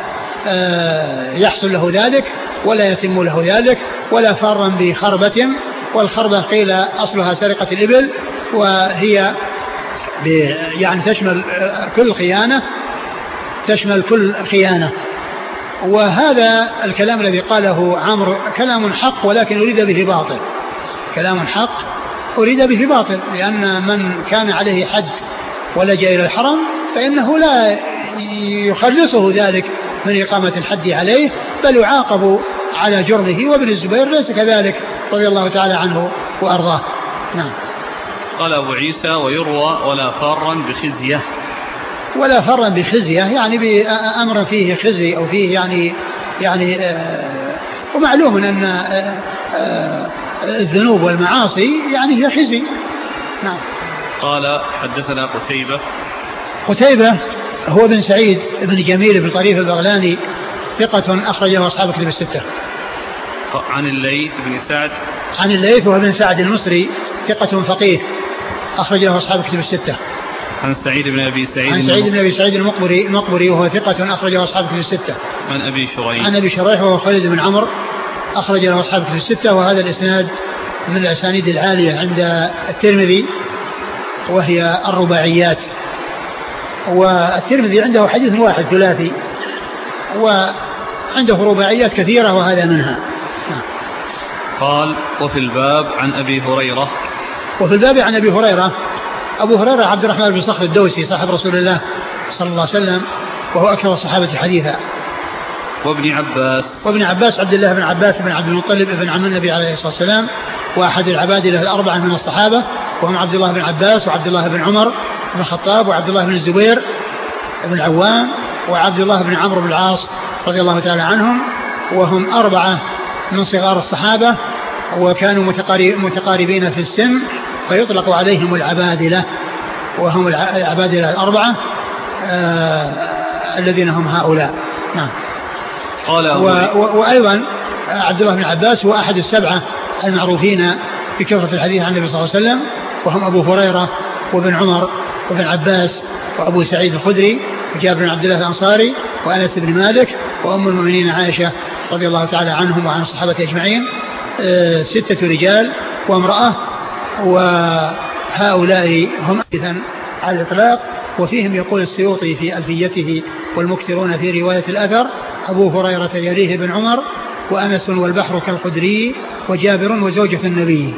يحصل له ذلك ولا يتم له ذلك، ولا فارا بخربة. والخربة قيل أصلها سرقة الإبل، وهي يعني تشمل كل خيانة، تشمل كل خيانة. وهذا الكلام الذي قاله عمرو كلام حق، ولكن أريد به باطل، كلام حق أريد به باطل، لأن من كان عليه حد ولجأ إلى الحرم فإنه لا يخلصه ذلك من إقامة الحد عليه، بل يعاقب على جرمه. وابن الزبير ليس كذلك رضي الله تعالى عنه وأرضاه. نعم. قال أبو عيسى: ويروى ولا فارا بخزية. ولا فارا بخزية يعني بأمر فيه خزي أو فيه يعني يعني آه ومعلوم أن آه آه الذنوب والمعاصي يعني هي خزي. نعم. قال: حدثنا قتيبة. قتيبة هو بن سعيد بن جميل بن طريف البغلاني، ثقة أخرجه أصحاب كتب الستة. عن الليث بن سعد. عن الليث وهو بن سعد المصري، ثقة فقيه أخرجه أصحاب كتب الستة. عن سعيد بن أبي سعيد. عن سعيد بن أبي سعيد المقبري المقبري وهو ثقة أخرجه أصحاب كتب الستة. عن أبي شريح. عن أبي شريح وهو خالد بن عمرو أخرج له أصحاب كتب الستة. وهذا الإسناد من الأسانيد العالية عند الترمذي، وهي الرباعيات. والترمذي عنده حديث واحد ثلاثي، وعنده رباعيات كثيرة وهذا منها. قال: وفي الباب عن أبي هريرة. وفي الباب عن أبي هريرة. أبو هريرة عبد الرحمن بن صخر الدوسي صاحب رسول الله صلى الله عليه وسلم، وهو أكثر الصحابة حديثا. وابن عباس. وابن عباس عبد الله بن عباس بن عبد المطلب بن عم النبي عليه الصلاة والسلام، وأحد العبادلة الأربعة من الصحابة، وهم عبد الله بن عباس وعبد الله بن عمر بن الخطاب وعبد الله بن الزبير بن العوام وعبد الله بن عمرو بن العاص رضي الله تعالى عنهم، وهم أربعة من صغار الصحابة، وكانوا متقاربين في السن، فيطلق عليهم العبادلة، وهم العبادلة الأربعة آه الذين هم هؤلاء. نعم. قال وأيضا عبد الله بن عباس هو أحد السبعة المعروفين بكثرة الحديث عن النبي صلى الله عليه وسلم، وهم أبو هريرة وابن عمر وابن عباس وأبو سعيد الخدري وجابر بن عبد الله الأنصاري وأنس بن مالك وأم المؤمنين عائشة رضي الله تعالى عنهم وعن الصحابة أجمعين، آه ستة رجال وامرأة، وهؤلاء هم أيضا على الإطلاق. وفيهم يقول السيوطي في ألفيته: والمكثرون في رواية الأثر أبو هريرة يليه بن عمر وأنس والبحر كالخدري وجابر وزوجة النبي.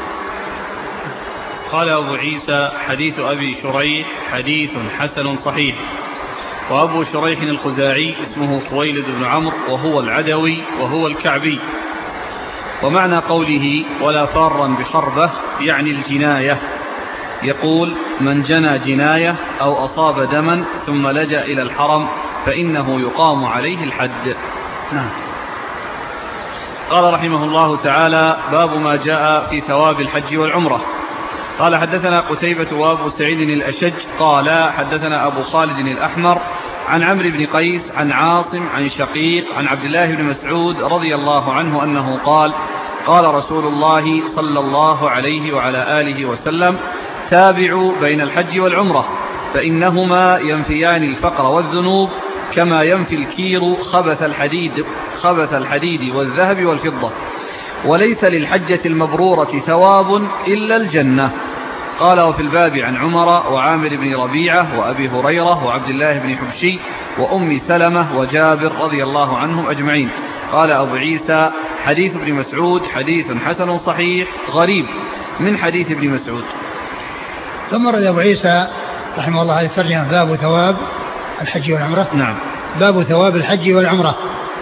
قال أبو عيسى: حديث أبي شريح حديث حسن صحيح. وأبو شريح الخزاعي اسمه خويلد بن عمرو، وهو العدوي وهو الكعبي. ومعنى قوله ولا فارا بخربة يعني الجناية، يقول: من جنى جناية أو أصاب دما ثم لجأ إلى الحرم فإنه يقام عليه الحد. نعم. قال رحمه الله تعالى: باب ما جاء في ثواب الحج والعمرة. قال: حدثنا قتيبة وابو سعيد الأشج قال: حدثنا أبو خالد الأحمر عن عمرو بن قيس عن عاصم عن شقيق عن عبد الله بن مسعود رضي الله عنه أنه قال: قال رسول الله صلى الله عليه وعلى آله وسلم: تابعوا بين الحج والعمرة فإنهما ينفيان الفقر والذنوب كما ينفي الكير خبث الحديد, خبث الحديد والذهب والفضة، وليس للحجة المبرورة ثواب إلا الجنة. قال: وفي الباب عن عمر وعامر بن ربيعة وأبي هريرة وعبد الله بن حبشي وأم سلمة وجابر رضي الله عنهم أجمعين. قال أبو عيسى: حديث ابن مسعود حديث حسن صحيح غريب من حديث ابن مسعود. ثم رد أبو عيسى رحمه الله عليه ترجمة باب ثواب الحج والعمرة. نعم. باب ثواب الحج والعمرة.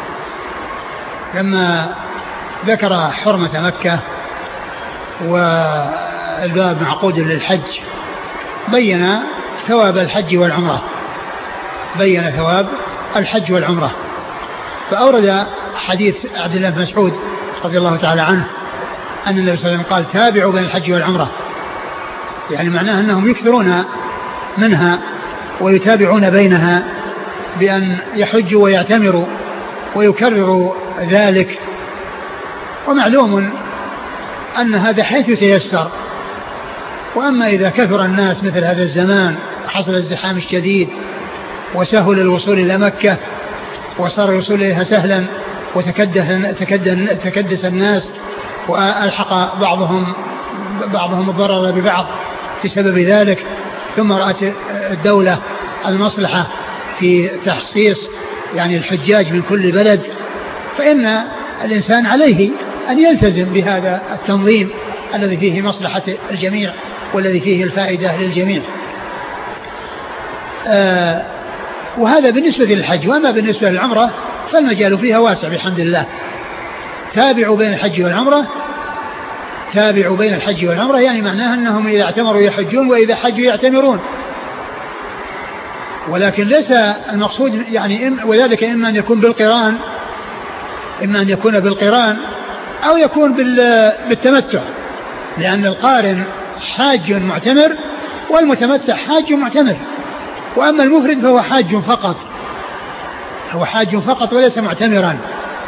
لما ذكر حرمة مكة والباب معقود للحج بين ثواب الحج والعمرة، بين ثواب الحج والعمرة. فأورد حديث عبد الله بن مسعود رضي الله تعالى عنه أن النبي صلى الله عليه وسلم قال: تابعوا بين الحج والعمرة، يعني معناه أنهم يكثرون منها ويتابعون بينها بأن يحجوا ويعتمروا ويكرروا ذلك. ومعلوم أن هذا حيث يتيسر، وأما إذا كثر الناس مثل هذا الزمان حصل الزحام الشديد وسهل الوصول إلى مكة وصار الوصول إليها سهلا وتكدس الناس وألحق بعضهم بعضهم الضرر ببعض بسبب ذلك. ثم رأت الدولة المصلحة في تخصيص يعني الحجاج من كل بلد، فإن الإنسان عليه أن يلتزم بهذا التنظيم الذي فيه مصلحة الجميع والذي فيه الفائدة للجميع. آه وهذا بالنسبة للحج. وأما بالنسبة للعمرة فالمجال فيها واسع بحمد الله. تابعوا بين الحج والعمرة تابعوا بين الحج والعمرة يعني معناها أنهم إذا اعتمروا يحجون وإذا حجوا يعتمرون، ولكن ليس المقصود يعني إم وذلك إما أن يكون بالقران إما أن يكون بالقران أو يكون بالتمتع، لأن القارن حاج معتمر والمتمتع حاج معتمر، وأما المفرد فهو حاج فقط هو حاج فقط وليس معتمرا.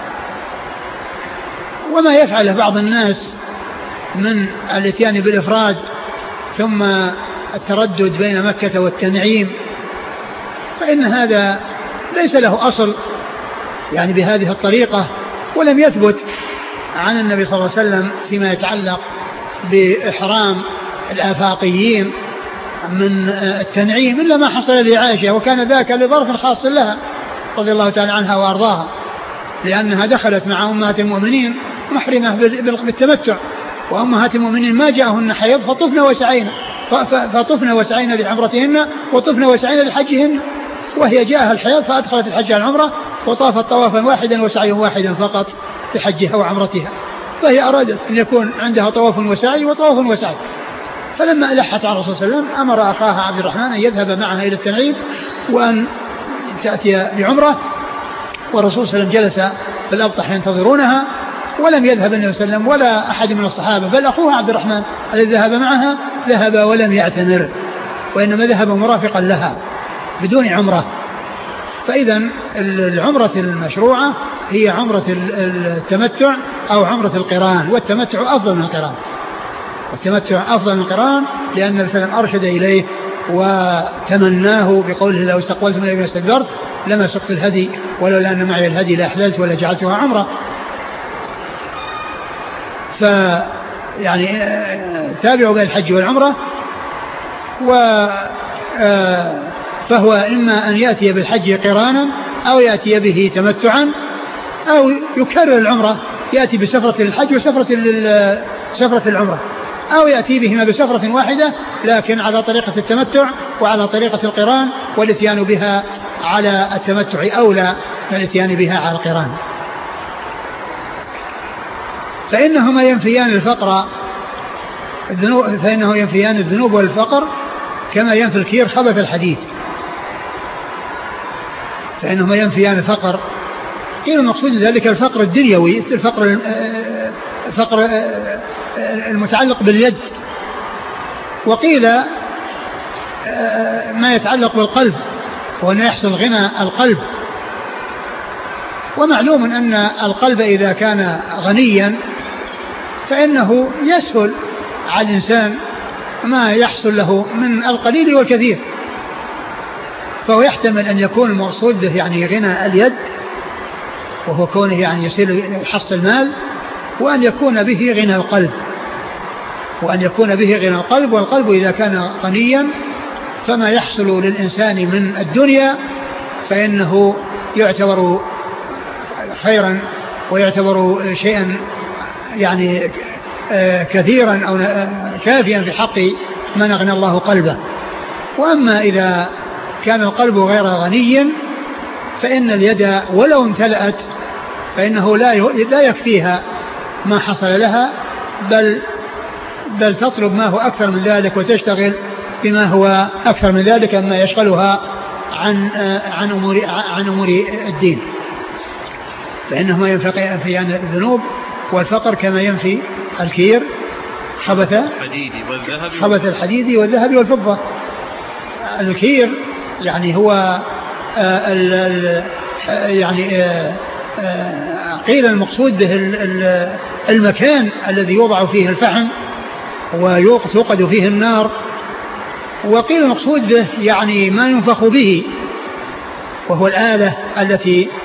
وما يفعله بعض الناس من الاتيان بالإفراد ثم التردد بين مكة والتنعيم فإن هذا ليس له أصل يعني بهذه الطريقة، ولم يثبت عن النبي صلى الله عليه وسلم فيما يتعلق بإحرام الآفاقيين من التنعيم إلا ما حصل لعائشة، وكان ذاك لظرف خاص لها رضي الله تعالى عنها وأرضاها، لأنها دخلت مع أمهات المؤمنين محرمة بالتمتع، وأمهات المؤمنين ما جاءهن حيض فطفن وسعينا فطفن وسعينا لعمرتهن وطفن وسعينا لحجهن، وهي جاءها الحيض فأدخلت الحج على العمرة وطافت طوافا واحدا وسعيا واحدا فقط في حجها وعمرتها، فهي أرادت أن يكون عندها طواف وسعي وطواف وسعي. فلما ألحت على الرسول صلى الله عليه وسلم أمر أخاها عبد الرحمن أن يذهب معها إلى التنعيم وأن تأتي بعمرة، والرسول صلى الله عليه وسلم جلس في الأبطح ينتظرونها، ولم يذهب النبي صلى الله عليه وسلم ولا أحد من الصحابة، بل أخوها عبد الرحمن الذي ذهب معها ذهب ولم يعتمر، وإنما ذهب مرافقا لها بدون عمرة. فإذا العمرة المشروعة هي عمرة التمتع أو عمرة القران، والتمتع أفضل من القران والتمتع أفضل من القران لأن النبي صلى الله عليه وسلم أرشد إليه وتمناه بقوله لو استقبلت من الذين استكبرت لما سقت الهدي ولولا أن معي الهدي لأحللت ولا جعلتها عمرة. ف يعني تابعوا بين الحج والعمرة، و فهو إما أن يأتي بالحج قرانا أو يأتي به تمتعا أو يكرر العمرة، يأتي بسفرة للحج وسفرة سفرة العمرة، أو يأتي بهما بسفرة واحدة لكن على طريقة التمتع وعلى طريقة القران، والاتيان بها على التمتع أولى من الاتيان بها على القران. فإنهما ينفيان الفقر الذنوب فإنه ينفيان الذنوب والفقر كما ينفي الكير خبث الحديد. فإنهما ينفيان الفقر، قيل المقصود ذلك الفقر الدنيوي، الفقر الفقر المتعلق باليد، وقيل ما يتعلق بالقلب وأن يحصل غنى القلب. ومعلوم أن القلب إذا كان غنيا فإنه يسهل على الإنسان ما يحصل له من القليل والكثير، فهو يحتمل أن يكون المقصود به يعني غنى اليد وهو كونه يعني يصير حصل المال، وأن يكون به غنى القلب وأن يكون به غنى القلب والقلب إذا كان غنيا فما يحصل للإنسان من الدنيا فإنه يعتبر خيرا ويعتبر شيئا يعني كثيرا أو كافيا في حق من أغنى الله قلبه. وأما إذا كان القلب غير غني فإن اليد ولو امتلأت فإنه لا يكفيها ما حصل لها، بل بل تطلب ما هو أكثر من ذلك وتشتغل بما هو أكثر من ذلك مما يشغلها عن عن أمور عن أمور الدين. فإنهما ينفيان الذنوب والفقر كما ينفي الكير خبث خبث الحديد والذهب والفضة. الكير يعني هو آه ال ال يعني آه آه قيل المقصود به المكان الذي يوضع فيه الفحم ويوقد فيه النار، وقيل المقصود به يعني ما ينفخ به وهو الآلة التي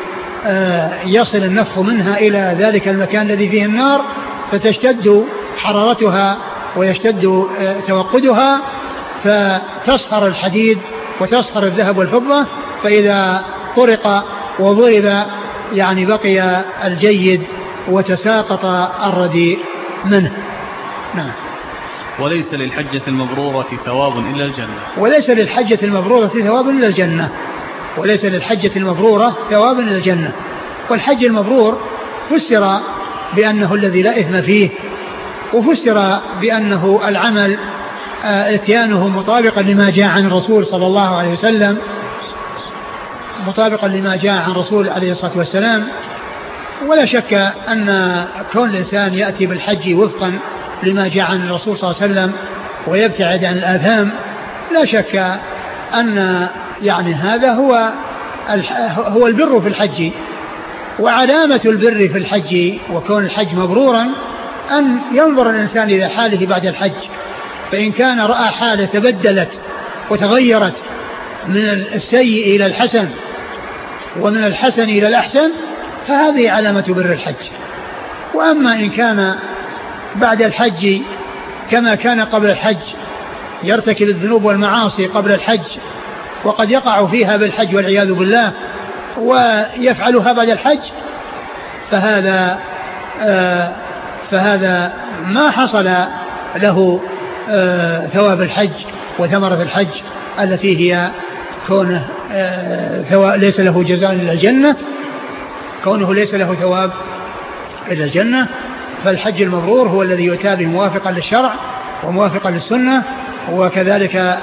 يصل النفخ منها إلى ذلك المكان الذي فيه النار فتشتد حرارتها ويشتد توقدها فتصهر الحديد وتصهر الذهب والفضة، فإذا طرق وضرب يعني بقي الجيد وتساقط الرديء منه. نعم. وليس للحجة المبرورة ثواب إلا الجنة. وليس للحجة المبرورة ثواب إلا الجنة. وليس للحجة المبرورة ثواب إلا الجنة. والحج المبرور فسر بأنه الذي لا إثم فيه، وفسر بأنه العمل اتيانه مطابقا لما جاء عن الرسول صلى الله عليه وسلم، مطابقا لما جاء عن الرسول عليه الصلاة والسلام. ولا شك أن كون الإنسان يأتي بالحج وفقا لما جاء عن الرسول صلى الله عليه وسلم ويبتعد عن الآثام، لا شك أن يعني هذا هو هو البر في الحج. وعلامة البر في الحج وكون الحج مبرورا أن ينظر الإنسان إلى حاله بعد الحج، فإن كان رأى حاله تبدلت وتغيرت من السيء إلى الحسن ومن الحسن إلى الأحسن فهذه علامة بر الحج. وأما إن كان بعد الحج كما كان قبل الحج يرتكب الذنوب والمعاصي قبل الحج وقد يقع فيها بالحج والعياذ بالله ويفعلها بعد الحج فهذا آه فهذا ما حصل له آه ثواب الحج وثمرة الحج التي هي كونه آه ليس له جزاء إلا الجنة، كونه ليس له ثواب إلا الجنة. فالحج المبرور هو الذي يؤتى به موافقا للشرع وموافقا للسنة، وكذلك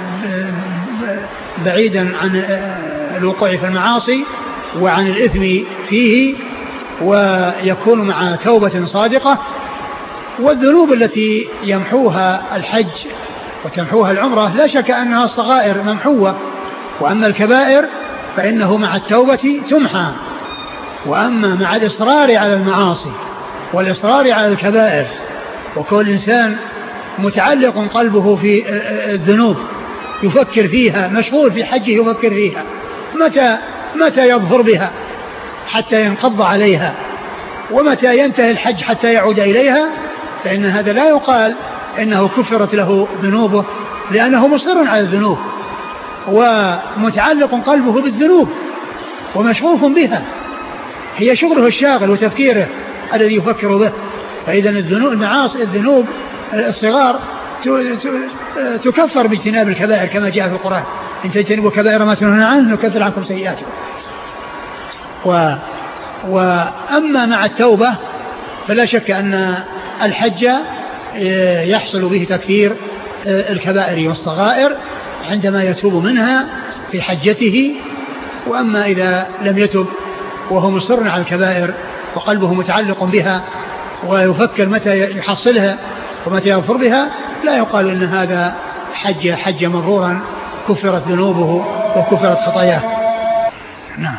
بعيدا عن الوقوع في المعاصي وعن الإثم فيه، ويكون مع توبة صادقة. والذنوب التي يمحوها الحج وتمحوها العمرة لا شك أنها الصغائر ممحوة، وأما الكبائر فإنه مع التوبة تمحى. وأما مع الإصرار على المعاصي والإصرار على الكبائر وكل إنسان متعلق قلبه في الذنوب يفكر فيها، مشغول في حجه يفكر فيها متى متى يظهر بها حتى ينقض عليها، ومتى ينتهي الحج حتى يعود إليها، فإن هذا لا يقال إنه كفرت له ذنوبه، لأنه مصر على الذنوب ومتعلق قلبه بالذنوب ومشغوف بها، هي شغله الشاغل وتفكيره الذي يفكر به. فإذا الذنوب المعاصي الذنوب الصغار تكفر باجتناب الكبائر كما جاء في القرآن: إن تجتنبوا كبائر ما تنهون عنه نكفر عنكم سيئاتكم. و وأما مع التوبة فلا شك أن الحج يحصل به تكفير الكبائر والصغائر عندما يتوب منها في حجته. وأما إذا لم يتب وهو مصر على الكبائر وقلبه متعلق بها ويفكر متى يحصلها ومتى يغفر بها، لا يقال إن هذا حج حج مرورا كفرت ذنوبه وكفرت خطاياه. نعم.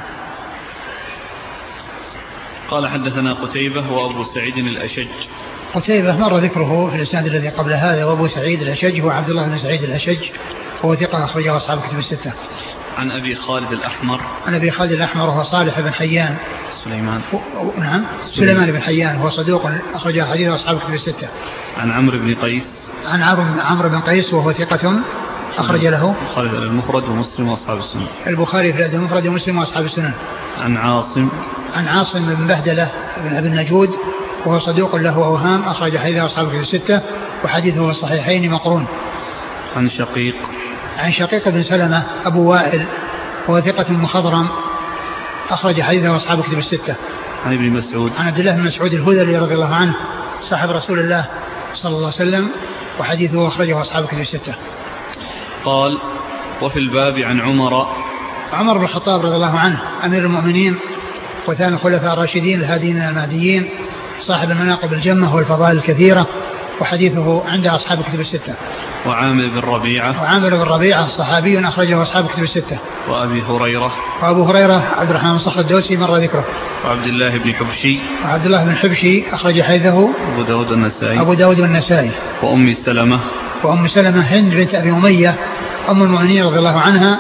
قال: حدثنا قتيبة وأبو سعيد الأشج. قتيبة مر ذكره في الإسناد الذي قبل هذا، وأبو سعيد الأشج هو عبد الله بن سعيد الأشج وهو ثقة أخرجه أصحاب الكتب الستة. عن أبي خالد الأحمر. عن أبي خالد الأحمر وهو صالح بن حيان. سليمان. و... نعم سليمان بن حيان وهو صدوق أخرج حديث أصحاب الكتب الستة. عن عمرو بن قيس. عن عمرو بن قيس وهو ثقة أخرج له البخاري في المفرد ومسلم وأصحاب السنن. البخاري في المفرد ومسلم وأصحاب السنن. عن عاصم. عن عاصم بن بهدلة بن أبي النجود وهو صدوق له أوهام أخرج حديث أصحاب الكتب الستة وحديثه في الصحيحين مقرون. عن شقيق. عن شقيق بن سلمة أبو وائل وهو ثقة مخضرم أخرج حديثه أصحاب الكتب الستة. عن ابن مسعود. عن عبد الله بن مسعود الهذلي رضي الله عنه صاحب رسول الله صلى الله عليه وسلم وحديثه أخرجه أصحاب الكتب الستة. قال: وفي الباب عن عمر. عمر بن الخطاب رضي الله عنه أمير المؤمنين وثاني الخلفاء الراشدين الهاديين المهديين صاحب المناقب الجمة والفضائل الكثيرة وحديثه عند أصحاب الكتب الستة. وعامر بن ربيعة. وعامر بن ربيعة صحابي أخرجه أصحاب الكتب الستة. وأبي هريرة. وأبو هريرة عبد الرحمن بن صخر الدوسي مر ذكره. وعبد الله بن حبشي. وعبد الله بن حبشي أخرج حديثه أبو داود والنسائي. أبو داود والنسائي. وأم سلمة. وأم سلمة هند بنت أبي أمية أم المؤمنين رضي الله عنها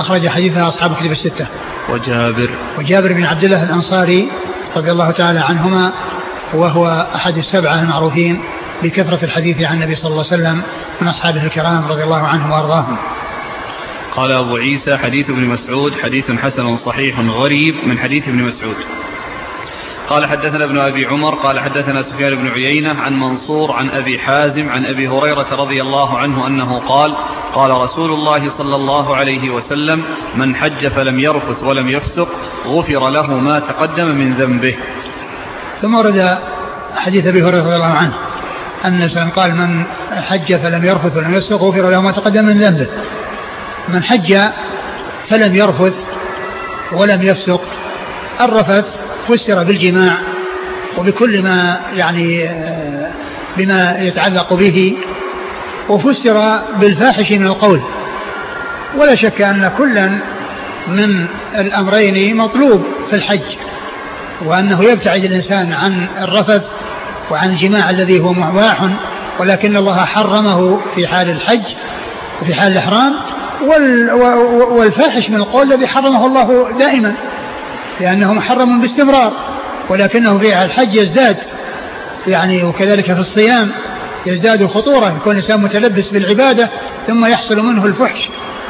أخرج حديثها أصحاب الكتب الستة. وجابر وجابر بن عبد الله الأنصاري رضي الله تعالى عنهما وهو أحد السبعة المعروفين بكثرة الحديث عن النبي صلى الله عليه وسلم من أصحابه الكرام رضي الله عنهم وأرضاهم. قال أبو عيسى حديث ابن مسعود حديث حسن صحيح غريب من حديث ابن مسعود. قال حدثنا ابن أبي عمر قال حدثنا سفيان بن عيينة عن منصور عن أبي حازم عن أبي هريرة رضي الله عنه أنه قال قال رسول الله صلى الله عليه وسلم من حج فلم يرفث ولم يفسق غفر له ما تقدم من ذنبه. ثم ورد حديث أبي هريرة رضي الله عنه أن قال من حج فلم يرفث ولم يفسق غفر له ما تقدم من ذنبه. من حج فلم يرفث ولم يفسق، الرفث فسر بالجماع وبكل ما يعني بما يتعلق به، وفسر بالفاحش من القول، ولا شك أن كلا من الأمرين مطلوب في الحج، وأنه يبتعد الإنسان عن الرفث وعن الجماع الذي هو مباح ولكن الله حرمه في حال الحج وفي حال الإحرام، والفاحش من القول الذي حرمه الله دائما لأنه محرم باستمرار، ولكنه في الحج يزداد يعني، وكذلك في الصيام يزداد خطورة، يكون الإنسان متلبس بالعبادة ثم يحصل منه الفحش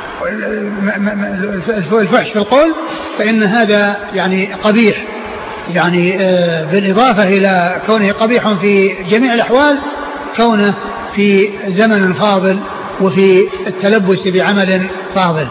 الفحش في القول، فإن هذا يعني قبيح، يعني بالإضافة إلى كونه قبيح في جميع الأحوال كونه في زمن فاضل وفي التلبس بعمل فاضل.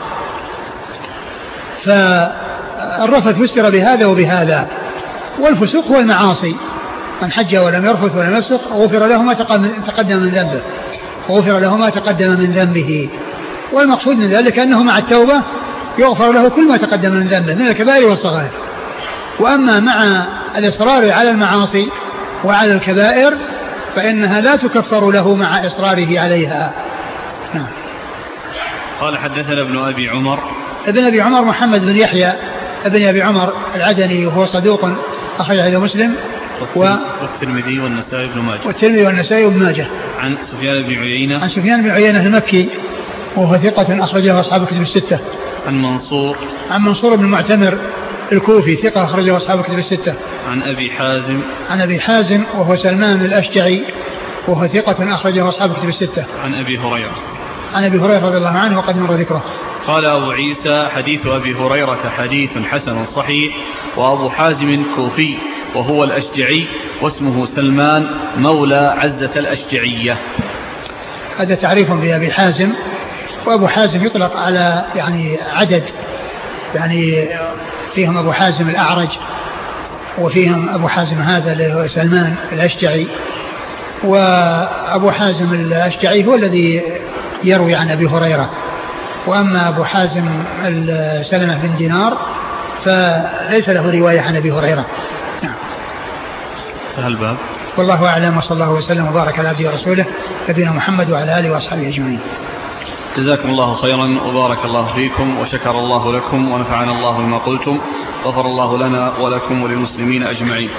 فالرفث فسر بهذا وبهذا. والفسوق هو المعاصي، من حج ولم يرفث ولم يفسق غفر له ما تقدم من ذنبه غفر له ما تقدم من ذنبه. والمقصود من ذلك أنه مع التوبة يغفر له كل ما تقدم من ذنبه من الكبائر والصغائر. وأما مع الإصرار على المعاصي وعلى الكبائر فإنها لا تكفر له مع إصراره عليها. نعم. قال حدثنا ابن أبي عمر ابن أبي عمر محمد بن يحيى ابن أبي عمر العدني وهو صدوق أخرج حديث مسلم والترمذي والنسائي بن ماجه والترمذي والنسائي بن ماجه. عن سفيان بن عيينة عن سفيان بن عيينة المكي وهو ثقة أخرجه أصحاب الكتب الستة. عن منصور عن منصور بن معتمر الكوفي ثقة أخرجه أصحاب الكتب الستة. عن أبي حازم عن أبي حازم وهو سلمان الأشجعي وهو ثقة أخرجه أصحاب الكتب الستة. عن أبي هريرة عن أبي هريرة رضي الله عنه وقد مر ذكره. قال أبو عيسى حديث أبي هريرة حديث حسن صحيح، وأبو حازم كوفي وهو الأشجعي واسمه سلمان مولى عزة الأشجعية. هذا تعريف بأبي حازم. وأبو حازم يطلق على يعني عدد، يعني فيهم أبو حازم الأعرج وفيهم أبو حازم هذا اللي هو سلمان الأشجعي. وأبو حازم الأشجعي هو الذي يروي عن أبي هريرة، وأما أبو حازم سلمة بن دينار فليس له رواية عن أبي هريرة. نعم. فهل باب؟ والله أعلم، وصلى الله وسلم وبارك على عبده ورسوله نبينا محمد وعلى آله وأصحابه أجمعين. جزاكم الله خيرا وبارك الله فيكم وشكر الله لكم ونفعنا الله بما قلتم، غفر الله لنا ولكم وللمسلمين أجمعين.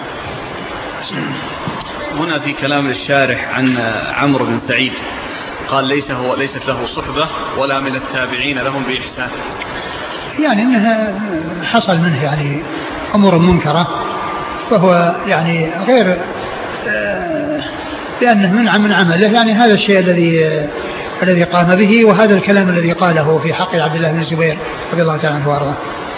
هنا في كلام الشارح عن عمرو بن سعيد قال ليس هو ليست له صحبة ولا من التابعين لهم بإحسان، يعني أنها حصل منه يعني أمور منكرة، فهو يعني غير لأنه منع من عمله، يعني هذا الشيء الذي الذي قام به، وهذا الكلام الذي قاله في حق عبد الله بن الزبير رضي الله تعالى عنه وارضاه.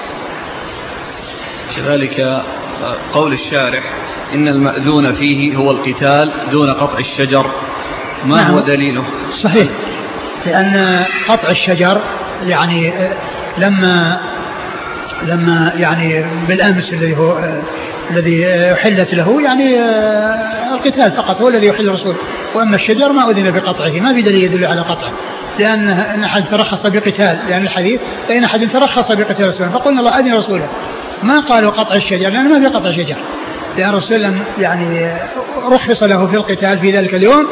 كذلك قول الشارح إن المأذون فيه هو القتال دون قطع الشجر، ما نعم. هو دليله؟ صحيح، لأن قطع الشجر يعني لما لما يعني بالأمس الذي هو الذي حلت له يعني القتال فقط هو الذي يحل الرسول، وأما الشجر ما أذن بقطعه، ما في دليل يدل على قطعه، لأن أحد ترخص بقتال، لأن الحديث فإن أحد ترخص بقتال رسوله فقلنا الله أذن رسوله، ما قالوا قطع الشجر لأن ما في قطع شجر، لأن رسول يعني رخص له في القتال في ذلك اليوم،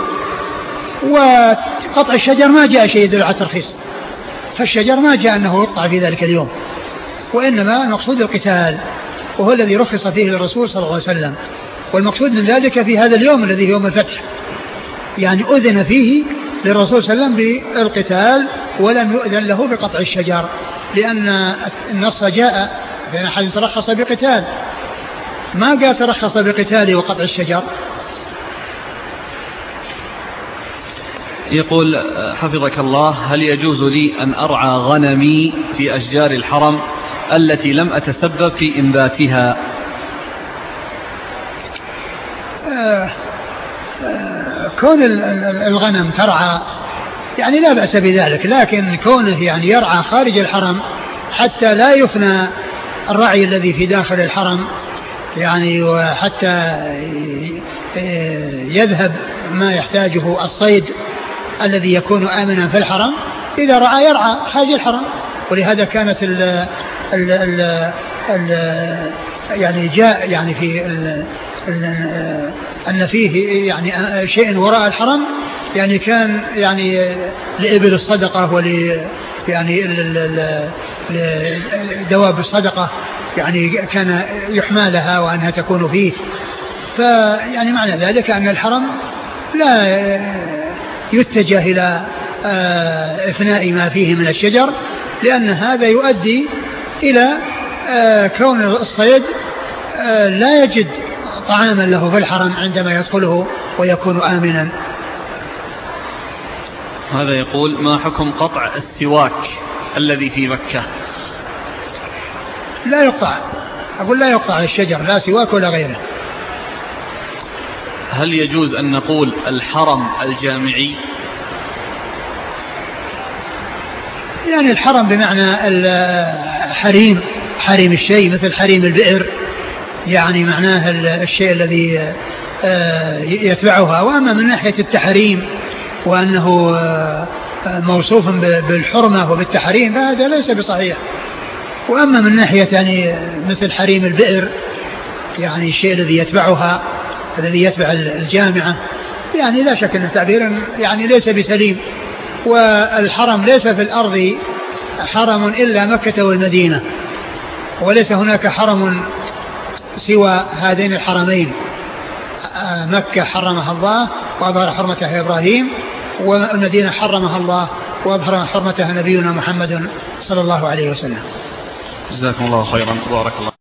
وقطع الشجر ما جاء شيء يدل على الترخيص، فالشجر ما جاء أنه يقطع في ذلك اليوم، وإنما المقصود القتال وهو الذي رخص فيه للرسول صلى الله عليه وسلم، والمقصود من ذلك في هذا اليوم الذي هو يوم الفتح، يعني أذن فيه للرسول صلى الله عليه وسلم بالقتال ولم يؤذن له بقطع الشجر، لأن النص جاء بين أحد ترخص بقتال، ما قال ترخص بقتال وقطع الشجر. يقول حفظك الله: هل يجوز لي أن أرعى غنمي في أشجار الحرم التي لم أتسبب في إنباتها؟ آه آه كون الغنم ترعى يعني لا بأس بذلك، لكن كونه يعني يرعى خارج الحرم حتى لا يفنى الرعي الذي في داخل الحرم، يعني وحتى يذهب ما يحتاجه الصيد الذي يكون آمنا في الحرم، إذا رعى يرعى خارج الحرم. ولهذا كانت ال ال ال ال يعني جاء يعني في ال ال أن فيه يعني شيء وراء الحرم، يعني كان يعني لإبل الصدقة ول يعني دواب الصدقة، يعني كان يحمى لها وأنها تكون فيه. فيعني معنى ذلك أن الحرم لا يتجه إلى إفناء ما فيه من الشجر، لأن هذا يؤدي إلى كون الصيد لا يجد طعاما له في الحرم عندما يدخله ويكون آمنا. هذا يقول: ما حكم قطع السواك الذي في مكة؟ لا يقطع، أقول لا يقطع الشجر، لا سواك ولا غيره. هل يجوز أن نقول الحرم الجامعي؟ يعني الحرم بمعنى الحريم، حريم الشيء مثل حريم البئر، يعني معناه الشيء الذي يتبعها. وأما من ناحية التحريم وأنه موصوف بالحرمة وبالتحريم فهذا ليس بصحيح. وأما من ناحية يعني مثل حريم البئر، يعني الشيء الذي يتبعها الذي يتبع الجامعة، يعني لا شك أن تعبير يعني ليس بسليم. والحرم ليس في الأرض حرم إلا مكة والمدينة، وليس هناك حرم سوى هذين الحرمين، مكة حرمها الله وأظهر حرمتها إبراهيم، والمدينة حرمها الله وأظهر حرمتها نبينا محمد صلى الله عليه وسلم. جزاكم الله خيرا، بارك الله.